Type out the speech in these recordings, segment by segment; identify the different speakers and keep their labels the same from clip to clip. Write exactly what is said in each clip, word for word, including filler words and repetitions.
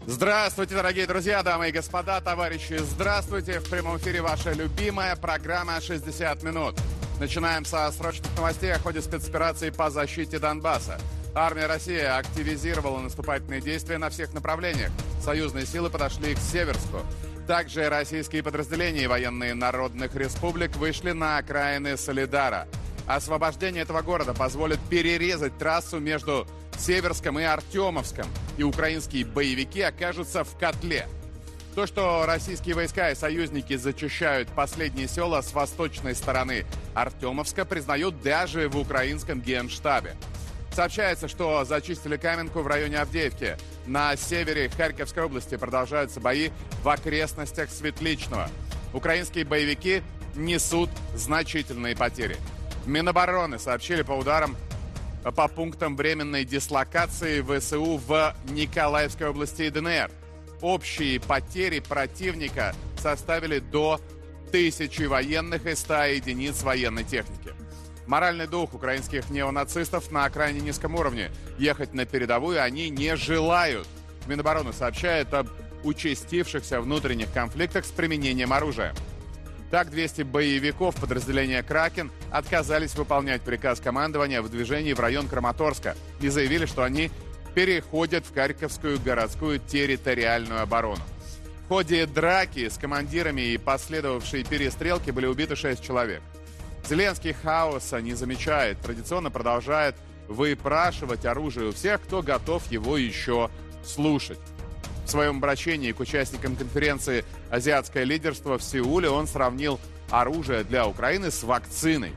Speaker 1: Здравствуйте, дорогие друзья, дамы и господа, товарищи. Здравствуйте. В прямом эфире ваша любимая программа «шестьдесят минут». Начинаем со срочных новостей о ходе спецоперации по защите Донбасса. Армия России активизировала наступательные действия на всех направлениях. Союзные силы подошли к Северску. Также российские подразделения и военные народных республик вышли на окраины Солидара. Освобождение этого города позволит перерезать трассу между Северском и Артемовском, и украинские боевики окажутся в котле. То, что российские войска и союзники зачищают последние села с восточной стороны Артемовска, признают даже в украинском генштабе. Сообщается, что зачистили Каменку в районе Авдеевки. На севере Харьковской области продолжаются бои в окрестностях Светличного. Украинские боевики несут значительные потери. Минобороны сообщили по ударам по пунктам временной дислокации ВСУ в Николаевской области и ДНР. Общие потери противника составили до тысячи военных и ста единиц военной техники. Моральный дух украинских неонацистов на крайне низком уровне. Ехать на передовую они не желают. Минобороны сообщает об участившихся внутренних конфликтах с применением оружия. Так, двести боевиков подразделения «Кракен» отказались выполнять приказ командования в движении в район Краматорска и заявили, что они переходят в Харьковскую городскую территориальную оборону. В ходе драки с командирами и последовавшей перестрелки были убиты шесть человек. Зеленский хаоса не замечает, традиционно продолжает выпрашивать оружие у всех, кто готов его еще слушать. В своем обращении к участникам конференции «Азиатское лидерство» в Сеуле он сравнил оружие для Украины с вакциной.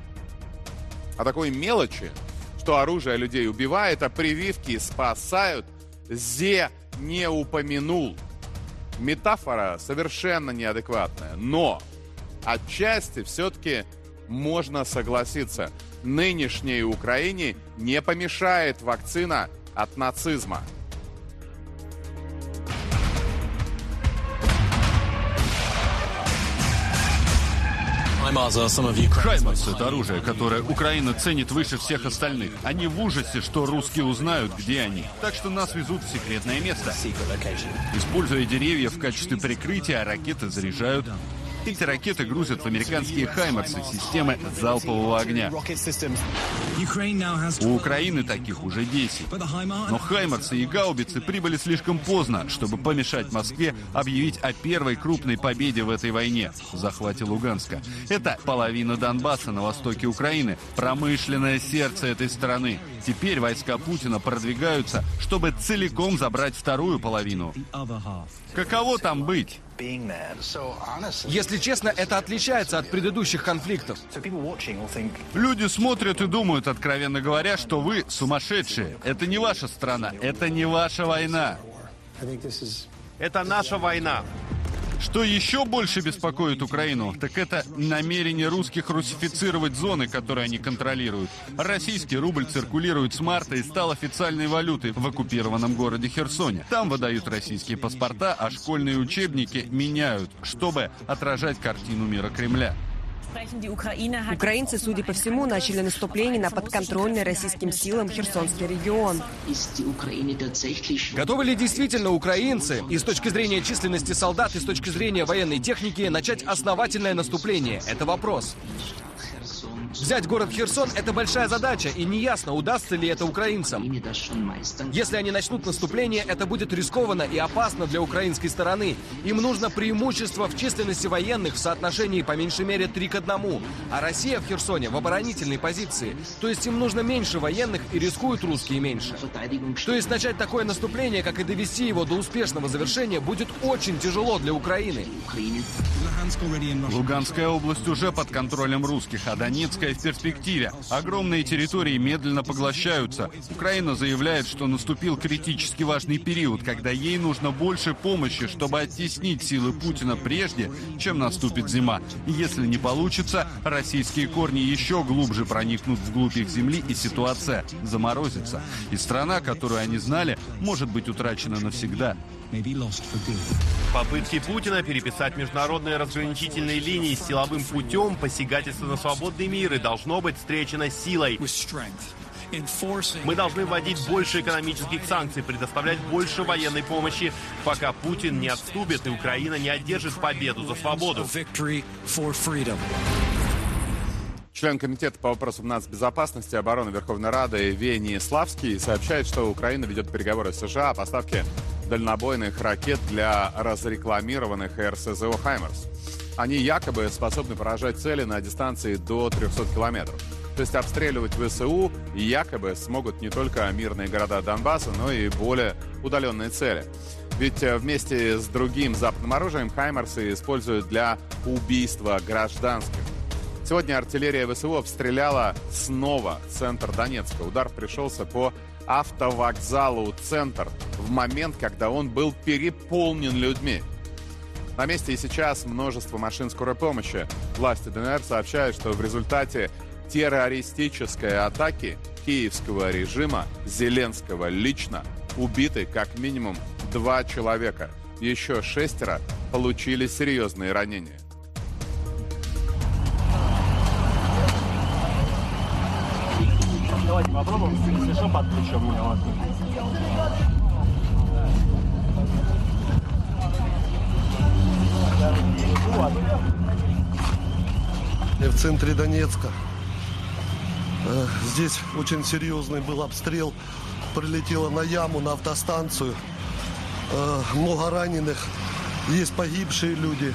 Speaker 1: О такой мелочи, что оружие людей убивает, а прививки спасают, Зе не упомянул. Метафора совершенно неадекватная, но отчасти все-таки можно согласиться. Нынешней Украине не помешает вакцина от нацизма.
Speaker 2: Хаймарс — это оружие, которое Украина ценит выше всех остальных. Они в ужасе, что русские узнают, где они. Так что нас везут в секретное место. Используя деревья в качестве прикрытия, ракеты заряжают. Эти ракеты грузят в американские «Хаймарсы» системы залпового огня. У Украины таких уже десять. Но «Хаймарсы» и гаубицы прибыли слишком поздно, чтобы помешать Москве объявить о первой крупной победе в этой войне — захвате Луганска. Это половина Донбасса на востоке Украины, промышленное сердце этой страны. Теперь войска Путина продвигаются, чтобы целиком забрать вторую половину. Каково там быть?
Speaker 3: Если честно, это отличается от предыдущих конфликтов.
Speaker 2: Люди смотрят и думают, откровенно говоря, что вы сумасшедшие. Это не ваша страна, это не ваша война.
Speaker 4: Это наша война.
Speaker 2: Что еще больше беспокоит Украину, так это намерение русских русифицировать зоны, которые они контролируют. Российский рубль циркулирует с марта и стал официальной валютой в оккупированном городе Херсоне. Там выдают российские паспорта, а школьные учебники меняют, чтобы отражать картину мира Кремля.
Speaker 5: Украинцы, судя по всему, начали наступление на подконтрольный российским силам Херсонский регион.
Speaker 3: Готовы ли действительно украинцы, и с точки зрения численности солдат, и с точки зрения военной техники, начать основательное наступление? Это вопрос. Взять город Херсон – это большая задача, и неясно, удастся ли это украинцам. Если они начнут наступление, это будет рискованно и опасно для украинской стороны. Им нужно преимущество в численности военных в соотношении по меньшей мере три к одному. А Россия в Херсоне в оборонительной позиции. То есть им нужно меньше военных, и рискуют русские меньше. То есть начать такое наступление, как и довести его до успешного завершения, будет очень тяжело для Украины.
Speaker 2: Луганская область уже под контролем русских, а Донецкая в перспективе. Огромные территории медленно поглощаются. Украина заявляет, что наступил критически важный период, когда ей нужно больше помощи, чтобы оттеснить силы Путина прежде, чем наступит зима. И если не получится, российские корни еще глубже проникнут вглубь их земли, и ситуация заморозится. И страна, которую они знали, может быть утрачена навсегда.
Speaker 4: Попытки Путина переписать международные разграничительные линии силовым путем, посягательство на свободный мир и должно быть встречено силой. Мы должны вводить больше экономических санкций, предоставлять больше военной помощи, пока Путин не отступит и Украина не одержит победу за свободу.
Speaker 1: Член Комитета по вопросам нацбезопасности и обороны Верховной Рады Вениславский сообщает, что Украина ведет переговоры с США о поставке дальнобойных ракет для разрекламированных эр эс зэ о «Хаймерс». Они якобы способны поражать цели на дистанции до трехсот километров. То есть обстреливать вэ эс у якобы смогут не только мирные города Донбасса, но и более удаленные цели. Ведь вместе с другим западным оружием «Хаймерсы» используют для убийства гражданских. Сегодня артиллерия вэ эс у обстреляла снова центр Донецка. Удар пришелся по автовокзалу «Центр» в момент, когда он был переполнен людьми. На месте и сейчас множество машин скорой помощи. Власти дэ эн эр сообщают, что в результате террористической атаки киевского режима Зеленского лично убиты как минимум два человека. Еще шестеро получили серьезные ранения.
Speaker 6: Давайте попробуем, если что, подключим меня вот.
Speaker 7: В центре Донецка. Здесь очень серьезный был обстрел. Прилетело на яму, на автостанцию. Много раненых. Есть погибшие люди.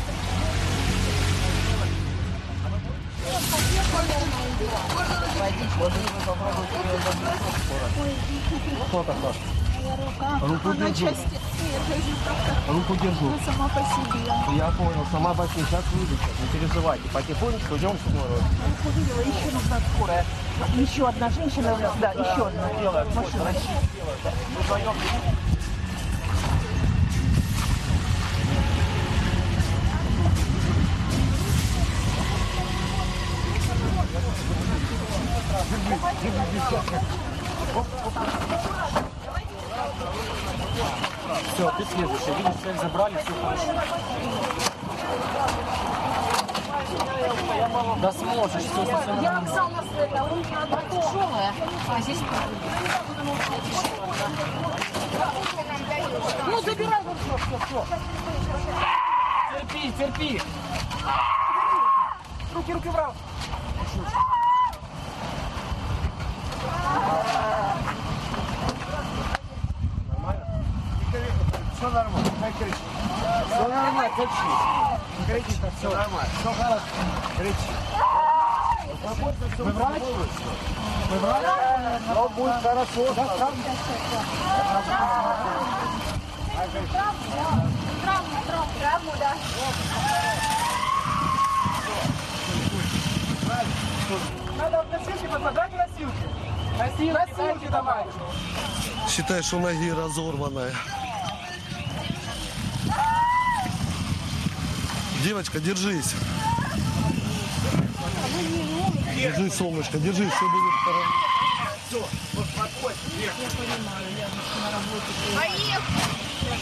Speaker 6: Руку держу. Руку держу.
Speaker 8: Сама по себе.
Speaker 6: Я понял, сама по себе. Сейчас выйдет, не переживайте. Потихонечку идем в скорую.
Speaker 8: Увидела, еще нужна скорая. Еще одна женщина. Да, еще одна. Машина.
Speaker 6: Все, ты следующий. Видишь, цель забрали, все хорошо. Да сможешь, все, все.
Speaker 8: Я Оксана Света, у меня одна тяжелая, а здесь... Ну, забирай вот все, все, все.
Speaker 6: Терпи, терпи. Руки, руки враг.
Speaker 9: Все нормально, как кричи. Все нормально, кричи. Кричи, так все нормально. Все хорошо. Кричи. Вы врач? Вы врач? Все будет хорошо. Да, правда?
Speaker 8: Травму, травму, травму, да.
Speaker 6: Надо в носилки подать носилки. Носилки, носилки давай.
Speaker 7: Считай, что ноги разорванная. Девочка, держись. Держись, солнышко, держись, все будет хорошо.
Speaker 9: Все, вот подходь. Я понимаю, я на работе.
Speaker 8: Поехали.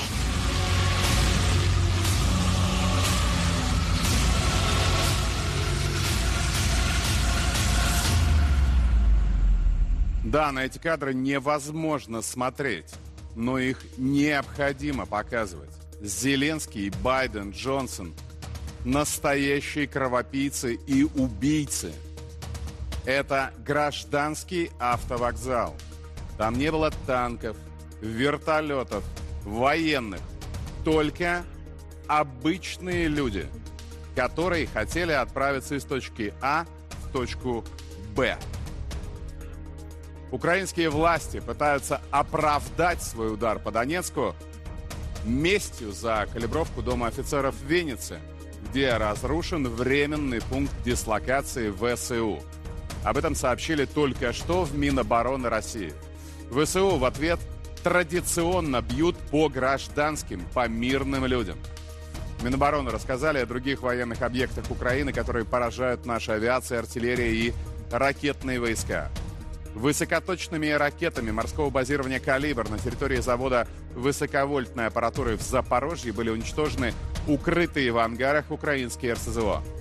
Speaker 1: Да, на эти кадры невозможно смотреть, но их необходимо показывать. Зеленский, Байден, Джонсон – настоящие кровопийцы и убийцы. Это гражданский автовокзал. Там не было танков, вертолетов, военных. Только обычные люди, которые хотели отправиться из точки А в точку Б. Украинские власти пытаются оправдать свой удар по Донецку местью за калибровку Дома офицеров в Виннице, где разрушен временный пункт дислокации вэ эс у. Об этом сообщили только что в Минобороны России. вэ эс у в ответ традиционно бьют по гражданским, по мирным людям. Минобороны рассказали о других военных объектах Украины, которые поражают наши авиация, артиллерия и ракетные войска. Высокоточными ракетами морского базирования «Калибр» на территории завода высоковольтной аппаратуры в Запорожье были уничтожены укрытые в ангарах украинские эр эс зэ о.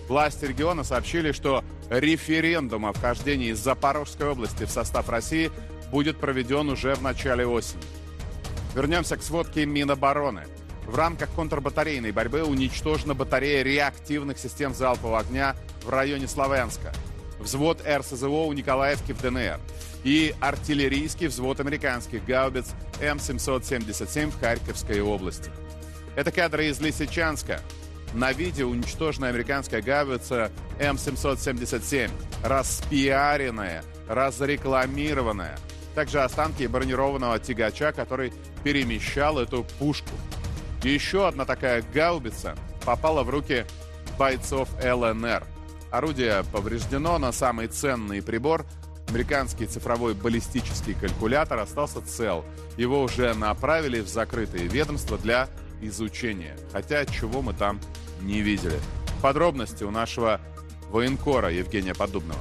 Speaker 1: Власти региона сообщили, что референдум о вхождении Запорожской области в состав России будет проведен уже в начале осени. Вернемся к сводке Минобороны. В рамках контрбатарейной борьбы уничтожена батарея реактивных систем залпового огня в районе Словенска, взвод эр эс зэ о у Николаевки в дэ эн эр и артиллерийский взвод американских гаубиц эм семьсот семьдесят семь в Харьковской области. Это кадры из Лисичанска. На видео уничтожена американская гаубица эм семьсот семьдесят семь, распиаренная, разрекламированная. Также останки бронированного тягача, который перемещал эту пушку. И еще одна такая гаубица попала в руки бойцов эл эн эр. Орудие повреждено, но самый ценный прибор, американский цифровой баллистический калькулятор, остался цел. Его уже направили в закрытые ведомства для изучения. Хотя чего мы там не видели. Подробности у нашего военкора Евгения Поддубного.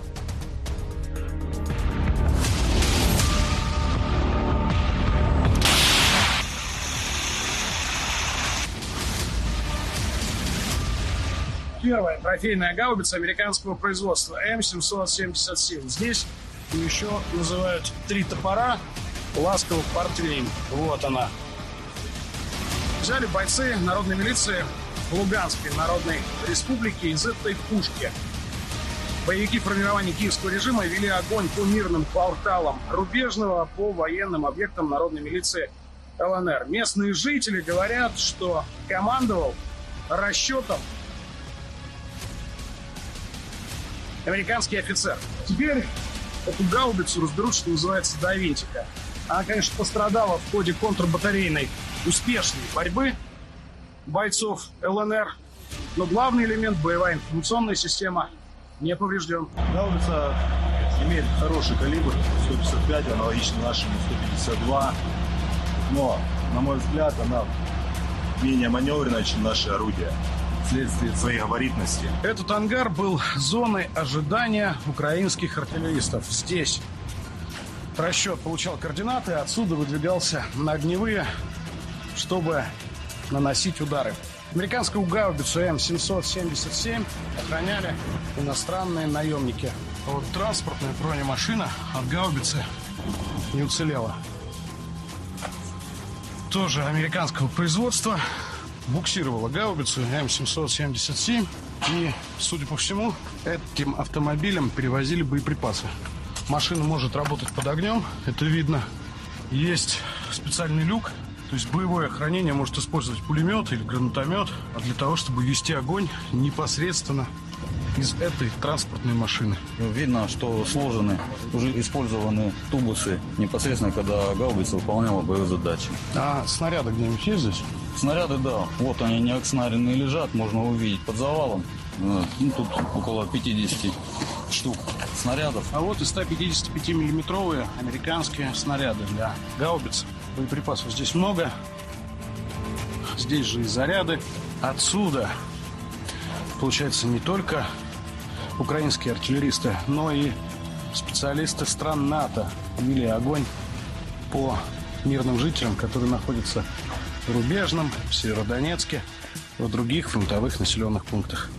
Speaker 10: Первая трофейная гаубица американского производства эм семьсот семьдесят семь. Здесь еще называют три топора, ласковый портвейн. Вот она. Взяли бойцы народной милиции Луганской Народной Республики из этой пушки. Боевики формирования киевского режима вели огонь по мирным кварталам Рубежного, по военным объектам народной милиции эл эн эр. Местные жители говорят, что командовал расчетом американский офицер. Теперь эту гаубицу разберут, что называется, до винтика. Она, конечно, пострадала в ходе контрбатарейной успешной борьбы бойцов эл эн эр, но главный элемент, боевая информационная система, не поврежден.
Speaker 11: Гаубица имеет хороший калибр, сто пятьдесят пять, аналогично нашему сто пятьдесят два, но, на мой взгляд, она менее маневренная, чем наши орудия, вследствие своей габаритности.
Speaker 10: Этот ангар был зоной ожидания украинских артиллеристов. Здесь расчет получал координаты, отсюда выдвигался на огневые, чтобы наносить удары. Американскую гаубицу эм семьсот семьдесят семь охраняли иностранные наемники. А вот транспортная бронемашина от гаубицы не уцелела. Тоже американского производства. Буксировала гаубицу эм семьсот семьдесят семь. И, судя по всему, этим автомобилем перевозили боеприпасы. Машина может работать под огнем, это видно. Есть специальный люк, то есть боевое охранение может использовать пулемет или гранатомет для того, чтобы вести огонь непосредственно из этой транспортной машины.
Speaker 12: Видно, что сложены, уже использованы тубусы непосредственно, когда гаубица выполняла боевые задачи.
Speaker 10: А снаряды где-нибудь есть здесь?
Speaker 12: Снаряды, да. Вот они неокснаренные лежат, можно увидеть под завалом. Ну, тут около пятидесяти штук снарядов.
Speaker 10: А вот и сто пятьдесят пять миллиметровые американские снаряды для гаубиц. Боеприпасов здесь много. Здесь же и заряды. Отсюда, получается, не только украинские артиллеристы, но и специалисты стран НАТО вели огонь по мирным жителям, которые находятся в Рубежном, в Северодонецке, в других фронтовых населенных пунктах.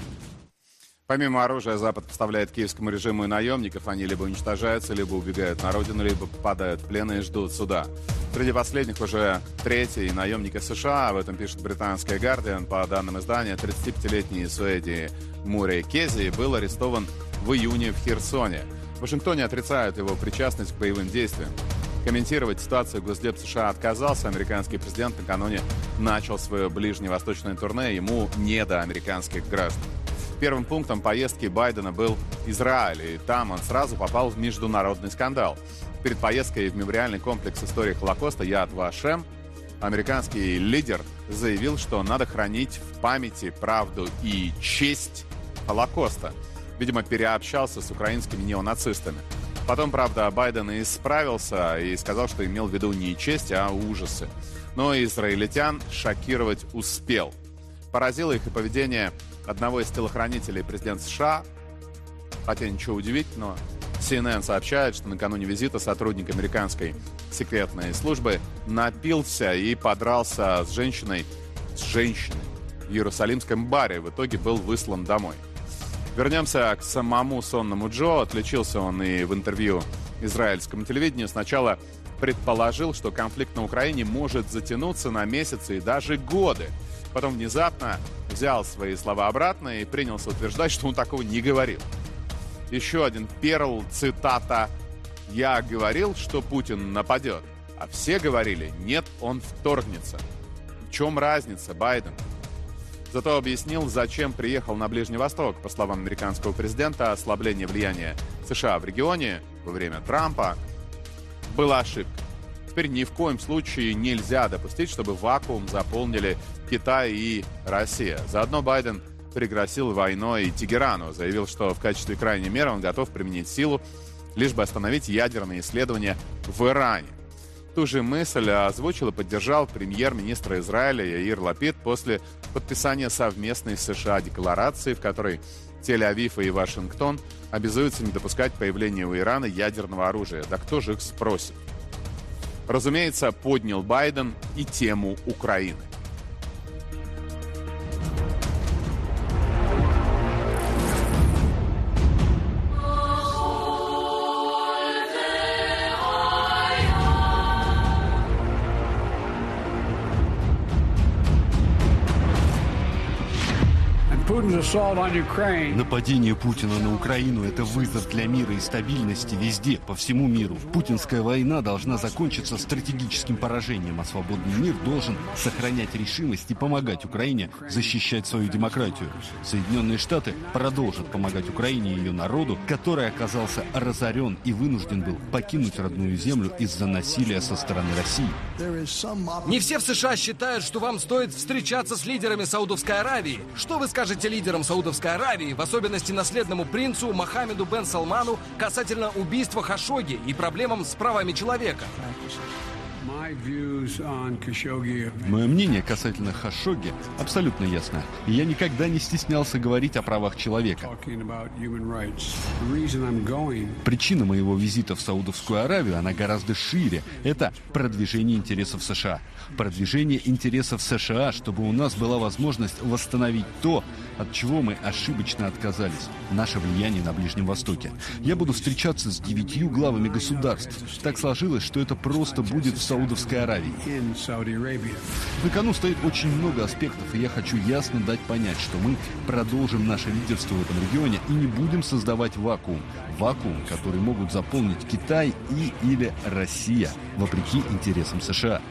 Speaker 1: Помимо оружия, Запад поставляет киевскому режиму и наемников. Они либо уничтожаются, либо убегают на родину, либо попадают в плен и ждут суда. Среди последних уже третий наемник США. Об этом пишет британская «Гардиан». По данным издания, тридцатипятилетний Суэди Мурей Кези был арестован в июне в Херсоне. В Вашингтоне отрицают его причастность к боевым действиям. Комментировать ситуацию Госдеп США отказался. Американский президент накануне начал свое ближневосточное турне. Ему не до американских граждан. Первым пунктом поездки Байдена был Израиль, и там он сразу попал в международный скандал. Перед поездкой в мемориальный комплекс истории Холокоста Яд Вашем американский лидер заявил, что надо хранить в памяти правду и честь Холокоста. Видимо, переобщался с украинскими неонацистами. Потом, правда, Байден исправился и сказал, что имел в виду не честь, а ужасы. Но израильтян шокировать успел. Поразило их и поведение одного из телохранителей президента США, хотя ничего удивительного. си эн эн сообщает, что накануне визита сотрудник американской секретной службы напился и подрался с женщиной, с женщиной в Иерусалимском баре. В итоге был выслан домой. Вернемся к самому сонному Джо. Отличился он и в интервью израильскому телевидению. Сначала предположил, что конфликт на Украине может затянуться на месяцы и даже годы. Потом внезапно взял свои слова обратно и принялся утверждать, что он такого не говорил. Еще один перл, цитата: «Я говорил, что Путин нападет, а все говорили, нет, он вторгнется». В чем разница, Байден? Зато объяснил, зачем приехал на Ближний Восток. По словам американского президента, ослабление влияния США в регионе во время Трампа была ошибкой. Теперь ни в коем случае нельзя допустить, чтобы вакуум заполнили Китай и Россия. Заодно Байден пригрозил войной и Тегерану. Заявил, что в качестве крайней меры он готов применить силу, лишь бы остановить ядерные исследования в Иране. Ту же мысль озвучил и поддержал премьер-министр Израиля Яир Лапид после подписания совместной с США декларации, в которой Тель-Авив и Вашингтон обязуются не допускать появления у Ирана ядерного оружия. Да кто же их спросит? Разумеется, поднял Байден и тему Украины.
Speaker 2: Нападение Путина на Украину – это вызов для мира и стабильности везде, по всему миру. Путинская война должна закончиться стратегическим поражением, а свободный мир должен сохранять решимость и помогать Украине защищать свою демократию. Соединенные Штаты продолжат помогать Украине и ее народу, который оказался разорен и вынужден был покинуть родную землю из-за насилия со стороны России.
Speaker 3: Не все в США считают, что вам стоит встречаться с лидерами Саудовской Аравии. Что вы скажете лидерам Саудовской Аравии, в особенности наследному принцу Мохаммеду бен Салману, касательно убийства Хашогги и проблемам с правами человека?
Speaker 2: Мое мнение касательно Хашогги абсолютно ясно. Я никогда не стеснялся говорить о правах человека. Причина моего визита в Саудовскую Аравию, она гораздо шире. Это продвижение интересов США. Продвижение интересов США, чтобы у нас была возможность восстановить то, от чего мы ошибочно отказались. Наше влияние на Ближнем Востоке. Я буду встречаться с девятью главами государств. Так сложилось, что это просто будет в Саудовской Аравии. На кону стоит очень много аспектов, и я хочу ясно дать понять, что мы продолжим наше лидерство в этом регионе и не будем создавать вакуум. Вакуум, который могут заполнить Китай и или Россия, вопреки интересам США.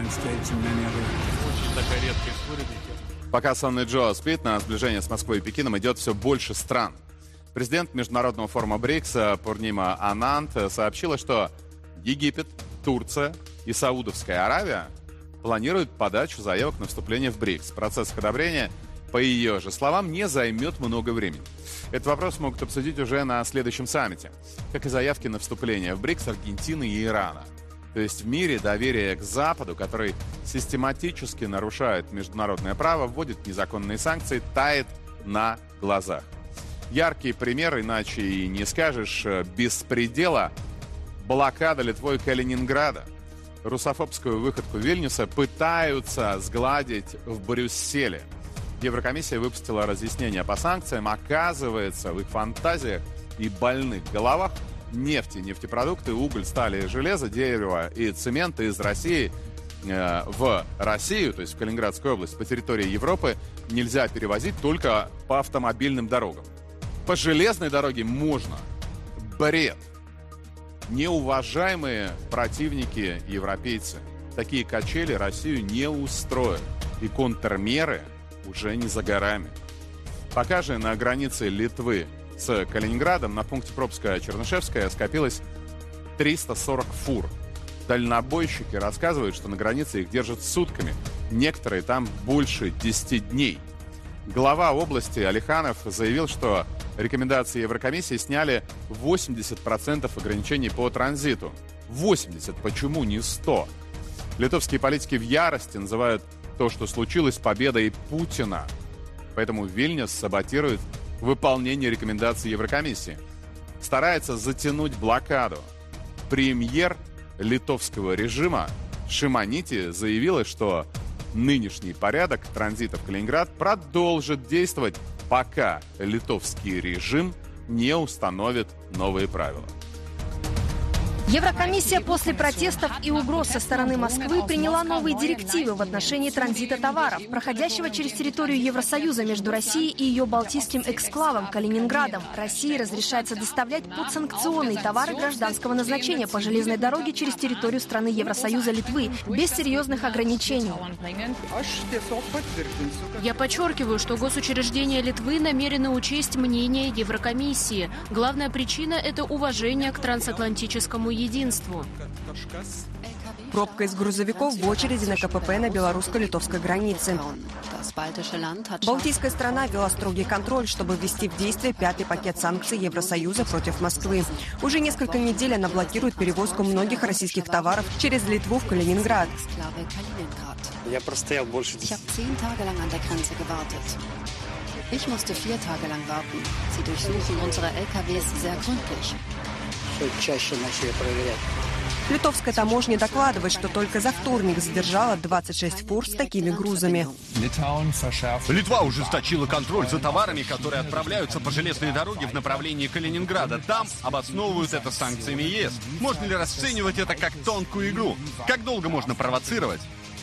Speaker 1: Пока сонный Джо спит, на сближение с Москвой и Пекином идет все больше стран. Президент Международного форума БРИКС Пурнима Ананд сообщила, что Египет, Турция и Саудовская Аравия планируют подачу заявок на вступление в БРИКС. Процесс их одобрения, по ее же словам, не займет много времени. Этот вопрос могут обсудить уже на следующем саммите, как и заявки на вступление в БРИКС Аргентины и Ирана. То есть в мире доверие к Западу, который систематически нарушает международное право, вводит незаконные санкции, тает на глазах. Яркий пример, иначе и не скажешь, беспредела – блокада Литвой Калининграда. Русофобскую выходку Вильнюса пытаются сгладить в Брюсселе. Еврокомиссия выпустила разъяснение по санкциям. Оказывается, в их фантазиях и больных головах нефть и нефтепродукты, уголь, сталь и железо, дерево и цемент из России э, в Россию, то есть в Калининградскую область, по территории Европы, нельзя перевозить только по автомобильным дорогам. По железной дороге можно. Бред. Неуважаемые противники европейцы, такие качели Россию не устроят. И контрмеры уже не за горами. Пока же на границе Литвы с Калининградом на пункте пропуска Чернышевская скопилось триста сорок фур. Дальнобойщики рассказывают, что на границе их держат сутками. Некоторые там больше десяти дней. Глава области Алиханов заявил, что рекомендации Еврокомиссии сняли восемьдесят процентов ограничений по транзиту. восемьдесят, почему не сто? Литовские политики в ярости называют то, что случилось, победой Путина. Поэтому Вильнюс саботирует выполнение рекомендаций Еврокомиссии. Старается затянуть блокаду. Премьер литовского режима Шимонити заявила, что нынешний порядок транзита в Калининград продолжит действовать пока литовский режим не установит новые правила.
Speaker 13: Еврокомиссия после протестов и угроз со стороны Москвы приняла новые директивы в отношении транзита товаров, проходящего через территорию Евросоюза между Россией и ее балтийским эксклавом Калининградом. России разрешается доставлять подсанкционные товары гражданского назначения по железной дороге через территорию страны Евросоюза Литвы без серьезных ограничений.
Speaker 14: Я подчеркиваю, что госучреждения Литвы намерены учесть мнение Еврокомиссии. Главная причина – это уважение к трансатлантическому единству.
Speaker 5: Пробка из грузовиков в очереди на ка пэ пэ на белорусско-литовской границе. Балтийская страна ввела строгий контроль, чтобы ввести в действие пятый пакет санкций Евросоюза против Москвы. Уже несколько недель она блокирует перевозку многих российских товаров через Литву в Калининград.
Speaker 15: Я простоял больше десяти.
Speaker 16: Ich musste vier Tage lang warten. Sie durchsuchen unsere L K Ws sehr gründlich.
Speaker 15: Чаще начали проверять.
Speaker 5: Литовская таможня докладывает, что только за вторник задержала двадцать шесть фур с такими грузами.
Speaker 2: Литва ужесточила контроль за товарами, которые отправляются по железной дороге в направлении Калининграда. Там обосновывают это санкциями е эс. Можно ли расценивать это как тонкую игру? Как долго можно провоцировать?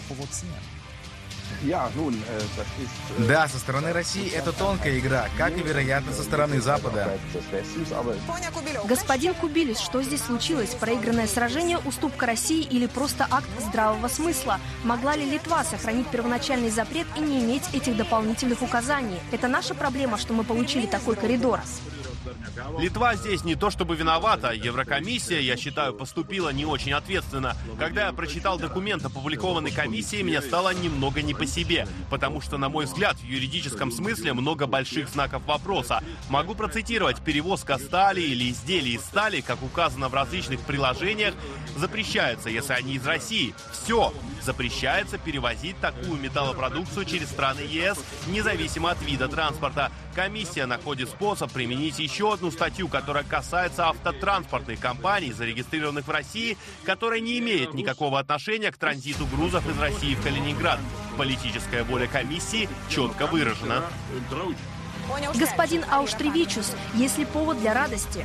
Speaker 17: Да, со стороны России это тонкая игра, как и, вероятно, со стороны Запада.
Speaker 13: Господин Кубилис, что здесь случилось? Проигранное сражение, уступка России или просто акт здравого смысла? Могла ли Литва сохранить первоначальный запрет и не иметь этих дополнительных указаний? Это наша проблема, что мы получили такой коридор.
Speaker 4: Литва здесь не то чтобы виновата. Еврокомиссия, я считаю, поступила не очень ответственно. Когда я прочитал документ, опубликованный комиссией, мне стало немного не по себе. Потому что, на мой взгляд, в юридическом смысле много больших знаков вопроса. Могу процитировать: перевозка стали или изделий из стали, как указано в различных приложениях, запрещается, если они из России. Все. Запрещается перевозить такую металлопродукцию через страны е эс, независимо от вида транспорта. Комиссия находит способ применить еще одну статью, которая касается автотранспортных компаний, зарегистрированных в России, которая не имеет никакого отношения к транзиту грузов из России в Калининград. Политическая воля комиссии четко выражена.
Speaker 13: Господин Ауштревичус, есть ли повод для радости?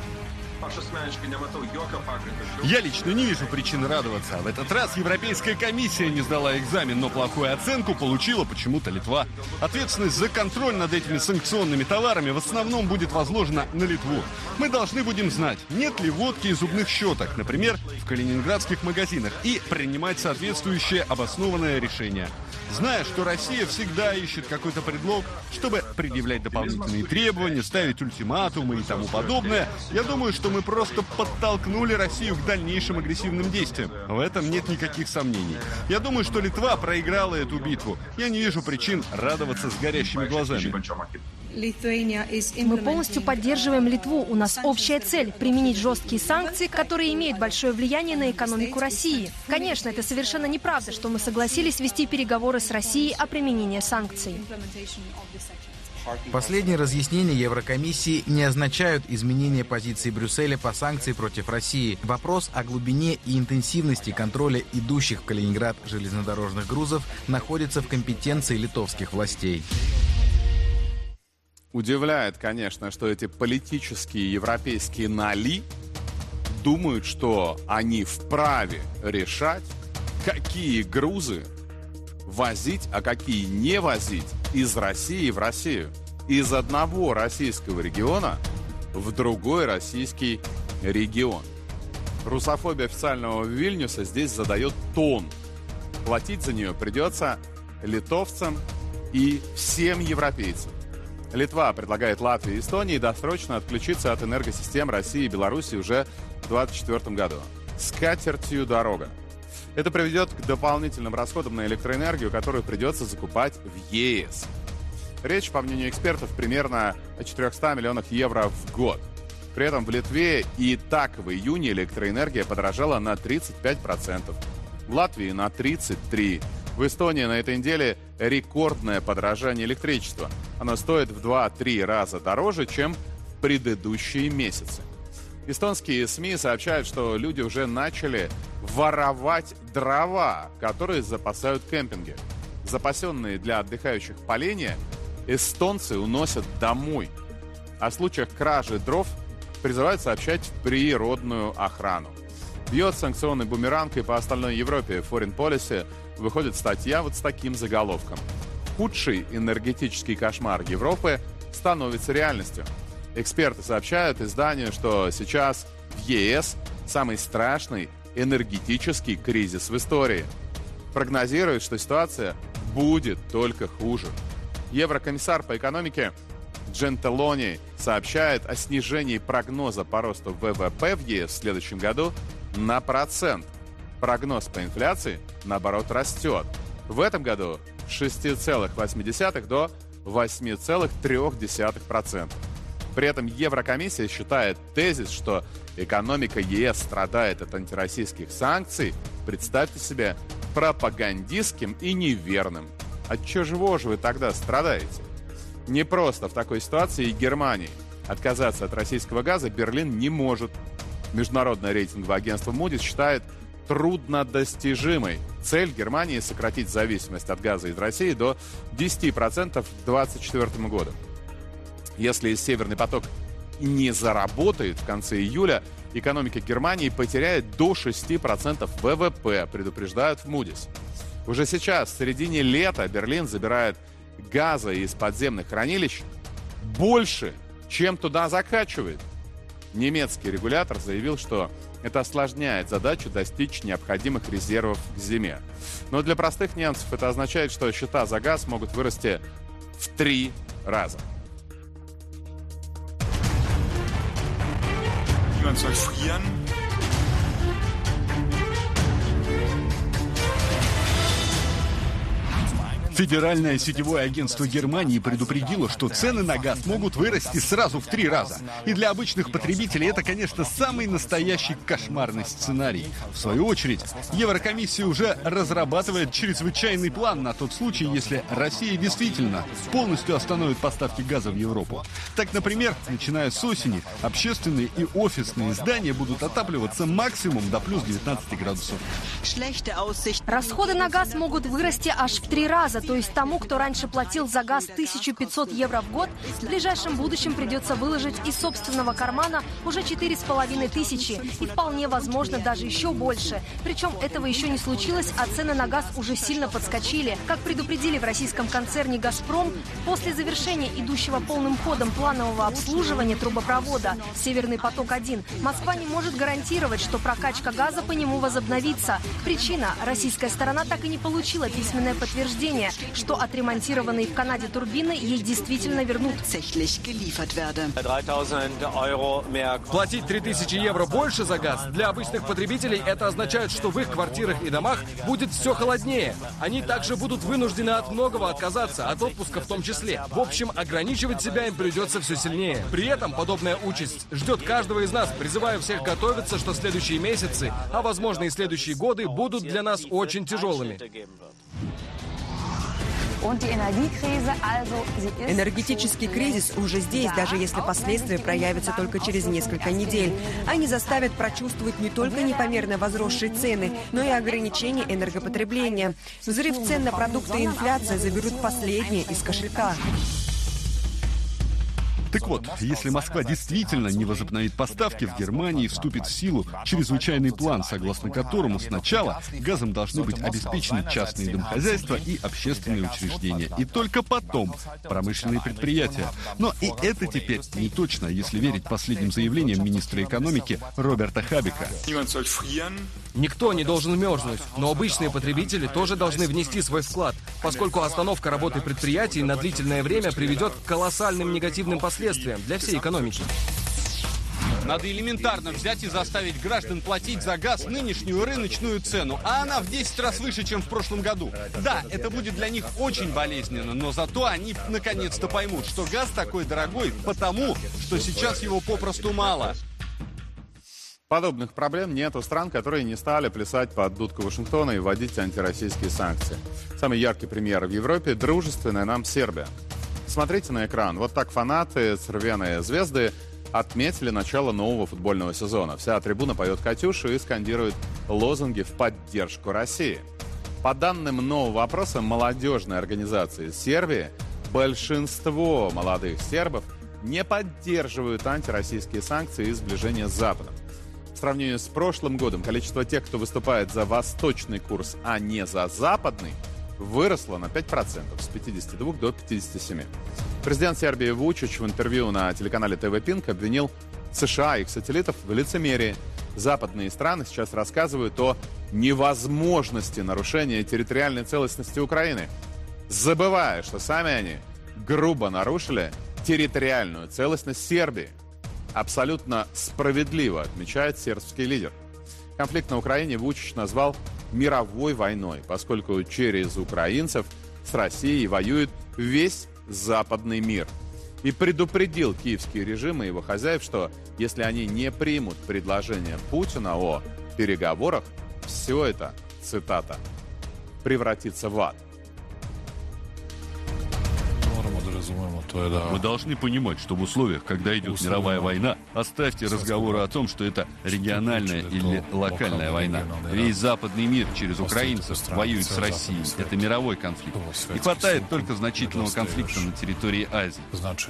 Speaker 2: Я лично не вижу причины радоваться. В этот раз Европейская комиссия не сдала экзамен, но плохую оценку получила почему-то Литва. Ответственность за контроль над этими санкционными товарами в основном будет возложена на Литву. Мы должны будем знать, нет ли водки и зубных щеток, например, в калининградских магазинах, и принимать соответствующее обоснованное решение. Зная, что Россия всегда ищет какой-то предлог, чтобы предъявлять дополнительные требования, ставить ультиматумы и тому подобное, я думаю, что мы просто подтолкнули Россию к дальнейшим агрессивным действиям. В этом нет никаких сомнений. Я думаю, что Литва проиграла эту битву. Я не вижу причин радоваться с горящими глазами.
Speaker 13: Мы полностью поддерживаем Литву. У нас общая цель – применить жесткие санкции, которые имеют большое влияние на экономику России. Конечно, это совершенно неправда, что мы согласились вести переговоры с Россией о применении санкций.
Speaker 17: Последние разъяснения Еврокомиссии не означают изменение позиции Брюсселя по санкции против России. Вопрос о глубине и интенсивности контроля идущих в Калининград железнодорожных грузов находится в компетенции литовских властей.
Speaker 1: Удивляет, конечно, что эти политические европейские нали думают, что они вправе решать, какие грузы возить, а какие не возить из России в Россию. Из одного российского региона в другой российский регион. Русофобия официального Вильнюса здесь задает тон. Платить за нее придется литовцам и всем европейцам. Литва предлагает Латвии и Эстонии досрочно отключиться от энергосистем России и Беларуси уже в двадцать четвёртом году. С катертью дорога. Это приведет к дополнительным расходам на электроэнергию, которую придется закупать в е эс. Речь, по мнению экспертов, примерно о четырёхстах миллионах евро в год. При этом в Литве и так в июне электроэнергия подорожала на тридцать пять процентов. В Латвии на тридцать три процента. В Эстонии на этой неделе рекордное подорожание электричества. Оно стоит в два-три раза дороже, чем в предыдущие месяцы. Эстонские СМИ сообщают, что люди уже начали воровать дрова, которые запасают кемпинги. Запасенные для отдыхающих поленья эстонцы уносят домой. О случаях кражи дров призывают сообщать в природную охрану. Бьет санкционный бумеранг, и по остальной Европе Foreign Policy выходит статья вот с таким заголовком. Худший энергетический кошмар Европы становится реальностью. Эксперты сообщают изданию, что сейчас в ЕС самый страшный энергетический кризис в истории. Прогнозируют, что ситуация будет только хуже. Еврокомиссар по экономике Джентилони сообщает о снижении прогноза по росту ВВП в ЕС в следующем году на процент. Прогноз по инфляции, наоборот, растет. В этом году с шести целых восьми десятых до восьми целых трёх десятых процента. При этом Еврокомиссия считает тезис, что экономика ЕС страдает от антироссийских санкций, представьте себе, пропагандистским и неверным. От чего же вы тогда страдаете? Не просто в такой ситуации и Германии. Отказаться от российского газа Берлин не может. Международное рейтинговое агентство Moody's считает труднодостижимой цель Германии сократить зависимость от газа из России до десяти процентов к две тысячи двадцать четвёртому году. Если «Северный поток» не заработает в конце июля, экономика Германии потеряет до шести процентов ВВП, предупреждают в Moody's. Уже сейчас, в середине лета, Берлин забирает газа из подземных хранилищ больше, чем туда закачивает. Немецкий регулятор заявил, что это осложняет задачу достичь необходимых резервов к зиме. Но для простых немцев это означает, что счета за газ могут вырасти в три раза.
Speaker 2: Федеральное сетевое агентство Германии предупредило, что цены на газ могут вырасти сразу в три раза. И для обычных потребителей это, конечно, самый настоящий кошмарный сценарий. В свою очередь, Еврокомиссия уже разрабатывает чрезвычайный план на тот случай, если Россия действительно полностью остановит поставки газа в Европу. Так, например, начиная с осени, общественные и офисные здания будут отапливаться максимум до плюс девятнадцати градусов.
Speaker 13: Расходы на газ могут вырасти аж в три раза. То есть тому, кто раньше платил за газ тысячу пятьсот евро в год, в ближайшем будущем придется выложить из собственного кармана уже четыре с половиной тысячи. И вполне возможно даже еще больше. Причем этого еще не случилось, а цены на газ уже сильно подскочили. Как предупредили в российском концерне «Газпром», после завершения идущего полным ходом планового обслуживания трубопровода «Северный поток-один» Москва не может гарантировать, что прокачка газа по нему возобновится. Причина – российская сторона так и не получила письменное подтверждение, что отремонтированные в Канаде турбины ей действительно вернут.
Speaker 3: Платить три тысячи евро больше за газ для обычных потребителей — это означает, что в их квартирах и домах будет все холоднее. Они также будут вынуждены от многого отказаться, от отпуска в том числе. В общем, ограничивать себя им придется все сильнее. При этом подобная участь ждет каждого из нас. Призываю всех готовиться, что следующие месяцы, а возможно и следующие годы, будут для нас очень тяжелыми.
Speaker 5: Энергетический кризис уже здесь, даже если последствия проявятся только через несколько недель. Они заставят прочувствовать не только непомерно возросшие цены, но и ограничение энергопотребления. Взрыв цен на продукты и инфляция заберут последнее из кошелька.
Speaker 2: Так вот, если Москва действительно не возобновит поставки, в Германии вступит в силу чрезвычайный план, согласно которому сначала газом должны быть обеспечены частные домохозяйства и общественные учреждения, и только потом промышленные предприятия. Но и это теперь не точно, если верить последним заявлениям министра экономики Роберта Хабека.
Speaker 3: Никто не должен мерзнуть, но обычные потребители тоже должны внести свой вклад, поскольку остановка работы предприятий на длительное время приведет к колоссальным негативным последствиям для всей экономики.
Speaker 2: Надо элементарно взять и заставить граждан платить за газ нынешнюю рыночную цену, а она в десять раз выше, чем в прошлом году. Да, это будет для них очень болезненно, но зато они наконец-то поймут, что газ такой дорогой потому, что сейчас его попросту мало.
Speaker 1: Подобных проблем нет у стран, которые не стали плясать под дудку Вашингтона и вводить антироссийские санкции. Самый яркий пример в Европе – дружественная нам Сербия. Смотрите на экран. Вот так фанаты «Цервеные звезды» отметили начало нового футбольного сезона. Вся трибуна поет «Катюшу» и скандирует лозунги в поддержку России. По данным нового опроса молодежной организации Сербии, большинство молодых сербов не поддерживают антироссийские санкции и сближение с Западом. В сравнении с прошлым годом количество тех, кто выступает за восточный курс, а не за западный, выросло на пять процентов, с пятидесяти двух до пятидесяти семи. Президент Сербии Вучич в интервью на телеканале тэ вэ Пинк обвинил США и их сателлитов в лицемерии. Западные страны сейчас рассказывают о невозможности нарушения территориальной целостности Украины, забывая, что сами они грубо нарушили территориальную целостность Сербии. Абсолютно справедливо отмечает сербский лидер. Конфликт на Украине Вучич назвал мировой войной, поскольку через украинцев с Россией воюет весь западный мир. И предупредил киевский режим и его хозяев, что если они не примут предложение Путина о переговорах, все это, цитата, превратится в ад.
Speaker 2: Мы должны понимать, что в условиях, когда идет мировая война, оставьте разговоры о том, что это региональная или локальная война. Весь западный мир через украинцев воюет с Россией. Это мировой конфликт. Не хватает только значительного конфликта на территории Азии.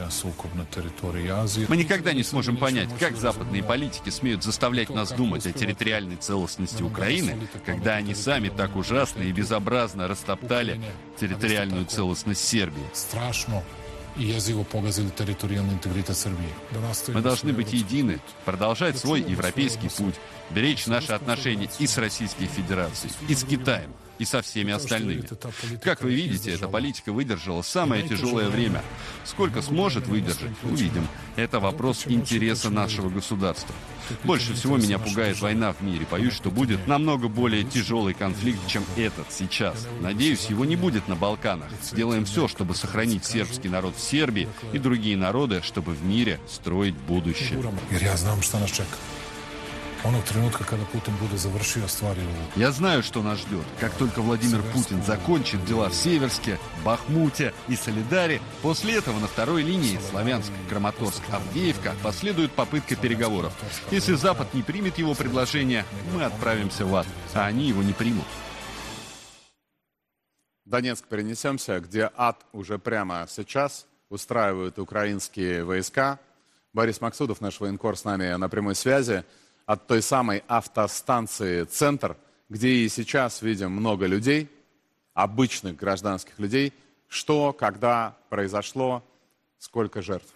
Speaker 2: Мы никогда не сможем понять, как западные политики смеют заставлять нас думать о территориальной целостности Украины, когда они сами так ужасно и безобразно растоптали территориальную целостность Сербии. Мы должны быть едины, продолжать свой европейский путь, беречь наши отношения и с Российской Федерацией, и с Китаем, и со всеми остальными. Как вы видите, эта политика выдержала самое тяжелое время. Сколько сможет выдержать, увидим. Это вопрос интереса нашего государства. Больше всего меня пугает война в мире. Боюсь, что будет намного более тяжелый конфликт, чем этот сейчас. Надеюсь, его не будет на Балканах. Сделаем все, чтобы сохранить сербский народ в Сербии и другие народы, чтобы в мире строить будущее. Я знаю, что нас ждет. Как только Владимир Путин закончит дела в Северске, Бахмуте и Солидаре, после этого на второй линии Славянск, Краматорск, Авдеевка последует попытка переговоров. Если Запад не примет его предложение, мы отправимся в ад, а они его не примут.
Speaker 1: В Донецк перенесемся, где ад уже прямо сейчас устраивают украинские войска. Борис Максудов, наш военкор, с нами на прямой связи от той самой автостанции «Центр», где и сейчас видим много людей, обычных гражданских людей. Что, когда произошло, сколько жертв?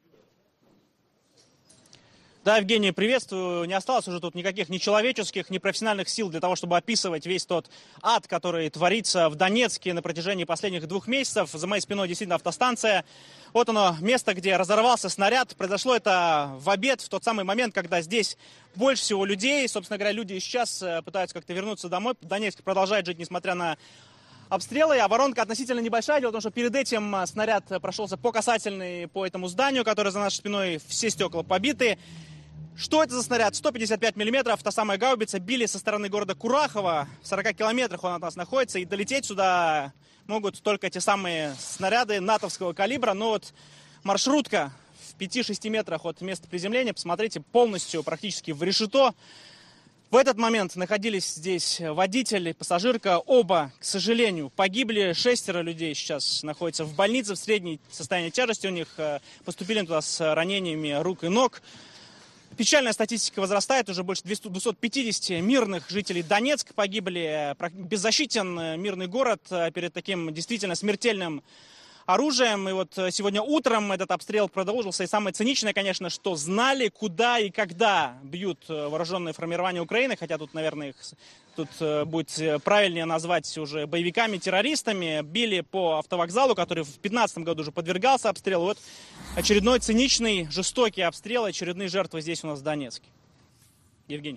Speaker 18: Да, Евгений, приветствую. Не осталось уже тут никаких ни человеческих, ни профессиональных сил для того, чтобы описывать весь тот ад, который творится в Донецке на протяжении последних двух месяцев. За моей спиной действительно автостанция. Вот оно, место, где разорвался снаряд. Произошло это в обед, в тот самый момент, когда здесь больше всего людей. Собственно говоря, люди сейчас пытаются как-то вернуться домой. Донецк продолжает жить, несмотря на обстрелы, а воронка относительно небольшая. Дело в том, что перед этим снаряд прошелся по касательной по этому зданию, которое за нашей спиной, все стекла побиты. Что это за снаряд? сто пятьдесят пять миллиметров, та самая гаубица, били со стороны города Курахово. В сорока километрах он от нас находится, и долететь сюда могут только те самые снаряды натовского калибра. Но вот маршрутка в пяти-шести метрах от места приземления, посмотрите, полностью практически в решето. В этот момент находились здесь водитель и пассажирка. Оба, к сожалению, погибли. Шестеро людей сейчас находятся в больнице в средней состоянии тяжести. У них поступили туда с ранениями рук и ног. Печальная статистика возрастает, уже больше двухсот пятидесяти мирных жителей Донецка погибли. Беззащитен мирный город перед таким действительно смертельным оружием. И вот сегодня утром этот обстрел продолжился. И самое циничное, конечно, что знали, куда и когда бьют вооруженные формирования Украины. Хотя тут, наверное, их тут будет правильнее назвать уже боевиками, террористами. Били по автовокзалу, который в две тысячи пятнадцатом году уже подвергался обстрелу. Вот очередной циничный, жестокий обстрел, очередные жертвы здесь у нас в Донецке. Евгений.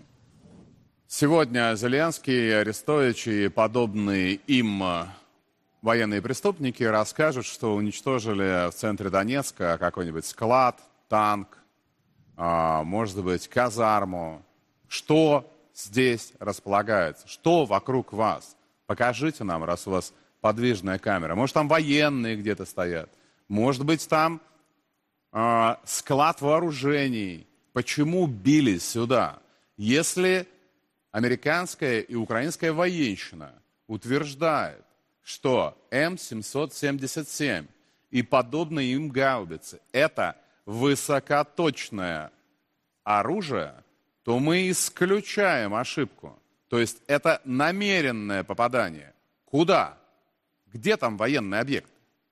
Speaker 1: Сегодня Зеленский, Арестович и подобные им военные преступники расскажут, что уничтожили в центре Донецка какой-нибудь склад, танк, может быть, казарму. Что здесь располагается? Что вокруг вас? Покажите нам, раз у вас подвижная камера. Может, там военные где-то стоят. Может быть, там э, склад вооружений. Почему били сюда? Если американская и украинская военщина утверждает, что М семьсот семьдесят семь и подобные им гаубицы – это высокоточное оружие, то мы исключаем ошибку. То есть это намеренное попадание. Куда? Где там военный объект?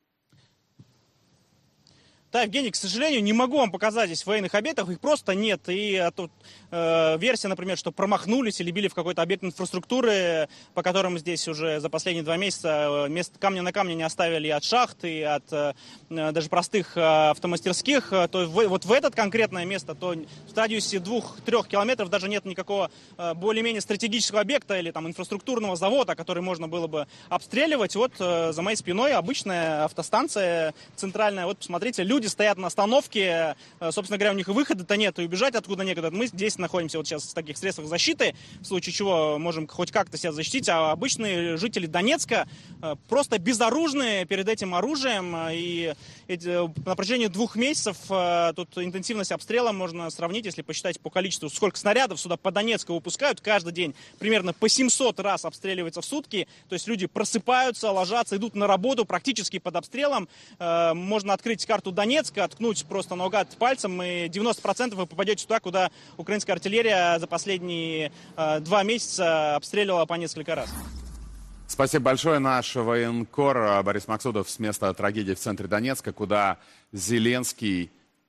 Speaker 18: Да, Евгений, к сожалению, не могу вам показать здесь военных объектов, их просто нет. И а тут э, версия, например, что промахнулись или били в какой-то объект инфраструктуры, по которым здесь уже за последние два месяца мест, камня на камне не оставили и от шахт, и от э, даже простых э, автомастерских. То в, вот в это конкретное место, то в радиусе двух-трех километров даже нет никакого э, более-менее стратегического объекта или там инфраструктурного завода, который можно было бы обстреливать. Вот э, за моей спиной обычная автостанция центральная. Вот посмотрите, люди стоят на остановке, собственно говоря, у них и выхода-то нет, и убежать откуда некуда. Мы здесь находимся вот сейчас в таких средствах защиты, в случае чего можем хоть как-то себя защитить, а обычные жители Донецка просто безоружные перед этим оружием, и на протяжении двух месяцев тут интенсивность обстрела можно сравнить, если посчитать по количеству, сколько снарядов сюда по Донецку выпускают каждый день, примерно по семьсот раз обстреливается в сутки, то есть люди просыпаются, ложатся, идут на работу практически под обстрелом. Можно открыть карту Донецка, откнуть просто наугад пальцем, и девяносто процентов вы попадете туда, куда украинская артиллерия за последние э, два месяца обстреливала по несколько раз.
Speaker 1: Спасибо большое. Наш военкор Борис Максудов с места трагедии в центре Донецка, куда Зеленский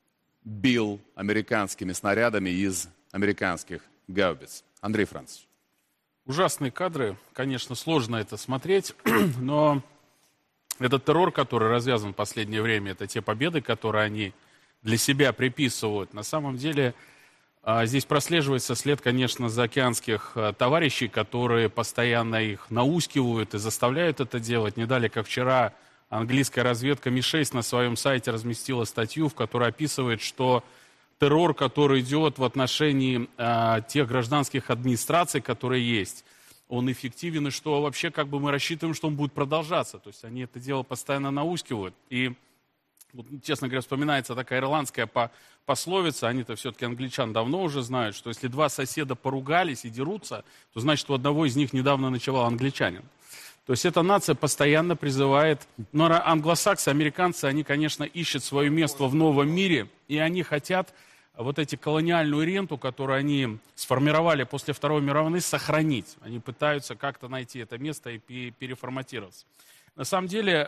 Speaker 1: бил американскими снарядами из американских гаубиц. Андрей Францович.
Speaker 19: Ужасные кадры. Конечно, сложно это смотреть, но... Этот террор, который развязан в последнее время, это те победы, которые они для себя приписывают. На самом деле здесь прослеживается след, конечно, заокеанских товарищей, которые постоянно их наускивают и заставляют это делать. Не далее, как вчера, английская разведка Ми шесть на своем сайте разместила статью, в которой описывает, что террор, который идет в отношении тех гражданских администраций, которые есть, он эффективен, и что вообще как бы мы рассчитываем, что он будет продолжаться. То есть они это дело постоянно наускивают. И, вот, честно говоря, вспоминается такая ирландская пословица, они-то все-таки англичан давно уже знают, что если два соседа поругались и дерутся, то значит у одного из них недавно ночевал англичанин. То есть эта нация постоянно призывает... Но англосаксы, американцы, они, конечно, ищут свое место в новом мире, и они хотят... вот эти колониальную ренту, которую они сформировали после Второй мировой войны, сохранить. Они пытаются как-то найти это место и переформатироваться. На самом деле,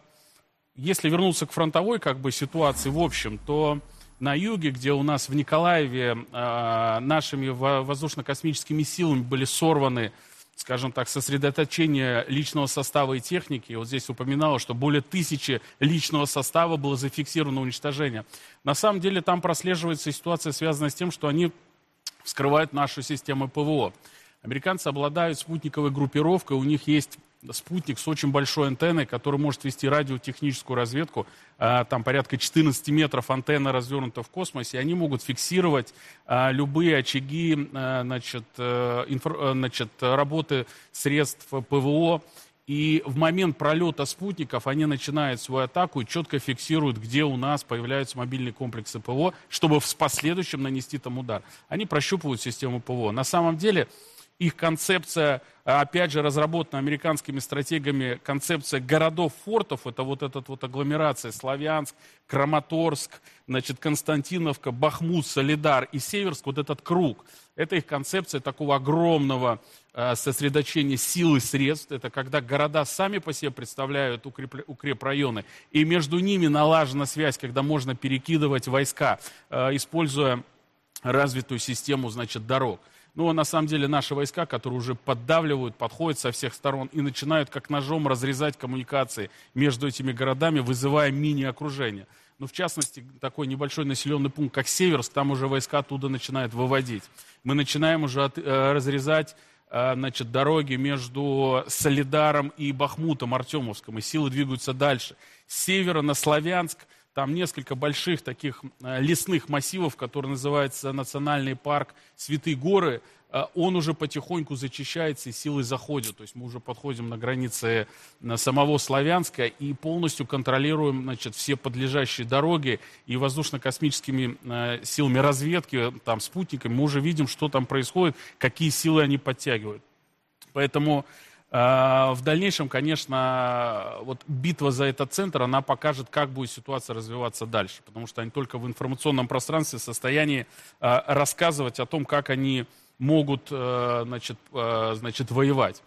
Speaker 19: если вернуться к фронтовой как бы ситуации в общем, то на юге, где у нас в Николаеве нашими воздушно-космическими силами были сорваны, скажем так, сосредоточение личного состава и техники. Вот здесь упоминалось, что более тысячи личного состава было зафиксировано уничтожение. На самом деле там прослеживается ситуация, связанная с тем, что они вскрывают нашу систему ПВО. Американцы обладают спутниковой группировкой, у них есть спутник с очень большой антенной, который может вести радиотехническую разведку. Там порядка четырнадцати метров антенна развернута в космосе. Они могут фиксировать любые очаги, значит, инфра... значит, работы средств ПВО. И в момент пролета спутников они начинают свою атаку и четко фиксируют, где у нас появляются мобильные комплексы ПВО, чтобы в последующем нанести там удар. Они прощупывают систему ПВО. На самом деле... Их концепция, опять же, разработана американскими стратегами, концепция городов-фортов, это вот эта вот агломерация Славянск, Краматорск, значит, Константиновка, Бахмут, Солидар и Северск, вот этот круг. Это их концепция такого огромного э, сосредоточения сил и средств. Это когда города сами по себе представляют укреп, укрепрайоны, и между ними налажена связь, когда можно перекидывать войска, э, используя развитую систему, значит, дорог. Но на самом деле наши войска, которые уже поддавливают, подходят со всех сторон и начинают как ножом разрезать коммуникации между этими городами, вызывая мини-окружение. Ну, в частности, такой небольшой населенный пункт, как Северск, там уже войска оттуда начинают выводить. Мы начинаем уже от, э, разрезать э, значит, дороги между Солидаром и Бахмутом, Артемовском, и силы двигаются дальше. С севера на Славянск. Там несколько больших таких лесных массивов, которые называются Национальный парк Святые Горы. Он уже потихоньку зачищается и силы заходят. То есть мы уже подходим на границы самого Славянска и полностью контролируем, значит, все подлежащие дороги. И воздушно-космическими силами разведки, там, спутниками, мы уже видим, что там происходит, какие силы они подтягивают. Поэтому В дальнейшем, конечно, вот битва за этот центр, она покажет, как будет ситуация развиваться дальше. Потому что они только в информационном пространстве в состоянии рассказывать о том, как они могут, значит, значит, воевать.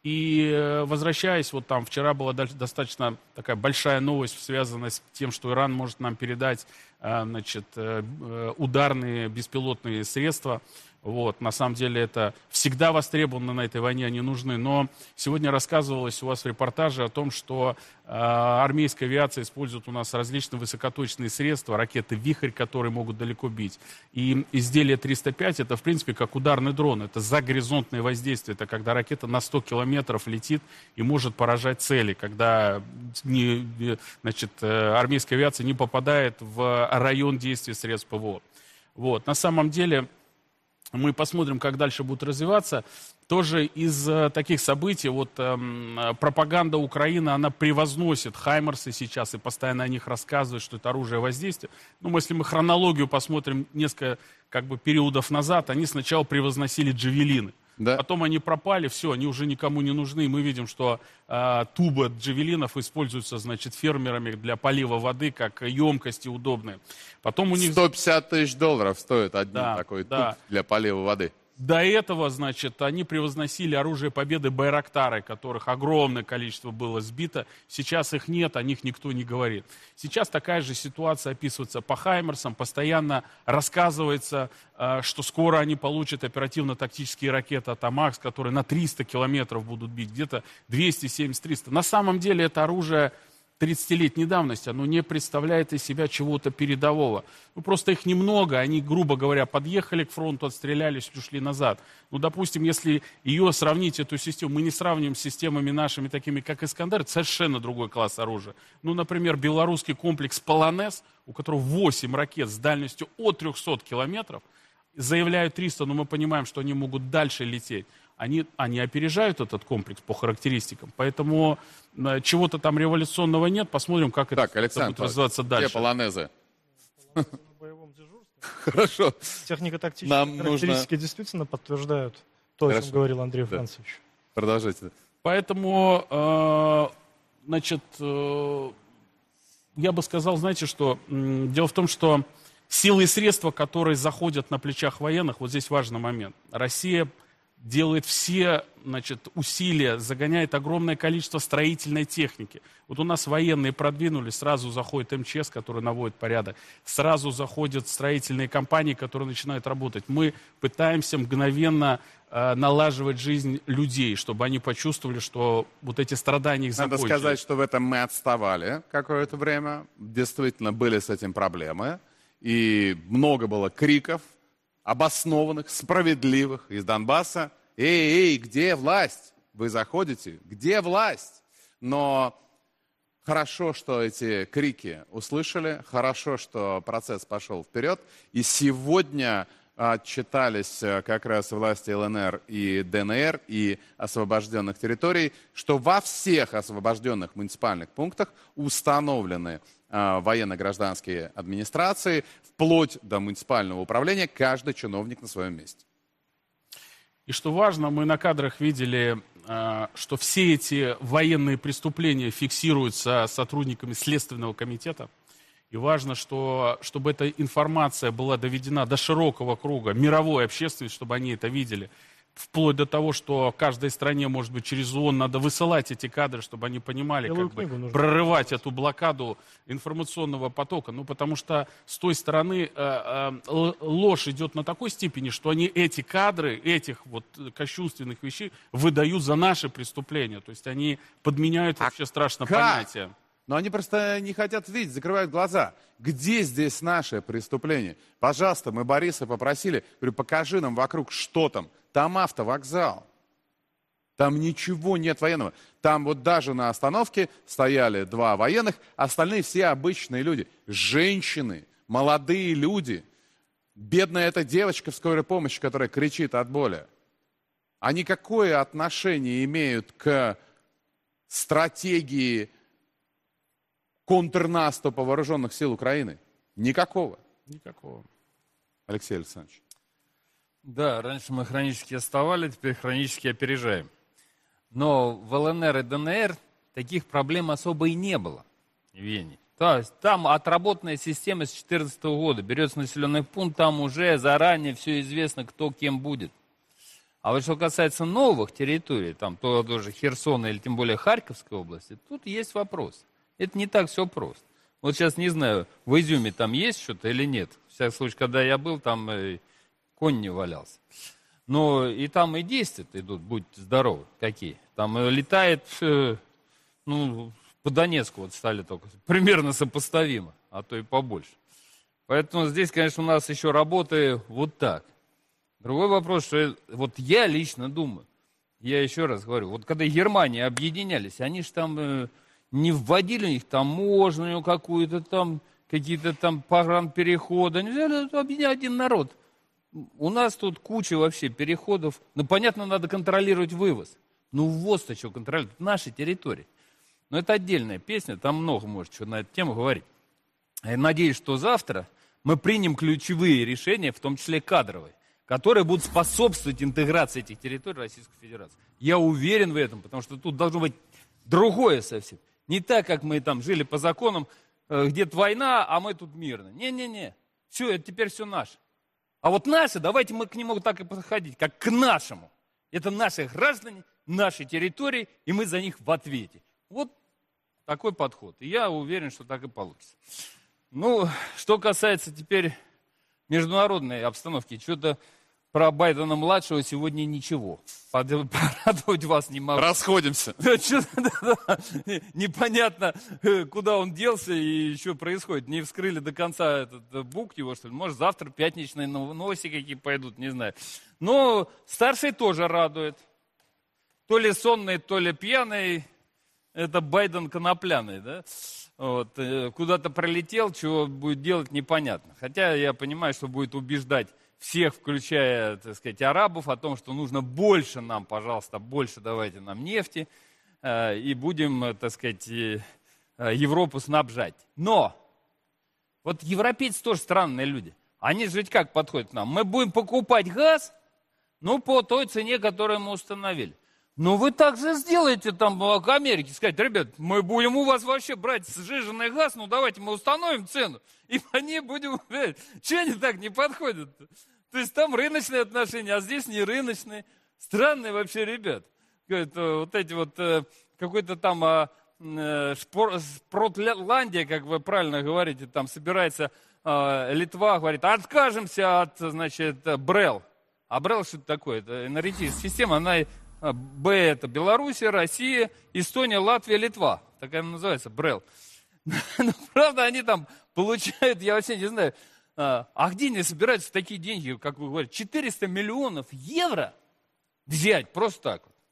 Speaker 19: И возвращаясь, вот там вчера была достаточно такая большая новость, связанная с тем, что Иран может нам передать, значит, ударные беспилотные средства. Вот, на самом деле это всегда востребовано на этой войне, они нужны. Но сегодня рассказывалось у вас в репортаже о том, что э, армейская авиация использует у нас различные высокоточные средства, ракеты «Вихрь», которые могут далеко бить. И изделие триста пять это, в принципе, как ударный дрон. Это загоризонтное воздействие. Это когда ракета на сто километров летит и может поражать цели. Когда не, значит, армейская авиация не попадает в район действия средств ПВО. Вот. На самом деле... Мы посмотрим, как дальше будет развиваться. Тоже из э, таких событий, вот э, пропаганда Украины, она превозносит хаймерсы сейчас и постоянно о них рассказывает, что это оружие воздействия. Ну, если мы хронологию посмотрим несколько как бы, периодов назад, они сначала превозносили джавелины. Да. Потом они пропали, все, они уже никому не нужны. И мы видим, что э, туба джавелинов используются, значит, фермерами для полива воды, как емкости удобные. Потом у них...
Speaker 1: сто пятьдесят тысяч долларов стоит один
Speaker 19: да,
Speaker 1: такой
Speaker 19: да.
Speaker 1: туб для полива воды.
Speaker 19: До этого, значит, они превозносили оружие победы Байрактары, которых огромное количество было сбито. Сейчас их нет, о них никто не говорит. Сейчас такая же ситуация описывается по хаймерсам. Постоянно рассказывается, что скоро они получат оперативно-тактические ракеты «Атамакс», которые на триста километров будут бить, где-то двести семьдесят - триста. На самом деле это оружие тридцатилетней давности, оно не представляет из себя чего-то передового. Ну, просто их немного, они, грубо говоря, подъехали к фронту, отстрелялись и ушли назад. Ну, допустим, если ее сравнить, эту систему, мы не сравним с системами нашими, такими как «Искандер», это совершенно другой класс оружия. Ну, например, белорусский комплекс «Полонез», у которого восемь ракет с дальностью от трехсот километров, заявляют триста, но мы понимаем, что они могут дальше лететь. Они, они опережают этот комплекс по характеристикам. Поэтому э, чего-то там революционного нет. Посмотрим, как
Speaker 1: так,
Speaker 19: это,
Speaker 1: Александр,
Speaker 19: это будет развиваться дальше.
Speaker 1: Где полонезы?
Speaker 6: На боевом дежурстве.
Speaker 1: Хорошо.
Speaker 6: Технико-тактические характеристики нужно... действительно подтверждают то, Хорошо. О чем говорил Андрей да. Францевич.
Speaker 1: Продолжайте.
Speaker 19: Поэтому, э, значит, э, я бы сказал, знаете, что э, дело в том, что силы и средства, которые заходят на плечах военных, вот здесь важный момент. Россия делает все, значит, усилия, загоняет огромное количество строительной техники. Вот у нас военные продвинулись, сразу заходит эм че эс, который наводит порядок, сразу заходят строительные компании, которые начинают работать. Мы пытаемся мгновенно э, налаживать жизнь людей, чтобы они почувствовали, что вот эти страдания их закончились.
Speaker 1: Надо сказать, что в этом мы отставали какое-то время. Действительно были с этим проблемы. И много было криков, обоснованных, справедливых из Донбасса. Эй, эй, где власть? Вы заходите, где власть? Но хорошо, что эти крики услышали, хорошо, что процесс пошел вперед. И сегодня отчитались как раз власти эл эн эр и дэ эн эр и освобожденных территорий, что во всех освобожденных муниципальных пунктах установлены военно-гражданские администрации, вплоть до муниципального управления, каждый чиновник на своем месте.
Speaker 19: И что важно, мы на кадрах видели, что все эти военные преступления фиксируются сотрудниками Следственного комитета. И важно, что, чтобы эта информация была доведена до широкого круга мировой общественности, чтобы они это видели. Вплоть до того, что каждой стране, может быть, через ООН надо высылать эти кадры, чтобы они понимали, Белую как бы, прорывать эту блокаду информационного потока. Ну, потому что с той стороны э, э, ложь идет на такой степени, что они эти кадры, этих вот кощунственных вещей выдают за наши преступления. То есть они подменяют вообще а страшно как? понятие.
Speaker 1: Но они просто не хотят видеть, закрывают глаза. Где здесь наше преступление? Пожалуйста, мы Бориса попросили, говорю, покажи нам вокруг, что там. Там автовокзал. Там ничего нет военного. Там вот даже на остановке стояли два военных, остальные все обычные люди. Женщины, молодые люди. Бедная эта девочка в скорой помощи, которая кричит от боли. Они какое отношение имеют к стратегии контрнаступа вооруженных сил Украины? Никакого.
Speaker 19: Никакого.
Speaker 1: Алексей Александрович.
Speaker 20: Да, раньше мы хронически отставали, теперь хронически опережаем. Но в ЛНР и ДНР таких проблем особо и не было в Вене. То есть там отработанная система с две тысячи четырнадцатого года. Берется населенный пункт, там уже заранее все известно, кто кем будет. А вот что касается новых территорий, там тоже Херсона или тем более Харьковской области, тут есть вопрос. Это не так все просто. Вот сейчас не знаю, в Изюме там есть что-то или нет. В всяком случае, когда я был, там конь не валялся. Но и там и действия идут, будьте здоровы, какие. Там летает, ну, по Донецку вот стали только примерно сопоставимо, а то и побольше. Поэтому здесь, конечно, у нас еще работы вот так. Другой вопрос, что вот я лично думаю, я еще раз говорю, вот когда Германия объединялись, они же там э, не вводили у них таможню какую-то там, какие-то там погранпереходы, они взяли, объединяли один народ. У нас тут куча вообще переходов, ну, понятно, надо контролировать вывоз, ну, ввоз-то что контролировать, это наши территории. Но это отдельная песня, там много может что на эту тему говорить. Я надеюсь, что завтра мы примем ключевые решения, в том числе кадровые, которые будут способствовать интеграции этих территорий Российской Федерации. Я уверен в этом, потому что тут должно быть другое совсем. Не так, как мы там жили по законам, где-то война, а мы тут мирно. Не-не-не, все, это теперь все наше. А вот наши, давайте мы к нему так и подходить, как к нашему. Это наши граждане, наши территории, и мы за них в ответе. Вот такой подход. И я уверен, что так и получится. Ну, что касается теперь международной обстановки, что-то про Байдена-младшего сегодня ничего. Порадовать вас не могу.
Speaker 1: Расходимся.
Speaker 20: Непонятно, куда он делся и что происходит. Не вскрыли до конца этот бук его, что ли. Может, завтра пятничные новости какие пойдут, не знаю. Но старший тоже радует. То ли сонный, то ли пьяный. Это Байден конопляный, да? Вот, куда-то пролетел, чего будет делать, непонятно. Хотя я понимаю, что будет убеждать всех, включая, так сказать, арабов, о том, что нужно больше нам, пожалуйста, больше давайте нам нефти, э, и будем, так сказать, э, Европу снабжать. Но вот европейцы тоже странные люди. Они же ведь как подходят к нам? Мы будем покупать газ, ну, по той цене, которую мы установили. Ну, вы так же сделаете там к Америке, сказать, ребят, мы будем у вас вообще брать сжиженный газ, ну, давайте мы установим цену, и по ней будем, блядь, что они так не подходят-то? То есть там рыночные отношения, а здесь не рыночные. Странные вообще ребят. Вот эти вот, какой-то там э, шпор, Шпротландия, как вы правильно говорите, там собирается э, Литва, говорит, откажемся от, значит, БРЭЛ. А БРЭЛ что это такое? Это энергетическая система, она... Б это Белоруссия, Россия, Эстония, Латвия, Литва. Так она называется, БРЭЛ. Но, правда, они там получают, я вообще не знаю, а, а где они собираются такие деньги, как вы говорите, четыреста миллионов евро взять просто так вот.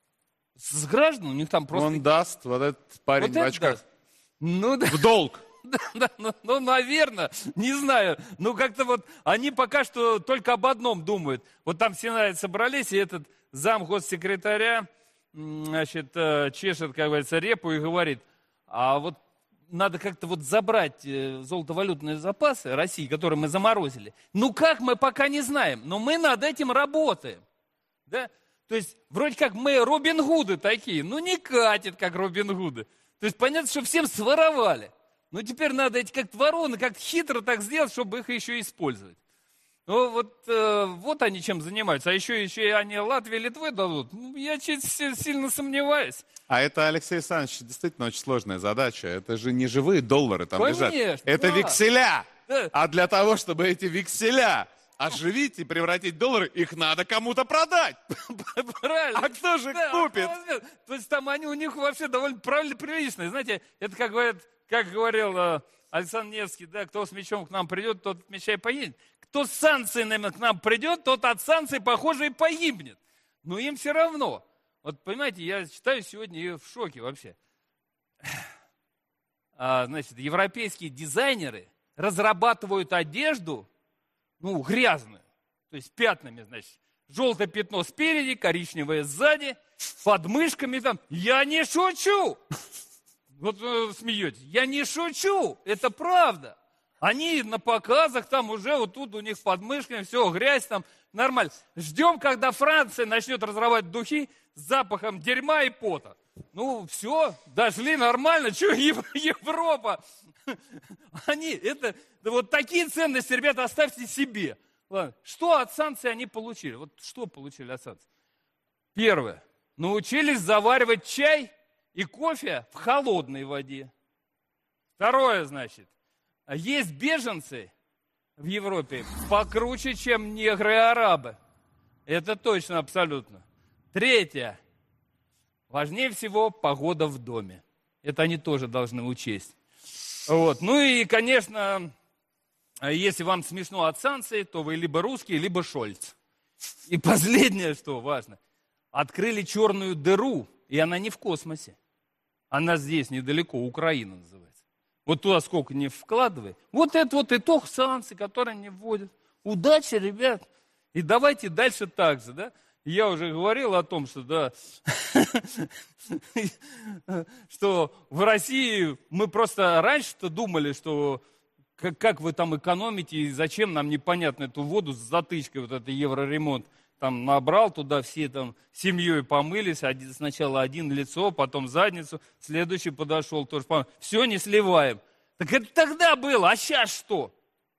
Speaker 20: С граждан у них там просто...
Speaker 1: Он даст, вот этот парень
Speaker 20: вот
Speaker 1: в очках.
Speaker 20: Ну, да.
Speaker 1: В долг.
Speaker 20: Да, да, ну, ну, наверное, не знаю. Ну, как-то вот они пока что только об одном думают. Вот там все, наверное, собрались, и этот зам госсекретаря, значит, чешет, как говорится, репу и говорит, а вот надо как-то вот забрать золотовалютные запасы России, которые мы заморозили. Ну, как, мы пока не знаем, но мы над этим работаем. Да? То есть, вроде как мы Робин Гуды такие, ну, не катит, как Робин Гуды. То есть, понятно, что всем своровали. Но теперь надо эти как-то вороны, как-то хитро так сделать, чтобы их еще использовать. Ну, вот, э, вот они чем занимаются. А еще, еще и они Латвии, Литвы дадут. Ну, я чуть сильно сомневаюсь.
Speaker 1: А это, Алексей Александрович, действительно очень сложная задача. Это же не живые доллары там
Speaker 20: Конечно,
Speaker 1: лежат. Это
Speaker 20: да.
Speaker 1: векселя.
Speaker 20: Да.
Speaker 1: А для того, чтобы эти векселя оживить и превратить в доллары, их надо кому-то продать.
Speaker 20: Правильно.
Speaker 1: А кто же
Speaker 20: да,
Speaker 1: купит?
Speaker 20: То есть там они у них вообще довольно правильно приличные. Знаете, это как говорят, как говорил э, Александр Невский, да, кто с мечом к нам придет, тот от меча и поедет. Кто с санкциями к нам придет, тот от санкций, похоже, и погибнет. Но им все равно. Вот, понимаете, я читаю сегодня и в шоке вообще. А, значит, европейские дизайнеры разрабатывают одежду, ну, грязную, то есть пятнами, значит. Желтое пятно спереди, коричневое сзади, под мышками там. Я не шучу! Вот э, смеетесь. Я не шучу, это правда. Они на показах там уже вот тут у них под мышками все, грязь там, Нормально. Ждем, когда Франция начнет разрабатывать духи с запахом дерьма и пота. Ну, все, дошли нормально. Че, Европа? Они, это, вот такие ценности, ребята, оставьте себе. Ладно. Что от санкций они получили? Вот что получили от санкций? Первое. Научились заваривать чай и кофе в холодной воде. Второе, значит, есть беженцы в Европе покруче, чем негры и арабы. Это точно, абсолютно. Третье. Важнее всего погода в доме. Это они тоже должны учесть. Вот. Ну и, конечно, если вам смешно от санкций, то вы либо русский, либо Шольц. И последнее, что важно. Открыли черную дыру, и она не в космосе. Она здесь, недалеко, Украина называется. Вот туда сколько не вкладывай. Вот это вот итог санкций, которые они вводят. Удачи, ребят. И давайте дальше так же, да. Я уже говорил о том, что, да, что в России мы просто раньше-то думали, что как, как вы там экономите и зачем нам непонятно эту воду с затычкой, вот это евроремонт. Там набрал туда, все там семьей помылись, один, сначала один лицо, потом задницу, следующий подошел, тоже помыл. Все, не сливаем. Так это тогда было, а сейчас что?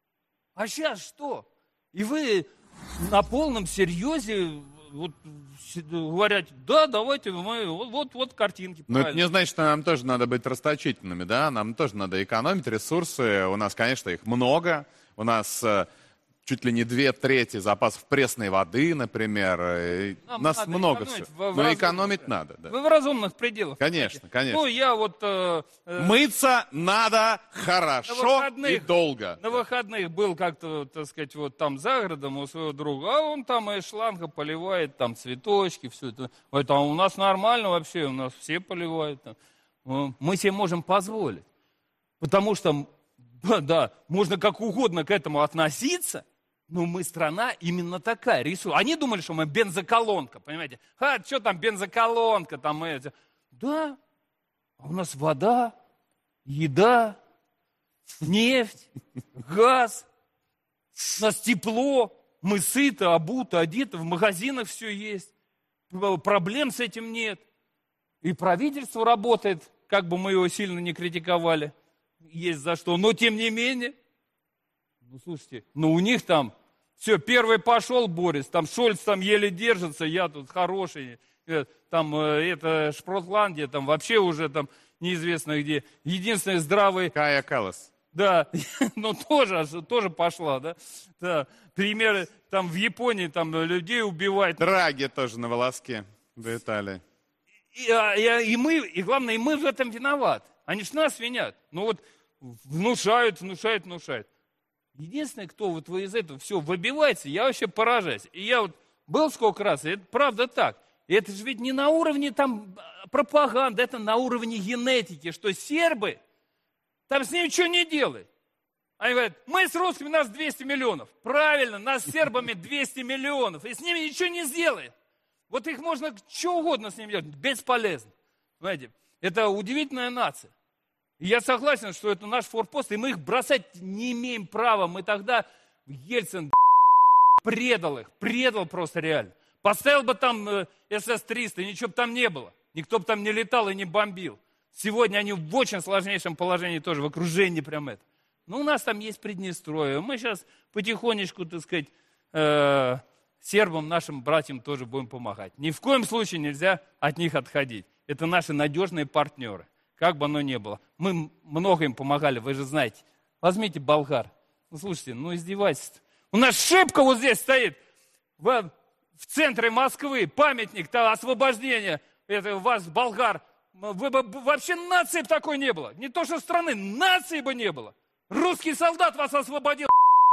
Speaker 20: А сейчас что? И вы на полном серьезе вот, говорят, да, давайте мы, вот, вот, вот картинки.
Speaker 1: Но это не значит, что нам тоже надо быть расточительными, да, нам тоже надо экономить ресурсы, у нас, конечно, их много, у нас чуть ли не две трети запасов пресной воды, например. Нам Нас много всего. В, в Но экономить надо. Да.
Speaker 20: В разумных пределах.
Speaker 1: Конечно, конечно.
Speaker 20: Ну, я вот... Э, э,
Speaker 1: Мыться надо хорошо выходных, и долго.
Speaker 20: На выходных был как-то, так сказать, вот там за городом у своего друга, а он там из шланга поливает, там цветочки, все это. Это а у нас нормально вообще, у нас все поливают. Там. Мы себе можем позволить. Потому что, да, да, можно как угодно к этому относиться, но мы страна именно такая, рисуем. Они думали, что мы бензоколонка, понимаете? Ха, что там бензоколонка, там мы... Да, а у нас вода, еда, нефть, газ, у нас тепло, мы сыты, обуты, одеты, в магазинах все есть. Проблем с этим нет. И правительство работает, как бы мы его сильно не критиковали, есть за что, но тем не менее... Ну, слушайте, ну у них там, все, первый пошел Борис, там Шольц там еле держится, я тут хороший, там это Шпротландия, там вообще уже там неизвестно где. Единственный здравый...
Speaker 1: Кая Каллас.
Speaker 20: Да, ну тоже, тоже пошла, да. да. Примеры, там в Японии там людей убивают.
Speaker 1: Драги тоже на волоске в Италии.
Speaker 20: И, и, и мы, и главное, и мы в этом виноваты. Они ж нас винят. Ну вот внушают, внушают, внушают. Единственное, кто вот из этого все выбивается, я вообще поражаюсь. И я вот был сколько раз, и это правда так. И это же ведь не на уровне там пропаганды, это на уровне генетики, что сербы, там с ними ничего не делают. Они говорят, мы с русскими, нас двести миллионов. Правильно, нас с сербами двести миллионов, и с ними ничего не сделает. Вот их можно что угодно с ними делать, бесполезно. Понимаете, это удивительная нация. И я согласен, что это наш форпост, и мы их бросать не имеем права. Мы тогда, Ельцин, предал их, предал просто реально. Поставил бы там э, эс эс триста, ничего бы там не было. Никто бы там не летал и не бомбил. Сегодня они в очень сложнейшем положении тоже, в окружении прям это. Но у нас там есть Приднестровье. Мы сейчас потихонечку, так сказать, э, сербам, нашим братьям тоже будем помогать. Ни в коем случае нельзя от них отходить. Это наши надежные партнеры. Как бы оно ни было. Мы много им помогали, вы же знаете. Возьмите болгар. Ну, слушайте, ну издевательство. У нас шибко вот здесь стоит, в, в центре Москвы, памятник того освобождения, это у вас болгар. Вы бы, вообще нации бы такой не было. Не то, что страны, нации бы не было. Русский солдат вас освободил.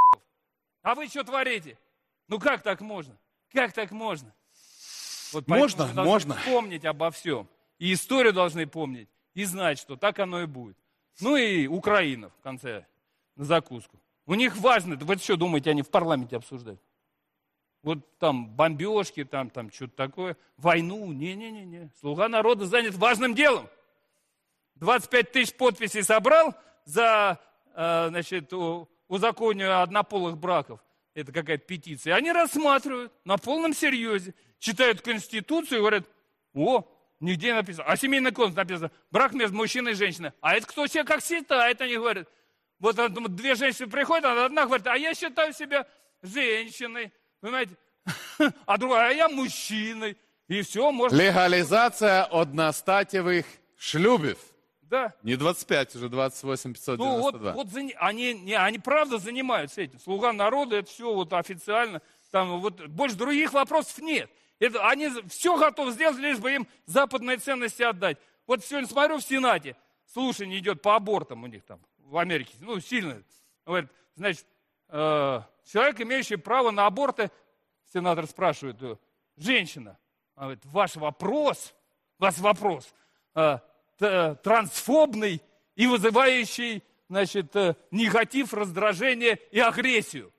Speaker 20: А вы что творите? Ну как так можно? Как так можно? Вот
Speaker 1: можно, можно.
Speaker 20: Помнить обо всем. И историю должны помнить. И знать, что так оно и будет. Ну и Украина в конце, на закуску. У них важно, вы что думаете, они в парламенте обсуждают? Вот там бомбежки, там, там что-то такое. Войну, не-не-не. Слуга народа занят важным делом. двадцать пять тысяч подписей собрал за, э, значит, узаконение однополых браков. это какая-то петиция, они рассматривают на полном серьезе, читают Конституцию и говорят, о, нигде не написано. А семейный кодекс написано, брак между мужчиной и женщиной. А это кто себе как считает, они говорят. Вот две женщины приходят, одна говорит, а я считаю себя женщиной, понимаете, а другая, а я мужчиной. И все, можно...
Speaker 1: Легализация одностатевых шлюбов.
Speaker 20: Да.
Speaker 1: Не двадцать пять, уже двадцать восемь пятьсот девяносто два.
Speaker 20: Ну вот, вот за... они, не, они правда занимаются этим. Слуга народа, это все вот официально. Там вот больше других вопросов нет. Это, они все готовы сделать, лишь бы им западные ценности отдать. Вот сегодня смотрю в Сенате, слушание идет по абортам у них там, в Америке. Ну, сильно. Говорит, значит, э, человек, имеющий право на аборты, сенатор спрашивает, женщина. Она говорит, ваш вопрос, ваш вопрос, э, трансфобный и вызывающий, значит, негатив, раздражение и агрессию.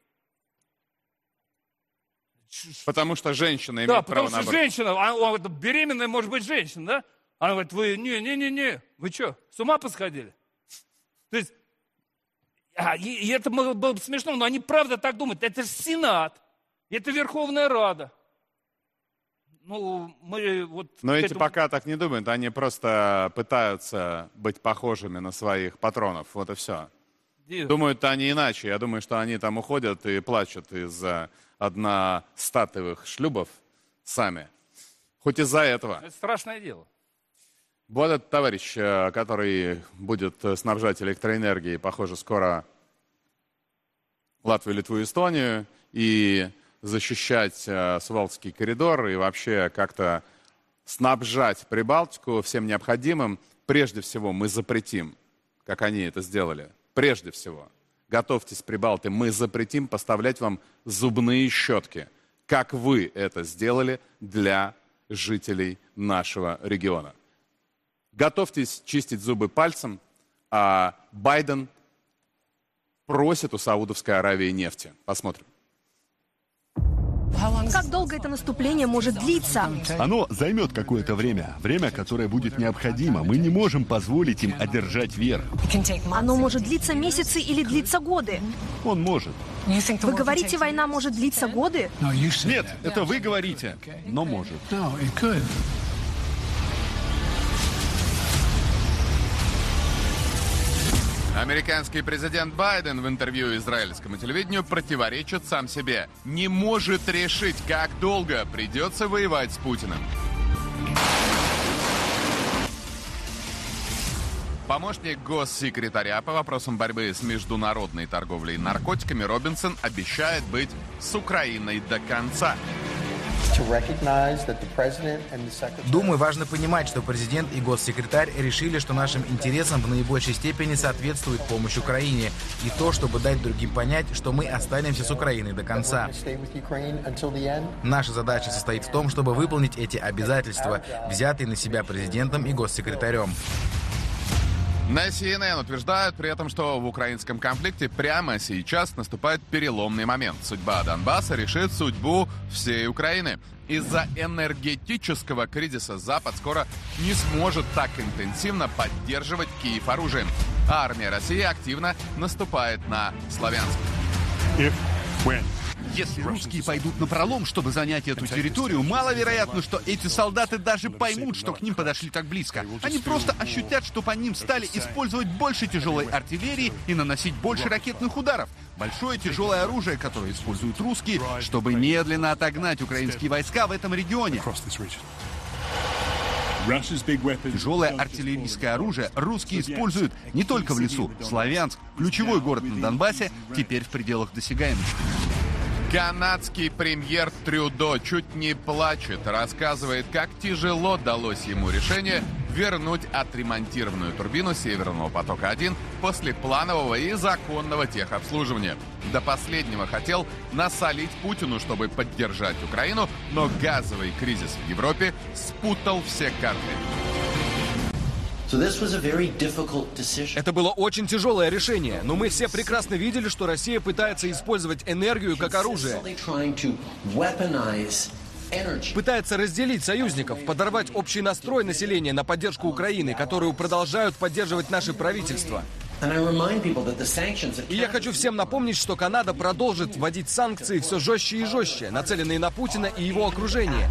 Speaker 1: Потому что женщина имеет
Speaker 20: да,
Speaker 1: право на аборт.
Speaker 20: Да, потому что женщина, а, а, беременная может быть женщина, да? Она говорит, вы, не-не-не-не, вы что, с ума посходили? То есть, а, и, и это было бы смешно, но они правда так думают. Это же Сенат, это Верховная Рада. Ну, мы вот...
Speaker 1: Но эти
Speaker 20: этому...
Speaker 1: пока так не думают, они просто пытаются быть похожими на своих патронов, вот и все. И... Думают они иначе, я думаю, что они там уходят и плачут из-за одностатевых шлюбов сами, хоть из-за этого.
Speaker 20: Это страшное дело.
Speaker 1: Вот этот товарищ, который будет снабжать электроэнергией, похоже, скоро Латвию, Литву и Эстонию, и... защищать э, Сувалкский коридор и вообще как-то снабжать Прибалтику всем необходимым, прежде всего мы запретим, как они это сделали. Прежде всего, готовьтесь, прибалты, мы запретим поставлять вам зубные щетки, как вы это сделали для жителей нашего региона. Готовьтесь чистить зубы пальцем, а Байден просит у Саудовской Аравии нефти. Посмотрим.
Speaker 13: Как долго это наступление может длиться?
Speaker 21: Оно займет какое-то время. Время, которое будет необходимо. Мы не можем позволить им одержать верх.
Speaker 13: Оно может длиться месяцы или длиться годы?
Speaker 21: Он может.
Speaker 13: Вы говорите, война может длиться годы?
Speaker 21: Нет, это вы говорите, но может.
Speaker 1: Американский президент Байден в интервью израильскому телевидению противоречит сам себе. Не может решить, как долго придется воевать с Путиным. Помощник госсекретаря по вопросам борьбы с международной торговлей наркотиками Робинсон обещает быть с Украиной до конца.
Speaker 17: Думаю, важно понимать, что президент и госсекретарь решили, что нашим интересам в наибольшей степени соответствует помощь Украине. И то, чтобы дать другим понять, что мы останемся с Украиной до конца. Наша задача состоит в том, чтобы выполнить эти обязательства, взятые на себя президентом и госсекретарем.
Speaker 1: На си эн эн утверждают при этом, что в украинском конфликте прямо сейчас наступает переломный момент. Судьба Донбасса решит судьбу всей Украины. Из-за энергетического кризиса Запад скоро не сможет так интенсивно поддерживать Киев оружием. А армия России активно наступает на Славянск.
Speaker 22: Если русские пойдут напролом, чтобы занять эту территорию, маловероятно, что эти солдаты даже поймут, что к ним подошли так близко. Они просто ощутят, что по ним стали использовать больше тяжелой артиллерии и наносить больше ракетных ударов. Большое тяжелое оружие, которое используют русские, чтобы медленно отогнать украинские войска в этом регионе. Тяжелое артиллерийское оружие русские используют не только в лесу. Славянск, ключевой город на Донбассе, теперь в пределах досягаемости.
Speaker 1: Канадский премьер Трюдо чуть не плачет, рассказывает, как тяжело далось ему решение вернуть отремонтированную турбину Северного потока-один после планового и законного техобслуживания. До последнего хотел насолить Путину, чтобы поддержать Украину, но газовый кризис в Европе спутал все карты.
Speaker 3: Это было очень тяжелое решение, но мы все прекрасно видели, что Россия пытается использовать энергию как оружие. Пытается разделить союзников, подорвать общий настрой населения на поддержку Украины, которую продолжают поддерживать наши правительства. И я хочу всем напомнить, что Канада продолжит вводить санкции все жестче и жестче, нацеленные на Путина и его окружение,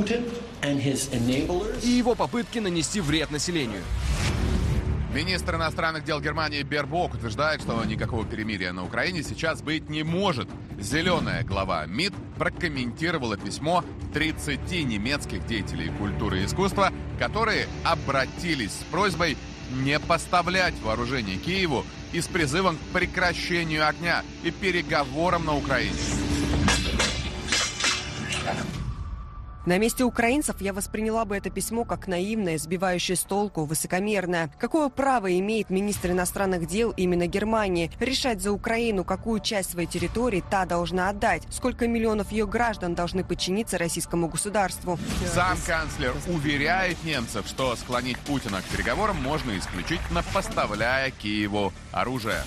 Speaker 3: и его попытки нанести вред населению.
Speaker 1: Министр иностранных дел Германии Бербок утверждает, что никакого перемирия на Украине сейчас быть не может. Зеленая глава МИД прокомментировала письмо тридцати немецких деятелей культуры и искусства, которые обратились с просьбой не поставлять вооружение Киеву и с призывом к прекращению огня и переговорам на Украине.
Speaker 5: На месте украинцев я восприняла бы это письмо как наивное, сбивающее с толку, высокомерное. Какое право имеет министр иностранных дел именно Германии решать за Украину, какую часть своей территории та должна отдать? Сколько миллионов ее граждан должны подчиниться российскому государству?
Speaker 1: Сам канцлер уверяет немцев, что склонить Путина к переговорам можно исключительно поставляя Киеву оружие.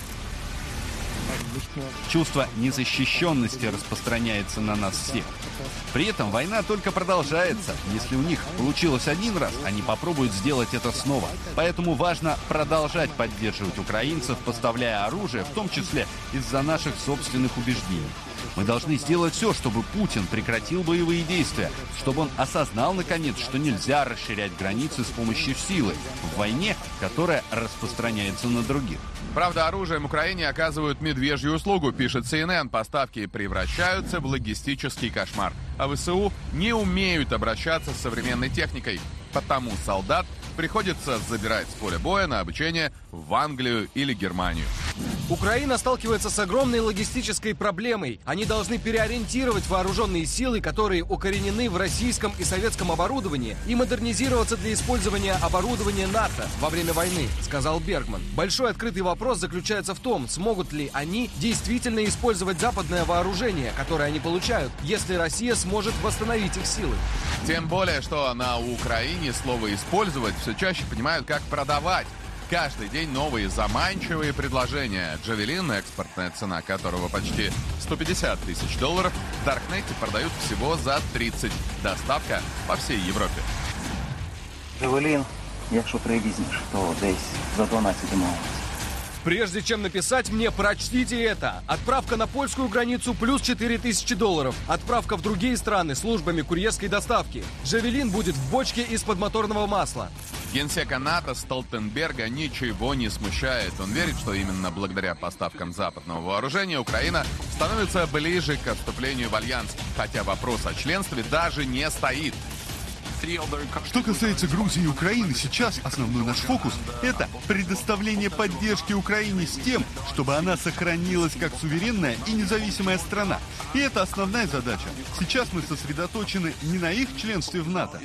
Speaker 2: Чувство незащищенности распространяется на нас всех. При этом война только продолжается. Если у них получилось один раз, они попробуют сделать это снова. Поэтому важно продолжать поддерживать украинцев, поставляя оружие, в том числе из-за наших собственных убеждений. Мы должны сделать все, чтобы Путин прекратил боевые действия, чтобы он осознал, наконец, что нельзя расширять границы с помощью силы в войне, которая распространяется на других.
Speaker 1: Правда, оружием Украине оказывают медвежью услугу, пишет си эн эн. Поставки превращаются в логистический кошмар. А ВСУ не умеют обращаться с современной техникой. Потому солдат приходится забирать с поля боя на обучение в Англию или Германию.
Speaker 3: Украина сталкивается с огромной логистической проблемой. Они должны переориентировать вооруженные силы, которые укоренены в российском и советском оборудовании, и модернизироваться для использования оборудования НАТО во время войны, сказал Бергман. Большой открытый вопрос заключается в том, смогут ли они действительно использовать западное вооружение, которое они получают, если Россия сможет восстановить их силы.
Speaker 1: Тем более, что на Украине слово «использовать» все чаще понимают как «продавать». Каждый день новые заманчивые предложения. «Джавелин», экспортная цена которого почти сто пятьдесят тысяч долларов, в Даркнете продают всего за тридцать. Доставка по всей Европе.
Speaker 7: «Джавелин», якщо привізьмеш, то десь за дванадцять мало.
Speaker 3: Прежде чем написать мне, прочтите это. Отправка на польскую границу плюс четыре тысячи долларов. Отправка в другие страны службами курьерской доставки. «Джавелин» будет в бочке из-под моторного масла.
Speaker 1: Генсека НАТО Столтенберга ничего не смущает. Он верит, что именно благодаря поставкам западного вооружения Украина становится ближе к вступлению в альянс. Хотя вопрос о членстве даже не стоит.
Speaker 21: Что касается Грузии и Украины, сейчас основной наш фокус – это предоставление поддержки Украине с тем, чтобы она сохранилась как суверенная и независимая страна. И это основная задача. Сейчас мы сосредоточены не на их членстве в НАТО.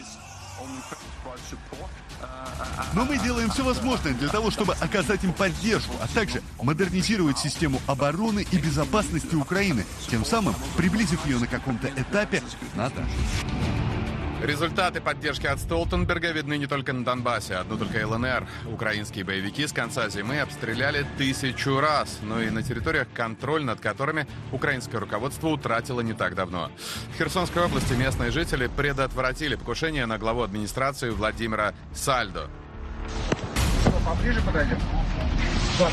Speaker 21: Но мы делаем все возможное для того, чтобы оказать им поддержку, а также модернизировать систему обороны и безопасности Украины, тем самым приблизив ее на каком-то этапе к НАТО.
Speaker 1: Результаты поддержки от Столтенберга видны не только на Донбассе. Одну только эл эн эр украинские боевики с конца зимы обстреляли тысячу раз. Но и на территориях, контроль над которыми украинское руководство утратило не так давно. В Херсонской области местные жители предотвратили покушение на главу администрации Владимира Сальдо.
Speaker 6: Поближе подойдем. Да,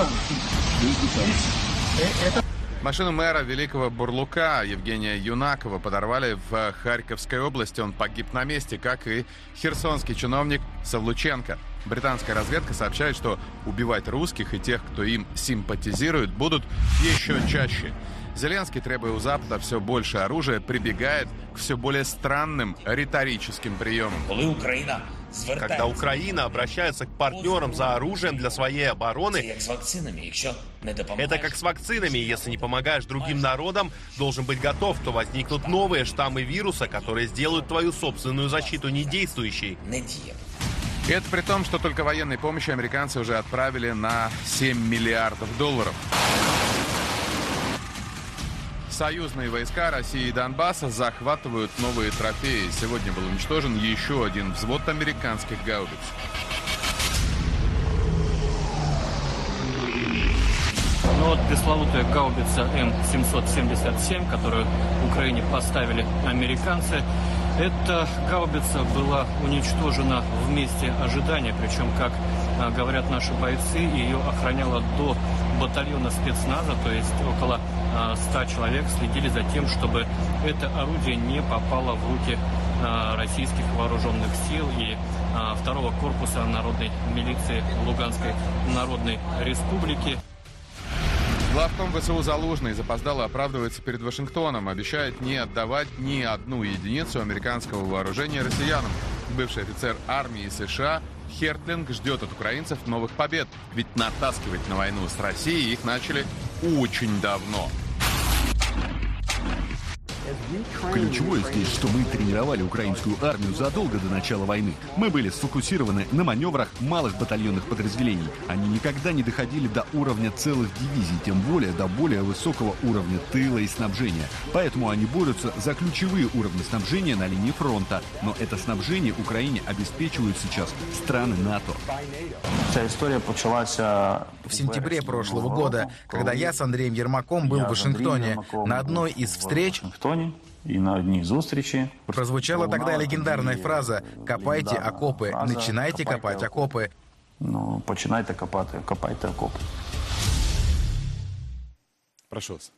Speaker 6: это...
Speaker 1: Машину мэра Великого Бурлука Евгения Юнакова подорвали в Харьковской области. Он погиб на месте, как и херсонский чиновник Савлученко. Британская разведка сообщает, что убивать русских и тех, кто им симпатизирует, будут еще чаще. Зеленский, требуя у Запада все больше оружия, прибегает к все более странным риторическим приемам.
Speaker 4: Когда Украина обращается к партнерам за оружием для своей обороны, это как с вакцинами. Если не помогаешь другим народам, должен быть готов, то возникнут новые штаммы вируса, которые сделают твою собственную защиту недействующей.
Speaker 1: И это при том, что только военной помощи американцы уже отправили на семь миллиардов долларов. Союзные войска России и Донбасса захватывают новые трофеи. Сегодня был уничтожен еще один взвод американских гаубиц.
Speaker 9: Ну вот пресловутая гаубица эм семьсот семьдесят семь, которую Украине поставили американцы, эта гаубица была уничтожена в месте ожидания, причем как говорят наши бойцы, ее охраняло до батальона спецназа, то есть около ста человек следили за тем, чтобы это орудие не попало в руки российских вооруженных сил и второго корпуса народной милиции Луганской Народной Республики.
Speaker 1: Главком ВСУ Залужный запоздало оправдывается перед Вашингтоном, обещает не отдавать ни одну единицу американского вооружения россиянам. Бывший офицер армии США Хертлинг ждет от украинцев новых побед, ведь натаскивать на войну с Россией их начали очень давно.
Speaker 8: Ключевое здесь, что мы тренировали украинскую армию задолго до начала войны. Мы были сфокусированы на маневрах малых батальонных подразделений. Они никогда не доходили до уровня целых дивизий, тем более до более высокого уровня тыла и снабжения. Поэтому они борются за ключевые уровни снабжения на линии фронта. Но это снабжение Украине обеспечивают сейчас страны НАТО.
Speaker 7: Вся история началась
Speaker 17: в сентябре прошлого года, когда я с Андреем Ермаком был в Вашингтоне. На одной из встреч
Speaker 7: и на одни зустрічі
Speaker 17: прозвучала тогда легендарная фраза «Копайте окопы, начинайте копать окопы».
Speaker 7: Ну, починайте копати, копайте окопы.
Speaker 1: Прошу вас.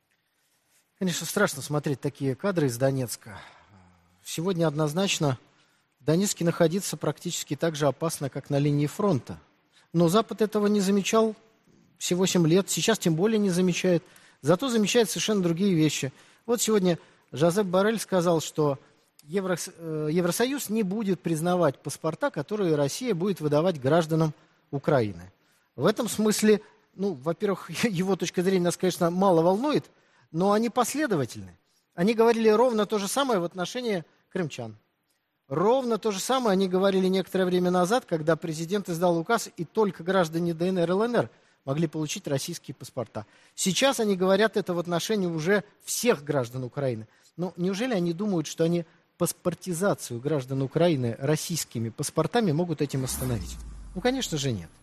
Speaker 11: Конечно, страшно смотреть такие кадры из Донецка. Сегодня однозначно в Донецке находиться практически так же опасно, как на линии фронта. Но Запад этого не замечал всего семь лет, сейчас тем более не замечает. Зато замечает совершенно другие вещи. Вот сегодня Жозеп Боррель сказал, что Евро, Евросоюз не будет признавать паспорта, которые Россия будет выдавать гражданам Украины. В этом смысле, ну, во-первых, его точка зрения нас, конечно, мало волнует, но они последовательны. Они говорили ровно то же самое в отношении крымчан. Ровно то же самое они говорили некоторое время назад, когда президент издал указ, и только граждане ДНР и ЛНР могли получить российские паспорта. Сейчас они говорят это в отношении уже всех граждан Украины. Но неужели они думают, что они паспортизацию граждан Украины российскими паспортами могут этим остановить? Ну, конечно же, нет.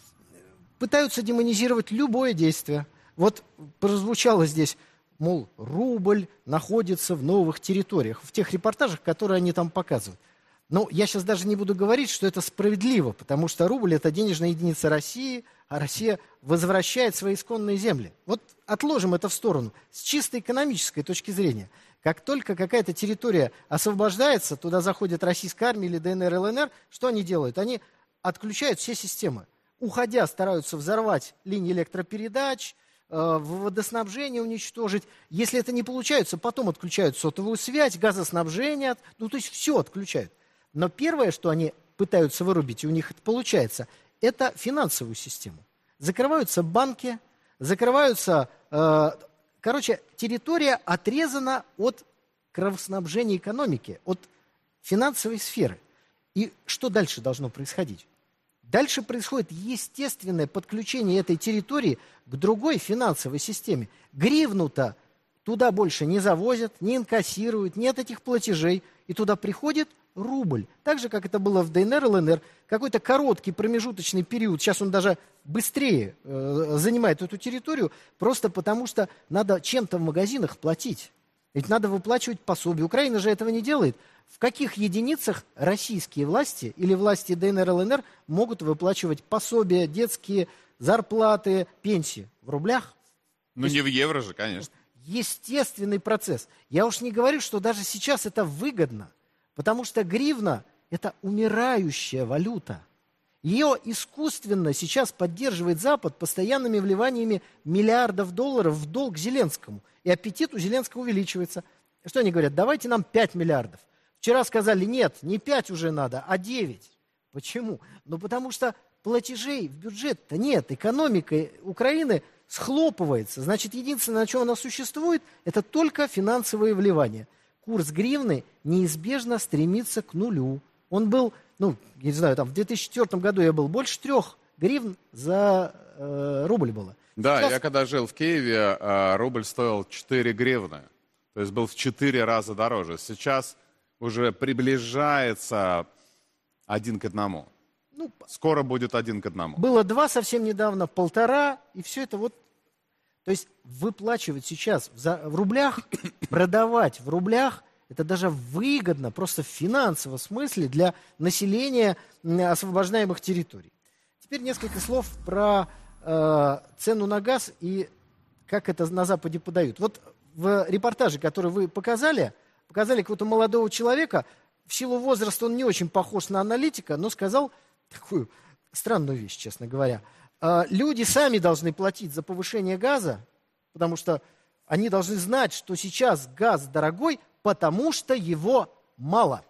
Speaker 11: Пытаются демонизировать любое действие. Вот прозвучало здесь, мол, рубль находится в новых территориях, в тех репортажах, которые они там показывают. Но я сейчас даже не буду говорить, что это справедливо, потому что рубль – это денежная единица России, а Россия возвращает свои исконные земли. Вот отложим это в сторону. С чисто экономической точки зрения. Как только какая-то территория освобождается, туда заходит российская армия или ДНР, ЛНР, что они делают? Они отключают все системы. Уходя, стараются взорвать линии электропередач, э, водоснабжение уничтожить. Если это не получается, потом отключают сотовую связь, газоснабжение, ну то есть все отключают. Но первое, что они пытаются вырубить, и у них это получается, это финансовую систему. Закрываются банки, закрываются... Э, короче, территория отрезана от кровоснабжения экономики, от финансовой сферы. И что дальше должно происходить? Дальше происходит естественное подключение этой территории к другой финансовой системе. Гривну-то туда больше не завозят, не инкассируют, нет этих платежей, и туда приходит рубль. Так же, как это было в ДНР, ЛНР, какой-то короткий промежуточный период, сейчас он даже быстрее э, занимает эту территорию, просто потому что надо чем-то в магазинах платить. Ведь надо выплачивать пособие. Украина же этого не делает. В каких единицах российские власти или власти ДНР, ЛНР могут выплачивать пособия, детские зарплаты, пенсии? В рублях?
Speaker 1: Ну, не в евро же, конечно.
Speaker 11: Естественный процесс. Я уж не говорю, что даже сейчас это выгодно. Потому что гривна – это умирающая валюта. Ее искусственно сейчас поддерживает Запад постоянными вливаниями миллиардов долларов в долг Зеленскому. И аппетит у Зеленского увеличивается. Что они говорят? Давайте нам пять миллиардов. Вчера сказали, нет, не пять уже надо, а девять. Почему? Ну, потому что платежей в бюджет-то нет. Экономика Украины схлопывается. Значит, единственное, на чем она существует, это только финансовые вливания. Курс гривны неизбежно стремится к нулю. Он был, ну, я не знаю, там в две тысячи четвёртом году я был больше трех гривен за э, рубль было.
Speaker 1: Да,
Speaker 11: Сейчас...
Speaker 1: я когда жил в Киеве, э, рубль стоил четыре гривны. То есть был в четыре раза дороже. Сейчас уже приближается один к одному. Ну, скоро будет один к одному.
Speaker 11: Было два совсем недавно, полтора, и все это вот. То есть выплачивать сейчас в, за, в рублях, продавать в рублях, это даже выгодно, просто в финансовом смысле для населения освобождаемых территорий. теперь несколько слов про э, цену на газ и как это на Западе подают. Вот в репортаже, который вы показали, показали какого-то молодого человека. В силу возраста он не очень похож на аналитика, но сказал такую странную вещь, честно говоря. Э, люди сами должны платить за повышение газа, потому что они должны знать, что сейчас газ дорогой, потому что его мало.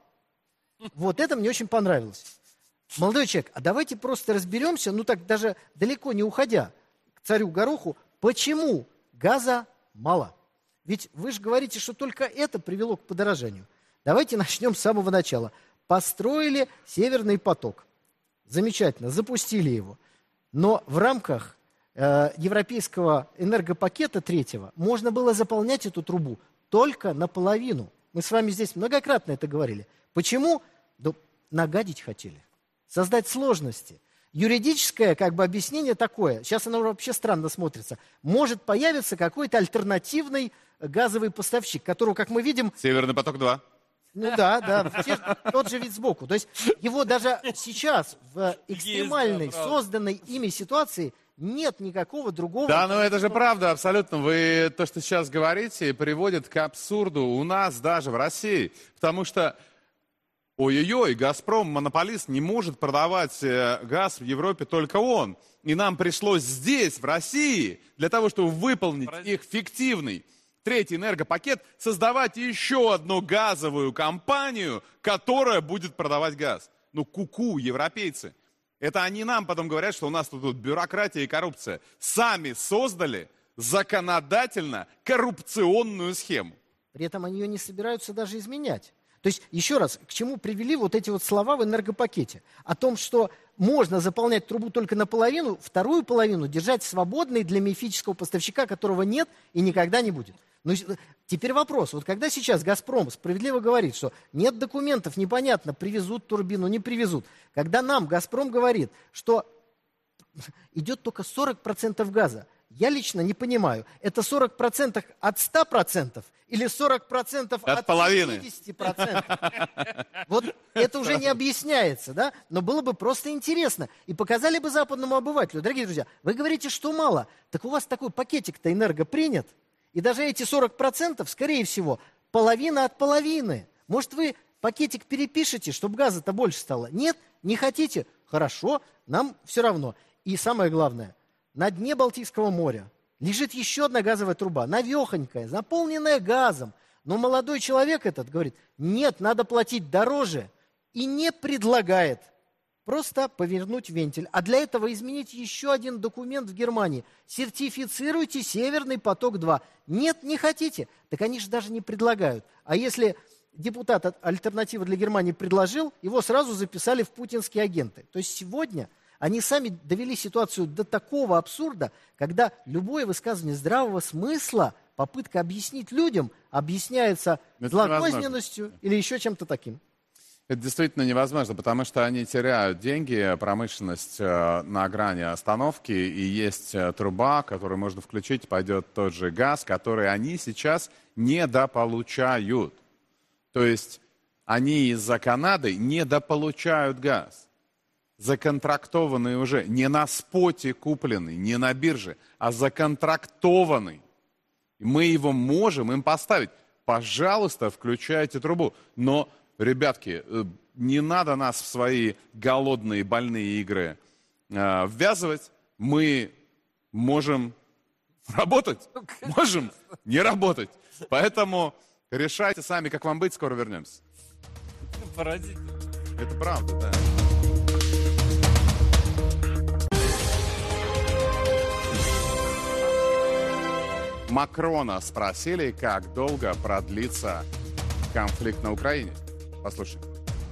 Speaker 11: Вот это мне очень понравилось. Молодой человек, а давайте просто разберемся, ну так даже далеко не уходя к царю Гороху, почему газа мало? Ведь вы же говорите, что только это привело к подорожанию. Давайте начнем с самого начала. Построили Северный поток. Замечательно, запустили его. Но в рамках э, европейского энергопакета третьего можно было заполнять эту трубу только наполовину. Мы с вами здесь многократно это говорили. Почему? Да нагадить хотели. Создать сложности. Юридическое как бы объяснение такое, сейчас оно вообще странно смотрится, может появиться какой-то альтернативный газовый поставщик, которого, как мы видим...
Speaker 1: Северный поток-два.
Speaker 11: Ну да, да, те, тот же вид сбоку. То есть его даже сейчас в экстремальной, созданной ими ситуации нет никакого другого...
Speaker 1: Да, но это же правда абсолютно. Вы то, что сейчас говорите, приводит к абсурду у нас даже в России. Потому что... Ой-ой-ой, «Газпром», монополист, не может продавать газ в Европе только он. И нам пришлось здесь, в России, для того, чтобы выполнить их фиктивный третий энергопакет, создавать еще одну газовую компанию, которая будет продавать газ. Ну, ку-ку, европейцы. Это они нам потом говорят, что у нас тут, тут бюрократия и коррупция. Сами создали законодательно коррупционную схему.
Speaker 11: При этом они ее не собираются даже изменять. То есть, еще раз, к чему привели вот эти вот слова в энергопакете? О том, что можно заполнять трубу только наполовину, вторую половину держать свободной для мифического поставщика, которого нет и никогда не будет. Но теперь вопрос. Вот когда сейчас «Газпром» справедливо говорит, что нет документов, непонятно, привезут турбину, не привезут. Когда нам «Газпром» говорит, что идет только сорок процентов газа, я лично не понимаю, это сорок процентов от ста процентов или сорок процентов от,
Speaker 1: от половины.
Speaker 11: пятидесяти процентов? Вот это уже не объясняется, да? Но было бы просто интересно. И показали бы западному обывателю. Дорогие друзья, вы говорите, что мало. Так у вас такой пакетик-то энерго принят. И даже эти сорок процентов, скорее всего, половина от половины. Может, вы пакетик перепишете, чтобы газа-то больше стало? Нет, не хотите? Хорошо, нам все равно. И самое главное, на дне Балтийского моря лежит еще одна газовая труба, навехонькая, наполненная газом. Но молодой человек этот говорит, нет, надо платить дороже, и не предлагает просто повернуть вентиль. А для этого изменить еще один документ в Германии. Сертифицируйте Северный поток-два. Нет, не хотите? Так они же даже не предлагают. А если депутат от «Альтернативы для Германии» предложил, его сразу записали в путинские агенты. То есть сегодня... Они сами довели ситуацию до такого абсурда, когда любое высказывание здравого смысла, попытка объяснить людям, объясняется злокозненностью или еще чем-то таким.
Speaker 1: Это действительно невозможно, потому что они теряют деньги, промышленность э, на грани остановки, и есть э, труба, которую можно включить, пойдет тот же газ, который они сейчас недополучают. То есть они из-за Канады недополучают газ. Законтрактованный уже, не на споте купленный, не на бирже, а законтрактованный. И мы его можем им поставить. Пожалуйста, включайте трубу. Но, ребятки, не надо нас в свои голодные, больные игры э, ввязывать. Мы можем работать, можем не работать. Поэтому решайте сами, как вам быть, скоро вернемся.
Speaker 20: Поразительно.
Speaker 1: Это правда, да. Макрона спросили, как долго продлится конфликт на Украине. Послушай.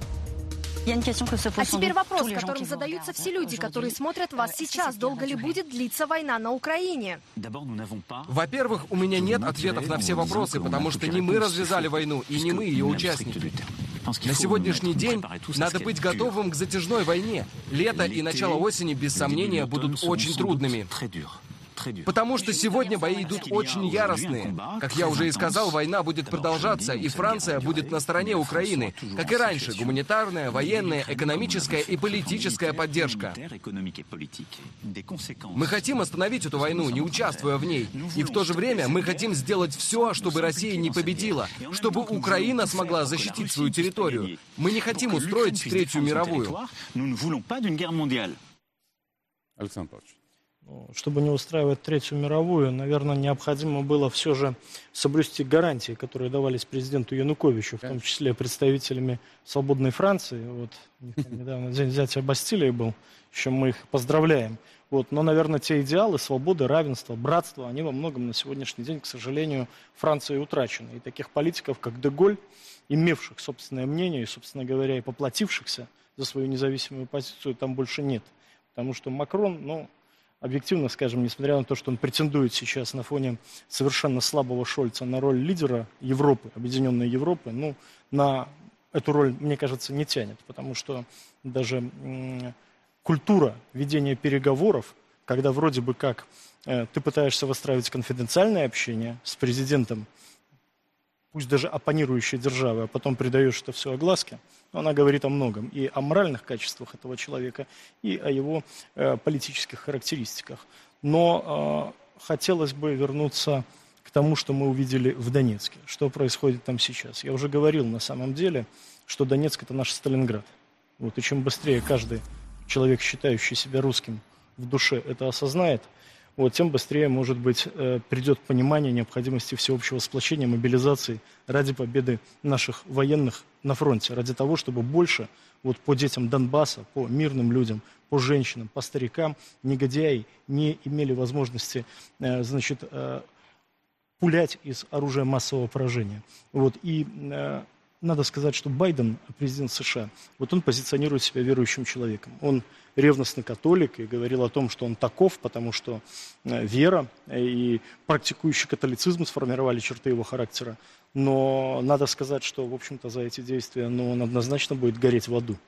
Speaker 13: А теперь вопрос, которым задаются все люди, которые смотрят вас сейчас. Долго ли будет длиться война на Украине?
Speaker 3: Во-первых, у меня нет ответов на все вопросы, потому что не мы развязали войну, и не мы ее участники. На сегодняшний день надо быть готовым к затяжной войне. Лето и начало осени, без сомнения, будут очень трудными. Потому что сегодня бои идут очень яростные. Как я уже и сказал, война будет продолжаться, и Франция будет на стороне Украины. Как и раньше, гуманитарная, военная, экономическая и политическая поддержка. Мы хотим остановить эту войну, не участвуя в ней. И в то же время мы хотим сделать все, чтобы Россия не победила, чтобы Украина смогла защитить свою территорию. Мы не хотим устроить Третью мировую.
Speaker 1: Александр Павлович.
Speaker 10: Чтобы не устраивать Третью мировую, наверное, необходимо было все же соблюсти гарантии, которые давались президенту Януковичу, в том числе представителями «Свободной Франции». Вот, недавно день взятия Бастилии был, еще мы их поздравляем. Вот, но, наверное, те идеалы свободы, равенства, братства, они во многом на сегодняшний день, к сожалению, Франции утрачены. И таких политиков, как Де-Голь, имевших собственное мнение и, собственно говоря, и поплатившихся за свою независимую позицию, там больше нет. Потому что Макрон, ну, объективно скажем, несмотря на то, что он претендует сейчас на фоне совершенно слабого Шольца на роль лидера Европы, Объединенной Европы, ну, на эту роль, мне кажется, не тянет. Потому что даже м- культура ведения переговоров, когда вроде бы как э, ты пытаешься выстраивать конфиденциальное общение с президентом, пусть даже оппонирующей державы, а потом придаешь это все огласке, она говорит о многом. И о моральных качествах этого человека, и о его э, политических характеристиках. Но э, хотелось бы вернуться к тому, что мы увидели в Донецке. Что происходит там сейчас. Я уже говорил на самом деле, что Донецк — это наш Сталинград. Вот, и чем быстрее каждый человек, считающий себя русским, в душе это осознает, вот, тем быстрее, может быть, э, придет понимание необходимости всеобщего сплочения, мобилизации ради победы наших военных на фронте, ради того, чтобы больше вот, по детям Донбасса, по мирным людям, по женщинам, по старикам негодяи не имели возможности, э, значит, э, пулять из оружия массового поражения. Вот, и э, надо сказать, что Байден, президент США, вот он позиционирует себя верующим человеком. Он ревностный католик и говорил о том, что он таков, потому что вера и практикующий католицизм сформировали черты его характера. Но надо сказать, что, в общем-то, за эти действия, ну, он однозначно будет гореть в аду.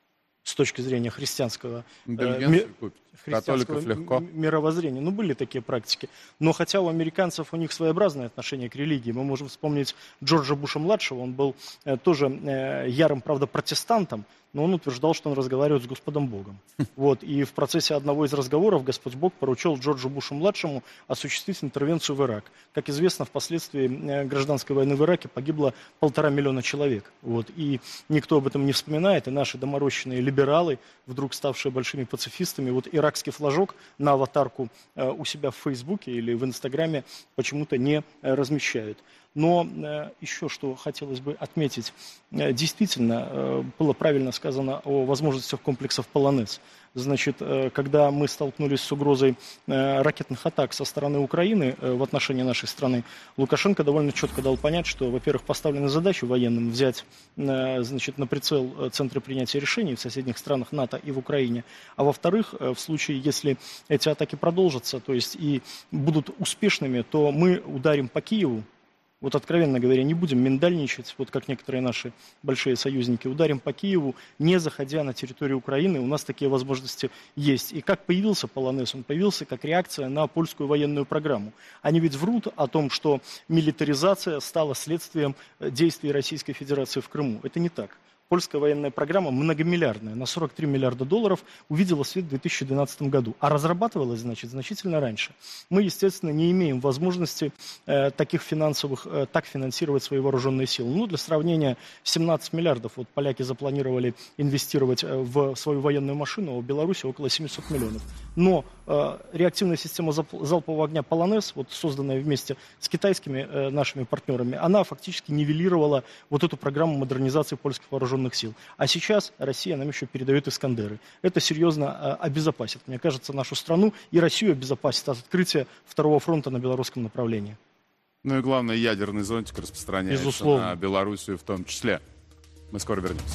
Speaker 10: С точки зрения христианского, э, ми, христианского легко. мировоззрения. Ну, были такие практики. Но хотя у американцев у них своеобразное отношение к религии. Мы можем вспомнить Джорджа Буша-младшего. Он был э, тоже э, ярым, правда, протестантом, но он утверждал, что он разговаривает с Господом Богом. Вот. И в процессе одного из разговоров Господь Бог поручил Джорджу Бушу-младшему осуществить интервенцию в Ирак. Как известно, впоследствии э, гражданской войны в Ираке погибло полтора миллиона человек. Вот. И никто об этом не вспоминает. И наши доморощенные либералы, вдруг ставшие большими пацифистами, вот иракский флажок на аватарку э, у себя в Фейсбуке или в Инстаграме почему-то не э, размещают. Но э, еще что хотелось бы отметить. Э, действительно, э, было правильно сказано о возможностях комплексов «Полонез». Значит, э, когда мы столкнулись с угрозой э, ракетных атак со стороны Украины э, в отношении нашей страны, Лукашенко довольно четко дал понять, что, во-первых, поставлена задача военным взять э, значит, на прицел э, центры принятия решений в соседних странах НАТО и в Украине, а во-вторых, э, в случае, если эти атаки продолжатся, то есть и будут успешными, то мы ударим по Киеву. Вот, откровенно говоря, не будем миндальничать, вот как некоторые наши большие союзники, ударим по Киеву, не заходя на территорию Украины, у нас такие возможности есть. И как появился Полонез? Он появился как реакция на польскую военную программу. Они ведь врут о том, что милитаризация стала следствием действий Российской Федерации в Крыму. Это не так. Польская военная программа многомиллиардная, на сорок три миллиарда долларов, увидела свет в две тысячи двенадцатом году. А разрабатывалась, значит, значительно раньше. Мы, естественно, не имеем возможности э, таких финансовых, э, так финансировать свои вооруженные силы. Ну, для сравнения, семнадцать миллиардов вот поляки запланировали инвестировать э, в свою военную машину, а у Беларуси около семьсот миллионов. Но э, реактивная система зап- залпового огня «Полонез», вот созданная вместе с китайскими э, нашими партнерами, она фактически нивелировала вот эту программу модернизации польских вооруженных сил. А сейчас Россия нам еще передает «Искандеры». Это серьезно э, обезопасит, мне кажется, нашу страну и Россию обезопасит от открытия второго фронта на белорусском направлении.
Speaker 1: Ну и главное, ядерный зонтик распространяется
Speaker 10: Безусловно.
Speaker 1: на Белоруссию в том числе. Мы скоро вернемся.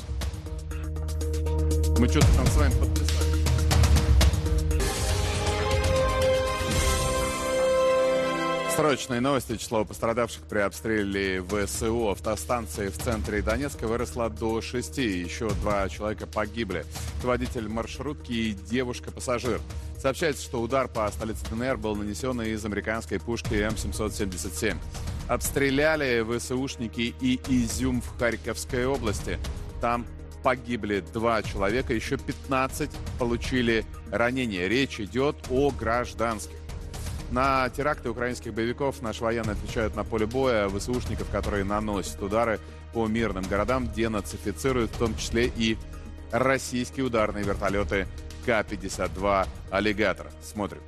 Speaker 1: Мы что-то там с вами подписали. Срочные новости. Число пострадавших при обстреле ВСУ автостанции в центре Донецка выросло до шести. Еще два человека погибли. Водитель маршрутки и девушка-пассажир. Сообщается, что удар по столице ДНР был нанесен из американской пушки эм семьсот семьдесят семь. Обстреляли ВСУшники и Изюм в Харьковской области. Там погибли два человека, еще пятнадцать получили ранения. Речь идет о гражданских. На теракты украинских боевиков наши военные отвечают на поле боя. ВСУшников, которые наносят удары по мирным городам, денацифицируют, в том числе и российские ударные вертолеты Ка пятьдесят два «Аллигатор». Смотрим.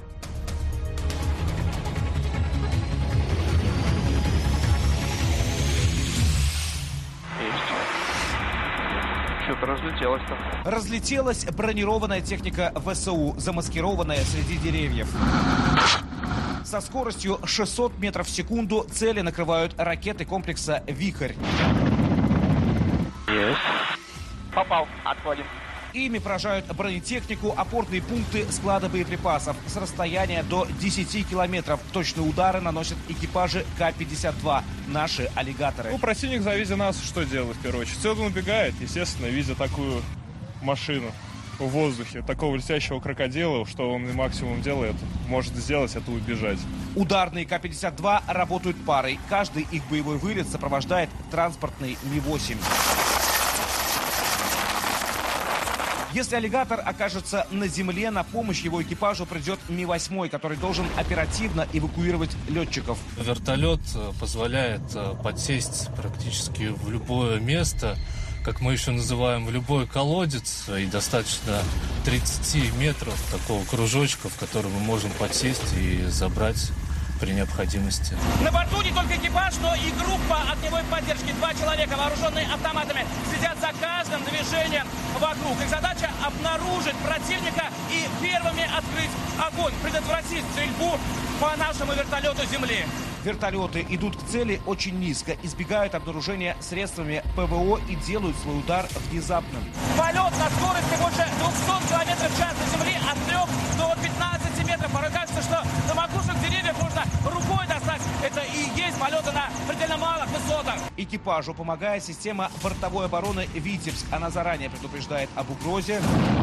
Speaker 12: Что-то разлетелось там.
Speaker 14: Разлетелась бронированная техника ВСУ, замаскированная среди деревьев. Со скоростью шестьсот метров в секунду цели накрывают ракеты комплекса «Вихрь».
Speaker 12: Есть. Попал. Отходим.
Speaker 14: Ими поражают бронетехнику, опорные пункты, склады боеприпасов. С расстояния до десяти километров точные удары наносят экипажи Ка пятьдесят два, наши «Аллигаторы».
Speaker 23: Ну, противник, завидя нас, что делает в первую очередь? Он убегает, естественно, видя такую машину в воздухе, такого летящего крокодила, что он максимум делает, может сделать, это убежать.
Speaker 14: Ударные Ка пятьдесят два работают парой. Каждый их боевой вылет сопровождает транспортный Ми восемь. Если «Аллигатор» окажется на земле, на помощь его экипажу придет Ми восемь, который должен оперативно эвакуировать летчиков.
Speaker 24: Вертолет позволяет подсесть практически в любое место, как мы еще называем, в любой колодец, и достаточно тридцати метров такого кружочка, в который мы можем подсесть и забрать при необходимости.
Speaker 14: На борту не только экипаж, но и группа огневой поддержки. Два человека, вооруженные автоматами, следят за каждым движением вокруг. Их задача — обнаружить противника и первыми открыть огонь, предотвратить стрельбу по нашему вертолету земли. Вертолеты идут к цели очень низко, избегают обнаружения средствами ПВО и делают свой удар внезапным. Полет на скорости больше двухсот километров в час до земли от трёх до пятнадцати метров. Порой кажется, что на макушках деревьев можно рукой достать. Это и есть полеты на предельно малых высотах. Экипажу помогает система бортовой обороны «Витебск». Она заранее предупреждает об угрозе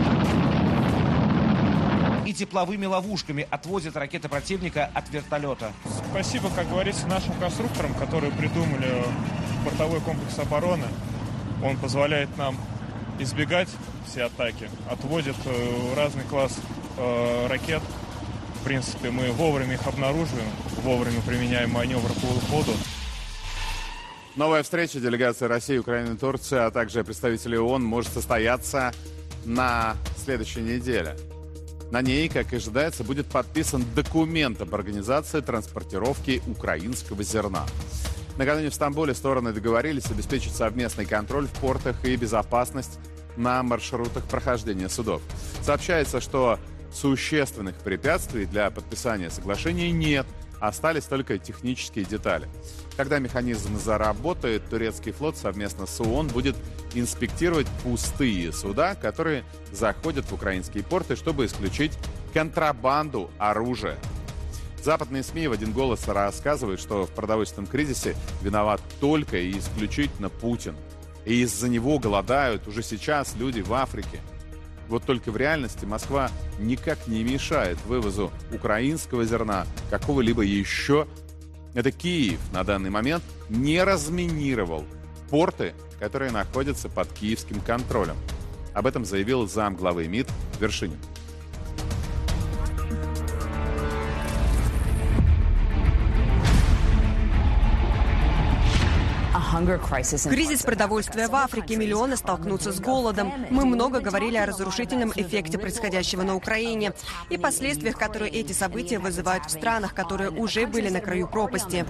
Speaker 14: и тепловыми ловушками отводит ракеты противника от вертолета.
Speaker 23: Спасибо, как говорится, нашим конструкторам, которые придумали бортовой комплекс обороны. Он позволяет нам избегать все атаки, отводит э, разный класс э, ракет. В принципе, мы вовремя их обнаруживаем, вовремя применяем маневр по уходу.
Speaker 1: Новая встреча делегации России, Украины и Турции, а также представителей ООН может состояться на следующей неделе. На ней, как и ожидается, будет подписан документ об организации транспортировки украинского зерна. Накануне в Стамбуле стороны договорились обеспечить совместный контроль в портах и безопасность на маршрутах прохождения судов. Сообщается, что существенных препятствий для подписания соглашения нет, остались только технические детали. Когда механизм заработает, турецкий флот совместно с ООН будет инспектировать пустые суда, которые заходят в украинские порты, чтобы исключить контрабанду оружия. Западные СМИ в один голос рассказывают, что в продовольственном кризисе виноват только и исключительно Путин. И из-за него голодают уже сейчас люди в Африке. Вот только в реальности Москва никак не мешает вывозу украинского зерна, какого-либо еще. Это Киев на данный момент не разминировал порты, которые находятся под киевским контролем. Об этом заявил замглавы МИД Вершинин.
Speaker 5: Кризис продовольствия в Африке. Миллионы столкнутся с голодом. Мы много говорили о разрушительном эффекте происходящего на Украине и последствиях, которые эти события вызывают в странах, которые уже были на краю пропасти.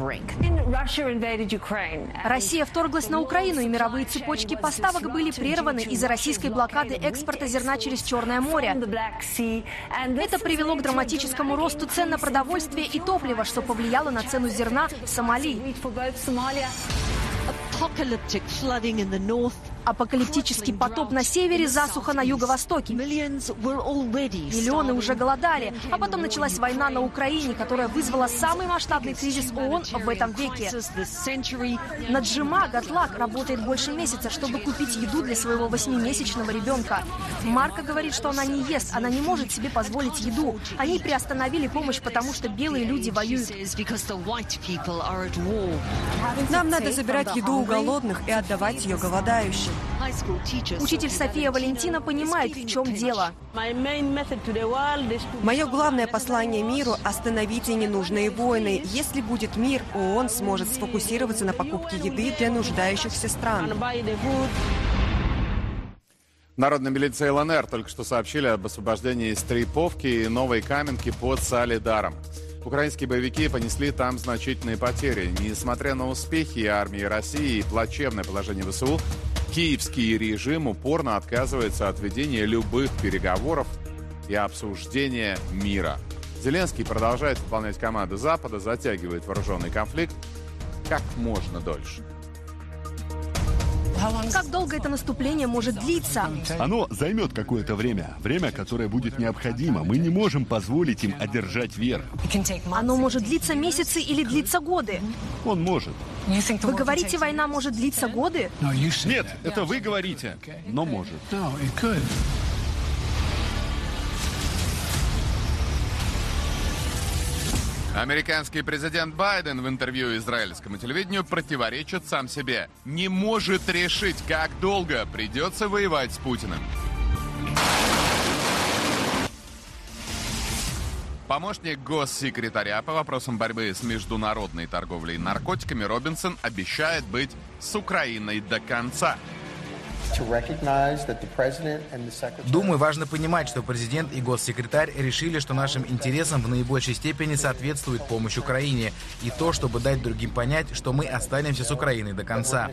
Speaker 13: Россия вторглась на Украину, и мировые цепочки поставок были прерваны из-за российской блокады экспорта зерна через Черное море. Это привело к драматическому росту цен на продовольствие и топливо, что повлияло на цену зерна в Сомали. Апокалиптический потоп на севере, засуха на юго-востоке. Миллионы уже голодали. А потом началась война на Украине, которая вызвала самый масштабный кризис ООН в этом веке. Наджима Гатлак работает больше месяца, чтобы купить еду для своего восьмимесячного ребенка. Марка говорит, что она не ест, она не может себе позволить еду. Они приостановили помощь, потому что белые люди воюют.
Speaker 5: Нам надо забирать еду у голодных и отдавать ее голодающим.
Speaker 13: Учитель София Валентина понимает, в чем дело.
Speaker 5: Мое главное послание миру – остановите ненужные войны. Если будет мир, ООН сможет сфокусироваться на покупке еды для нуждающихся стран.
Speaker 1: Народная милиция ЛНР только что сообщили об освобождении из Триповки и Новой Каменки под Солидаром. Украинские боевики понесли там значительные потери. Несмотря на успехи армии России и плачевное положение ВСУ, киевский режим упорно отказывается от ведения любых переговоров и обсуждения мира. Зеленский продолжает выполнять команды Запада, затягивает вооруженный конфликт как можно дольше.
Speaker 13: Как долго это наступление может длиться?
Speaker 8: Оно займет какое-то время. Время, которое будет необходимо. Мы не можем позволить им одержать верх.
Speaker 13: Оно может длиться месяцы или длиться годы?
Speaker 8: Он может.
Speaker 13: Вы говорите, война может длиться годы?
Speaker 8: Нет, это вы говорите, но может.
Speaker 1: Американский президент Байден в интервью израильскому телевидению противоречит сам себе. Не может решить, как долго придется воевать с Путиным. Помощник госсекретаря по вопросам борьбы с международной торговлей наркотиками Робинсон обещает быть с Украиной до конца.
Speaker 17: Думаю, важно понимать, что президент и госсекретарь решили, что нашим интересам в наибольшей степени соответствует помощь Украине, и то, чтобы дать другим понять, что мы останемся с Украиной до конца.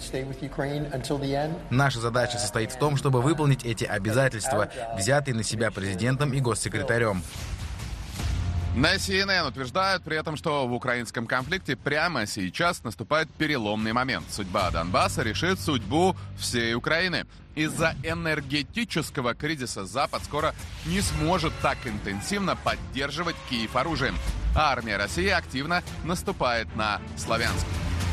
Speaker 17: Наша задача состоит в том, чтобы выполнить эти обязательства, взятые на себя президентом и госсекретарем.
Speaker 1: На Си Эн Эн утверждают при этом, что в украинском конфликте прямо сейчас наступает переломный момент. Судьба Донбасса решит судьбу всей Украины. Из-за энергетического кризиса Запад скоро не сможет так интенсивно поддерживать Киев оружием. А армия России активно наступает на Славянск.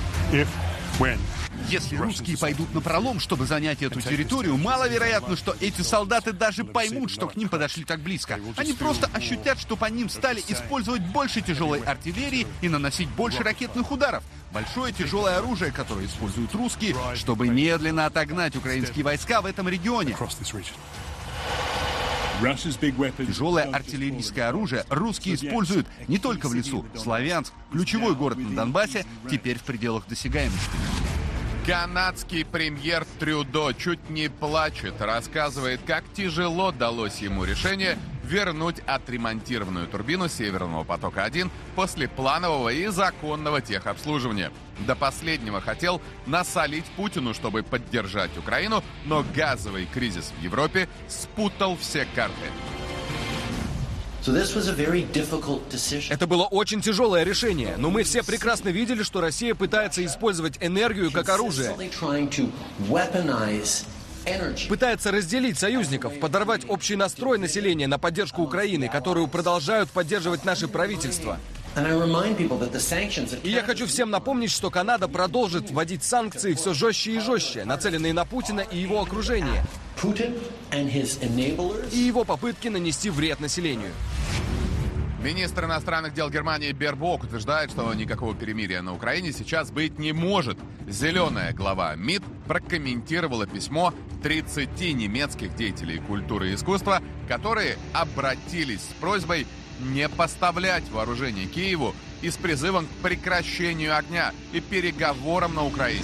Speaker 22: Если русские пойдут напролом, чтобы занять эту территорию, маловероятно, что эти солдаты даже поймут, что к ним подошли так близко. Они просто ощутят, что по ним стали использовать больше тяжелой артиллерии и наносить больше ракетных ударов. Большое тяжелое оружие, которое используют русские, чтобы медленно отогнать украинские войска в этом регионе. Тяжелое артиллерийское оружие русские используют не только в лесу. Славянск, ключевой город на Донбассе, теперь в пределах досягаемости.
Speaker 1: Канадский премьер Трюдо чуть не плачет, рассказывает, как тяжело далось ему решение вернуть отремонтированную турбину Северного потока-один после планового и законного техобслуживания. До последнего хотел насолить Путину, чтобы поддержать Украину, но газовый кризис в Европе спутал все карты.
Speaker 3: Это было очень тяжелое решение, но мы все прекрасно видели, что Россия пытается использовать энергию как оружие. Пытается разделить союзников, подорвать общий настрой населения на поддержку Украины, которую продолжают поддерживать наши правительства. И я хочу всем напомнить, что Канада продолжит вводить санкции все жестче и жестче, нацеленные на Путина и его окружение, и его попытки нанести вред населению.
Speaker 1: Министр иностранных дел Германии Бербок утверждает, что никакого перемирия на Украине сейчас быть не может. Зеленая глава МИД прокомментировала письмо тридцати немецких деятелей культуры и искусства, которые обратились с просьбой не поставлять вооружение Киеву и с призывом к прекращению огня и переговорам на Украине.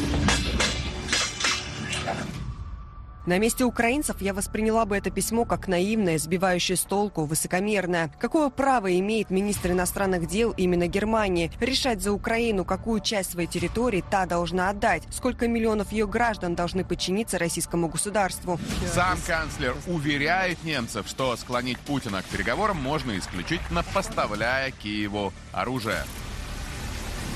Speaker 5: На месте украинцев я восприняла бы это письмо как наивное, сбивающее с толку, высокомерное. Какое право имеет министр иностранных дел именно Германии решать за Украину, какую часть своей территории та должна отдать? Сколько миллионов ее граждан должны подчиниться российскому государству?
Speaker 1: Сам канцлер уверяет немцев, что склонить Путина к переговорам можно исключительно поставляя Киеву оружие.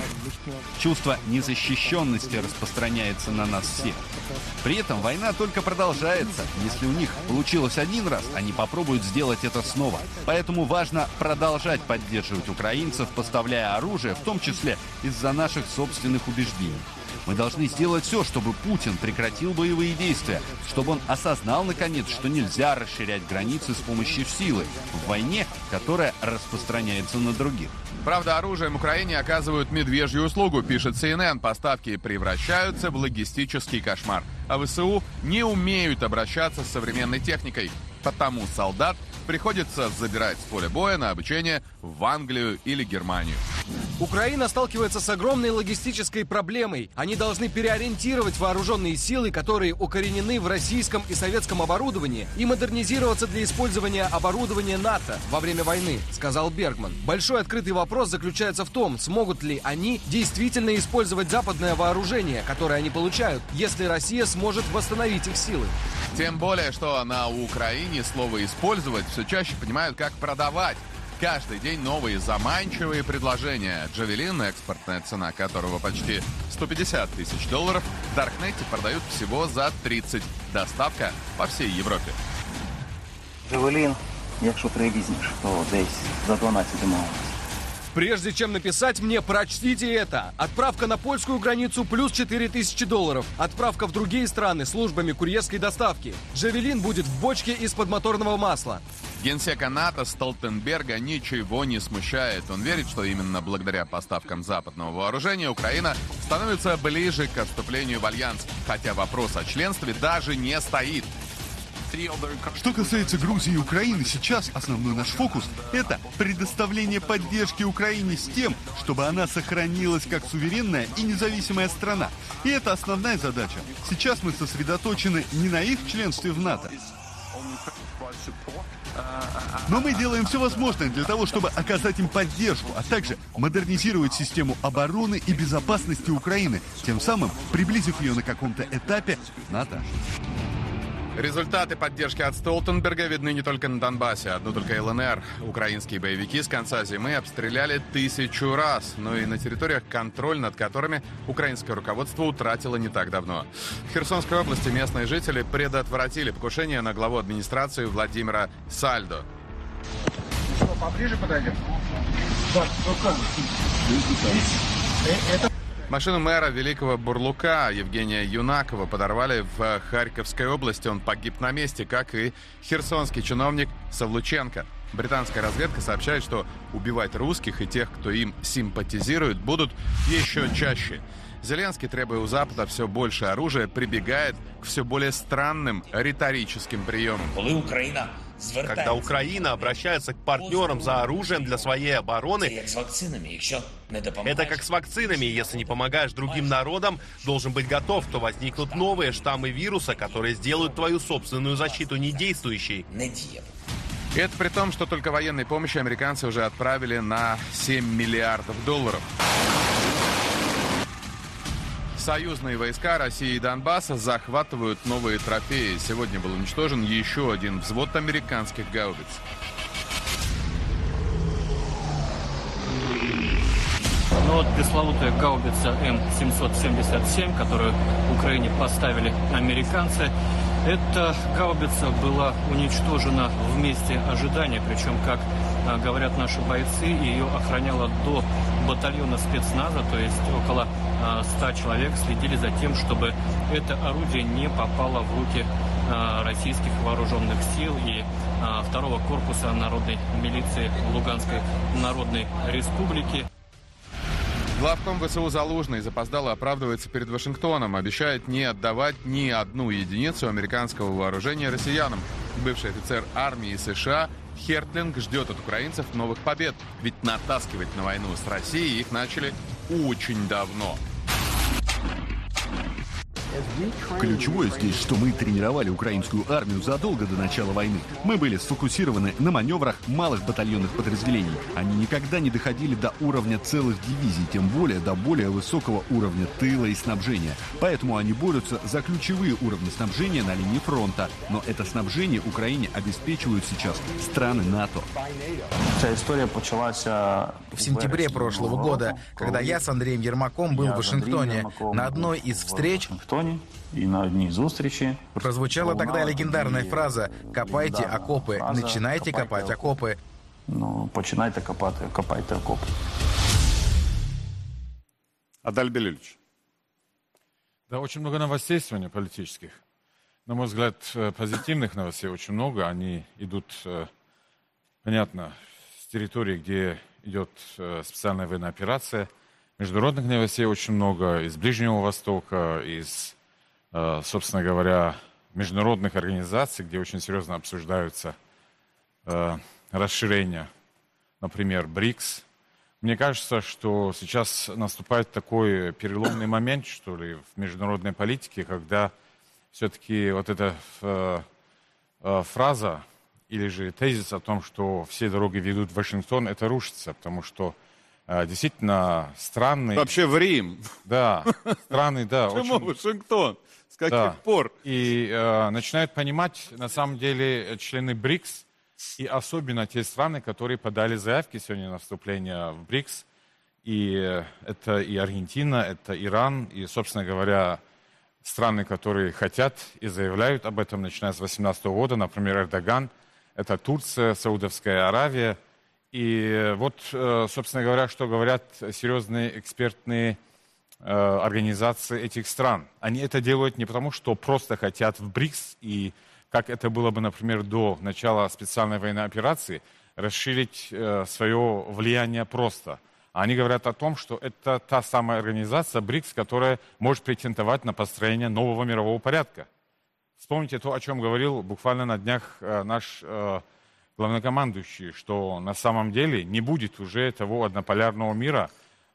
Speaker 2: Чувство незащищенности распространяется на нас всех. При этом война только продолжается. Если у них получилось один раз, они попробуют сделать это снова. Поэтому важно продолжать поддерживать украинцев, поставляя оружие, в том числе из-за наших собственных убеждений. Мы должны сделать все, чтобы Путин прекратил боевые действия, чтобы он осознал, наконец, что нельзя расширять границы с помощью силы в войне, которая распространяется на других.
Speaker 1: Правда, оружием Украине оказывают медвежью услугу, пишет си эн эн. Поставки превращаются в логистический кошмар. А ВСУ не умеют обращаться с современной техникой. Потому солдат приходится забирать с поля боя на обучение в Англию или Германию.
Speaker 3: Украина сталкивается с огромной логистической проблемой. Они должны переориентировать вооруженные силы, которые укоренены в российском и советском оборудовании, и модернизироваться для использования оборудования НАТО во время войны, сказал Бергман. Большой открытый вопрос заключается в том, смогут ли они действительно использовать западное вооружение, которое они получают, если Россия сможет восстановить их силы.
Speaker 1: Тем более, что на Украине слово «использовать» все чаще понимают, как «продавать». Каждый день новые заманчивые предложения. Джавелин, экспортная цена которого почти сто пятьдесят тысяч долларов, в Даркнете продают всего за тридцать. Доставка по всей Европе.
Speaker 7: Джавелин, якщо привізьмеш, то десь за дванадцять домовились.
Speaker 3: Прежде чем написать мне, прочтите это. Отправка на польскую границу плюс четыре тысячи долларов. Отправка в другие страны службами курьерской доставки. Джавелин будет в бочке из-под моторного масла.
Speaker 1: Генсека НАТО Столтенберга ничего не смущает. Он верит, что именно благодаря поставкам западного вооружения Украина становится ближе к вступлению в альянс. Хотя вопрос о членстве даже не стоит.
Speaker 21: Что касается Грузии и Украины, сейчас основной наш фокус – это предоставление поддержки Украине с тем, чтобы она сохранилась как суверенная и независимая страна. И это основная задача. Сейчас мы сосредоточены не на их членстве в НАТО. Но мы делаем все возможное для того, чтобы оказать им поддержку, а также модернизировать систему обороны и безопасности Украины, тем самым приблизив ее на каком-то этапе к НАТО.
Speaker 1: Результаты поддержки от Столтенберга видны не только на Донбассе. Одну только эл эн эр. Украинские боевики с конца зимы обстреляли тысячу раз, но и на территориях, контроль над которыми украинское руководство утратило не так давно. В Херсонской области местные жители предотвратили покушение на главу администрации Владимира Сальдо.
Speaker 6: Что, поближе подойдем? Да, это...
Speaker 1: Машину мэра Великого Бурлука Евгения Юнакова подорвали в Харьковской области. Он погиб на месте, как и херсонский чиновник Савлученко. Британская разведка сообщает, что убивать русских и тех, кто им симпатизирует, будут еще чаще. Зеленский, требуя у Запада все больше оружия, прибегает к все более странным риторическим приемам.
Speaker 4: Когда Украина обращается к партнерам за оружием для своей обороны, это как с вакцинами. Если не помогаешь другим народам, должен быть готов, то возникнут новые штаммы вируса, которые сделают твою собственную защиту недействующей.
Speaker 1: И это при том, что только военной помощи американцы уже отправили на семь миллиардов долларов. Союзные войска России и Донбасса захватывают новые трофеи. Сегодня был уничтожен еще один взвод американских гаубиц.
Speaker 9: Ну вот пресловутая гаубица эм семьсот семьдесят семь, которую Украине поставили американцы, эта гаубица была уничтожена в месте ожидания, причем, как а, говорят наши бойцы, ее охраняло до батальона спецназа, то есть около а, ста человек следили за тем, чтобы это орудие не попало в руки а, российских вооруженных сил и а, второго корпуса народной милиции Луганской Народной Республики.
Speaker 1: Главком ВСУ Залужный запоздало оправдывается перед Вашингтоном, обещает не отдавать ни одну единицу американского вооружения россиянам. Бывший офицер армии США Хертлинг ждет от украинцев новых побед, ведь натаскивать на войну с Россией их начали очень давно.
Speaker 8: Ключевое здесь, что мы тренировали украинскую армию задолго до начала войны. Мы были сфокусированы на маневрах малых батальонных подразделений. Они никогда не доходили до уровня целых дивизий, тем более до более высокого уровня тыла и снабжения. Поэтому они борются за ключевые уровни снабжения на линии фронта. Но это снабжение Украине обеспечивают сейчас страны НАТО.
Speaker 7: Вся история началась
Speaker 17: в сентябре прошлого года, когда я с Андреем Ермаком был в Вашингтоне. На одной из встреч
Speaker 7: и на одни из встречи
Speaker 17: прозвучала тогда легендарная фраза «Копайте окопы, начинайте копать окопы».
Speaker 7: Ну, починайте копать, копайте окопы.
Speaker 1: Адаль Белюльевич.
Speaker 15: Да, очень много новостей сегодня политических. На мой взгляд, позитивных новостей очень много. Они идут, понятно, с территории, где идет специальная военная операция. Международных новостей очень много из Ближнего Востока, из, собственно говоря, международных организаций, где очень серьезно обсуждаются расширения, например, БРИКС. Мне кажется, что сейчас наступает такой переломный момент, что ли, в международной политике, когда все-таки вот эта фраза или же тезис о том, что все дороги ведут в Вашингтон, это рушится, потому что действительно страны...
Speaker 1: Вообще в Рим.
Speaker 15: Да, страны, да.
Speaker 1: Почему
Speaker 15: очень...
Speaker 1: Вашингтон? С каких
Speaker 15: да.
Speaker 1: пор?
Speaker 15: И э, начинают понимать, на самом деле, члены БРИКС, и особенно те страны, которые подали заявки сегодня на вступление в БРИКС. И э, это и Аргентина, это Иран, и, собственно говоря, страны, которые хотят и заявляют об этом, начиная с две тысячи восемнадцатого года, например, Эрдоган, это Турция, Саудовская Аравия. И вот, собственно говоря, что говорят серьезные экспертные организации этих стран. Они это делают не потому, что просто хотят в БРИКС, и как это было бы, например, до начала специальной военной операции, расширить свое влияние просто. Они говорят о том, что это та самая организация БРИКС, которая может претендовать на построение нового мирового порядка. Вспомните то, о чем говорил буквально на днях наш главнокомандующий, что на самом деле не будет уже того однополярного мира,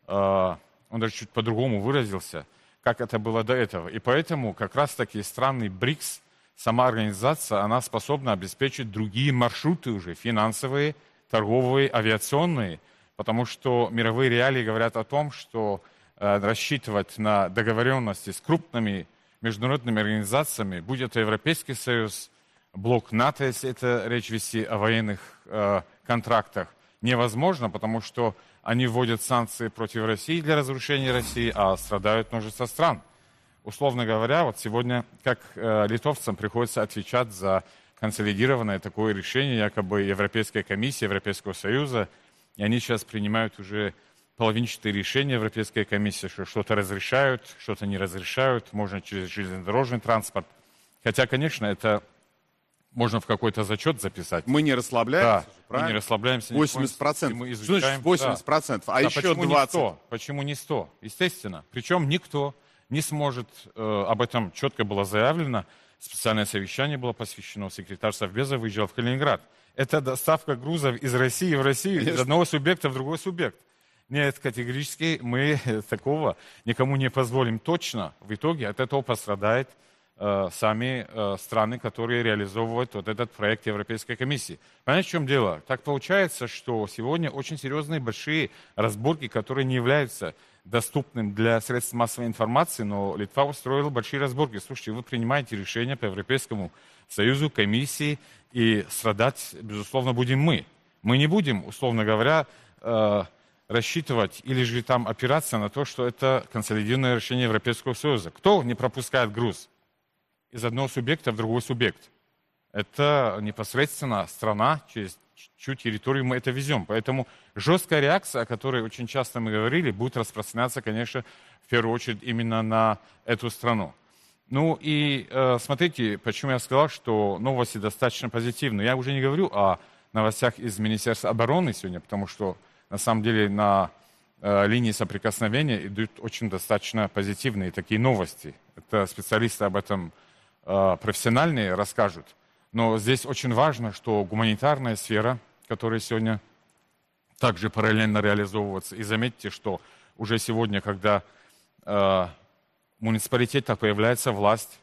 Speaker 15: э, он даже чуть по-другому выразился, как это было до этого. И поэтому как раз-таки страны БРИКС, сама организация, она способна обеспечить другие маршруты уже, финансовые, торговые, авиационные, потому что мировые реалии говорят о том, что э, рассчитывать на договоренности с крупными международными организациями, будь это Европейский Союз, блок НАТО, если это речь вести о военных э, контрактах, невозможно, потому что они вводят санкции против России для разрушения России, а страдают множество стран. Условно говоря, вот сегодня, как э, литовцам приходится отвечать за консолидированное такое решение, якобы Европейской комиссии, Европейского Союза, и они сейчас принимают уже половинчатые решения Европейской комиссии, что что-то разрешают, что-то не разрешают, можно через железнодорожный транспорт. Хотя, конечно, это можно в какой-то зачет записать.
Speaker 1: Мы не расслабляемся,
Speaker 15: да,
Speaker 1: правильно?
Speaker 15: Мы не расслабляемся.
Speaker 1: восемьдесят процентов.
Speaker 15: Мы
Speaker 1: изучаем, значит восемьдесят процентов? Да. А
Speaker 15: да,
Speaker 1: еще
Speaker 15: почему
Speaker 1: двадцать процентов?
Speaker 15: Не сто? Почему не сто? Естественно. Причем никто не сможет, э, об этом четко было заявлено, специальное совещание было посвящено, секретарь Совбеза выезжал в Калининград. Это доставка грузов из России в Россию, Конечно. Из одного субъекта в другой субъект. Нет, категорически мы такого никому не позволим. Точно в итоге от этого пострадает э, сами э, страны, которые реализовывают вот этот проект Европейской комиссии. Понимаете, в чем дело? Так получается, что сегодня очень серьезные большие разборки, которые не являются доступным для средств массовой информации, но Литва устроила большие разборки. Слушайте, вы принимаете решения по Европейскому Союзу, комиссии, и страдать, безусловно, будем мы. Мы не будем, условно говоря, э, рассчитывать или же там опираться на то, что это консолидированное решение Европейского Союза. Кто не пропускает груз из одного субъекта в другой субъект? Это непосредственно страна, через чью территорию мы это везем. Поэтому жесткая реакция, о которой очень часто мы говорили, будет распространяться, конечно, в первую очередь именно на эту страну. Ну и э, смотрите, почему я сказал, что новости достаточно позитивные. Я уже не говорю о новостях из Министерства обороны сегодня, потому что на самом деле на э, линии соприкосновения идут очень достаточно позитивные такие новости. Это специалисты об этом э, профессиональные расскажут. Но здесь очень важно, что гуманитарная сфера, которая сегодня также параллельно реализовывается. И заметьте, что уже сегодня, когда э, муниципалитетах появляется власть,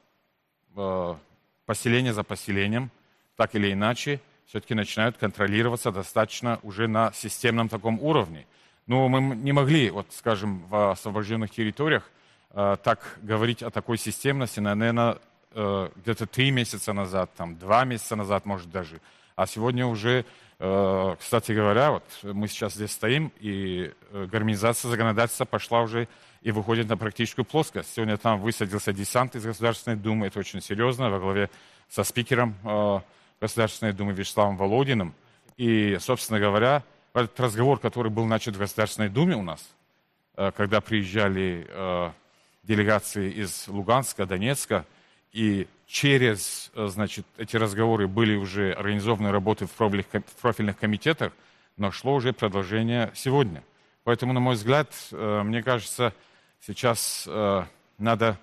Speaker 15: э, поселение за поселением, так или иначе, все-таки начинают контролироваться достаточно уже на системном таком уровне. Но мы не могли, вот, скажем, в освобожденных территориях э, так говорить о такой системности, наверное, э, где-то три месяца назад, там, два месяца назад, может, даже. А сегодня уже, э, кстати говоря, вот мы сейчас здесь стоим, и э, гармонизация законодательства пошла уже и выходит на практическую плоскость. Сегодня там высадился десант из Государственной Думы, это очень серьезно, во главе со спикером э, Государственной Думы Вячеславом Володиным. И, собственно говоря, этот разговор, который был начат в Государственной Думе у нас, э, когда приезжали э, делегации из Луганска, Донецка, и через, э, значит, эти разговоры были уже организованы работы в профильных, в профильных комитетах, но шло уже продолжение сегодня. Поэтому, на мой взгляд, э, мне кажется, сейчас э, надо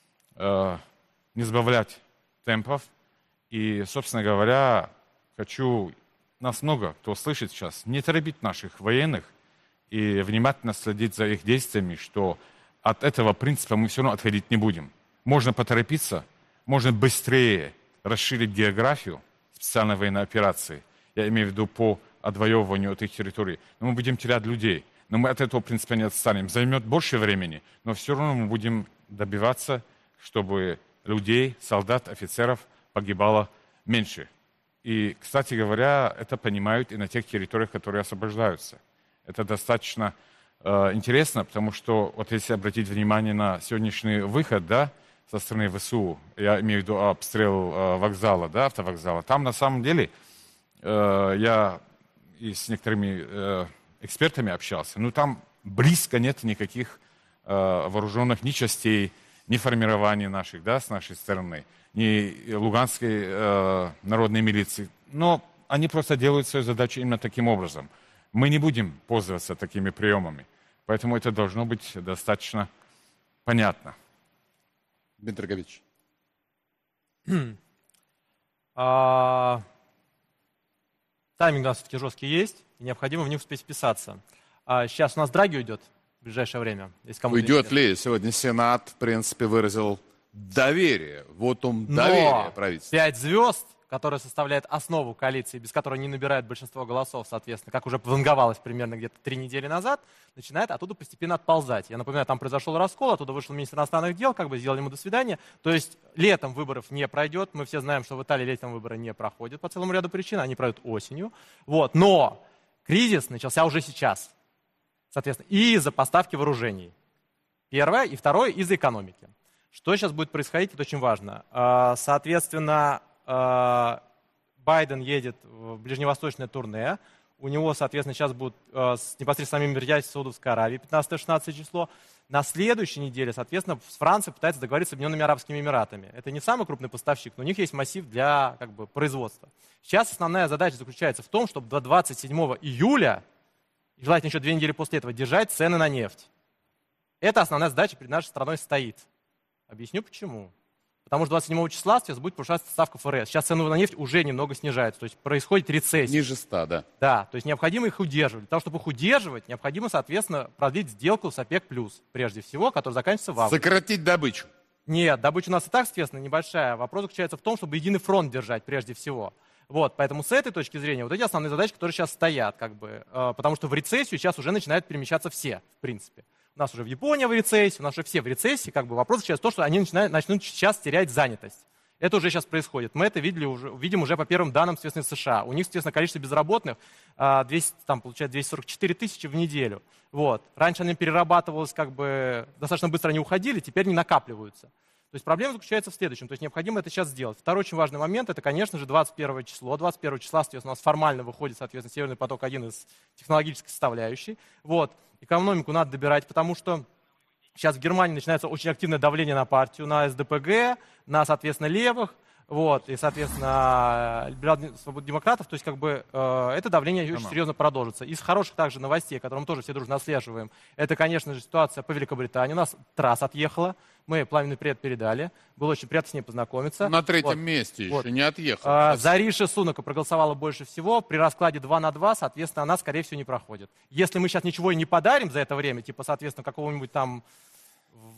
Speaker 15: э, не сбавлять темпов. И, собственно говоря, хочу, нас много кто слышит сейчас, не торопить наших военных и внимательно следить за их действиями, что от этого принципа мы все равно отходить не будем. Можно поторопиться, можно быстрее расширить географию специальной военной операции, я имею в виду по отвоевыванию этих территорий, но мы будем терять людей. Но мы от этого принципа не отстанем. Займет больше времени, но все равно мы будем добиваться, чтобы людей, солдат, офицеров погибало меньше. И, кстати говоря, это понимают и на тех территориях, которые освобождаются. Это достаточно э, интересно, потому что, вот если обратить внимание на сегодняшний выход, да, со стороны ВСУ, я имею в виду обстрел э, вокзала, да, автовокзала, там на самом деле э, я и с некоторыми э, экспертами общался, но там близко нет никаких э, вооруженных ни частей, ни формирований наших, да, с нашей стороны, ни Луганской э, народной милиции. Но они просто делают свою задачу именно таким образом. Мы не будем пользоваться такими приемами. Поэтому это должно быть достаточно понятно.
Speaker 1: Дмитрий Гагович.
Speaker 11: а... Тайминг у нас все-таки жесткий есть, и необходимо в них успеть вписаться. А сейчас у нас Драги уйдет в ближайшее время.
Speaker 1: Уйдет ли? Сегодня Сенат, в принципе, выразил доверие, вотум доверия правительству.
Speaker 11: Пять звезд, которые составляют основу коалиции, без которой не набирают большинство голосов, соответственно, как уже ванговалось примерно где-то три недели назад, начинает оттуда постепенно отползать. Я напоминаю, там произошел раскол, оттуда вышел министр иностранных дел, как бы сделали ему до свидания. То есть летом выборов не пройдет. Мы все знаем, что в Италии летом выборы не проходят по целому ряду причин, они пройдут осенью. Вот. Но кризис начался уже сейчас. Соответственно, и из-за поставки вооружений. Первое. И второе, из-за экономики. Что сейчас будет происходить, это очень важно. Соответственно, Байден едет в ближневосточное турне. У него, соответственно, сейчас будут непосредственно самим мероприятия в Саудовской Аравии, пятнадцатое-шестнадцатое число. На следующей неделе, соответственно, Франция пытается договориться с Объединенными Арабскими Эмиратами. Это не самый крупный поставщик, но у них есть массив для как бы, производства. Сейчас основная задача заключается в том, чтобы до двадцать седьмого июля, и желательно еще две недели после этого, держать цены на нефть. Это основная задача перед нашей страной стоит. Объясню почему. Потому что двадцать седьмого числа сейчас будет повышаться ставка ФРС. Сейчас цены на нефть уже немного снижаются. То есть происходит рецессия.
Speaker 1: Ниже ста, да. Да,
Speaker 11: то есть необходимо их удерживать. Для того, чтобы их удерживать, необходимо, соответственно, продлить сделку с ОПЕК+, прежде всего, которая заканчивается в августе.
Speaker 1: Сократить добычу.
Speaker 11: Нет, добыча у нас и так, соответственно, небольшая. Вопрос заключается в том, чтобы единый фронт держать прежде всего. Вот, поэтому с этой точки зрения вот эти основные задачи, которые сейчас стоят, как бы, э, потому что в рецессию сейчас уже начинают перемещаться все, в принципе. У нас уже в Японии в рецессии, у нас уже все в рецессии. Как бы вопрос сейчас в том, что они начинают, начнут сейчас терять занятость. Это уже сейчас происходит. Мы это видели уже, видим уже по первым данным, соответственно, в США. У них, соответственно, количество безработных двести, там, получается двести сорок четыре тысячи в неделю. Вот. Раньше они перерабатывалось, как бы, достаточно быстро они уходили, теперь не накапливаются. То есть проблема заключается в следующем. То есть необходимо это сейчас сделать. Второй очень важный момент, это, конечно же, двадцать первое число. двадцать первого числа, соответственно, у нас формально выходит, соответственно, Северный поток-один из технологической составляющей. Вот. Экономику надо добирать, потому что сейчас в Германии начинается очень активное давление на партию, на СДПГ, на, соответственно, левых, вот, и, соответственно, свободно-демократов. То есть, как бы, э, это давление очень серьезно продолжится. Из хороших также новостей, которые мы тоже все дружно отслеживаем, это, конечно же, ситуация по Великобритании. У нас трасса отъехала, мы пламенный привет передали. Было очень приятно с ней познакомиться.
Speaker 1: На третьем вот. месте вот. еще не отъехала.
Speaker 11: Э, Зариша Сунака проголосовала больше всего. При раскладе два на два, соответственно, она, скорее всего, не проходит. Если мы сейчас ничего и не подарим за это время, типа, соответственно, какого-нибудь там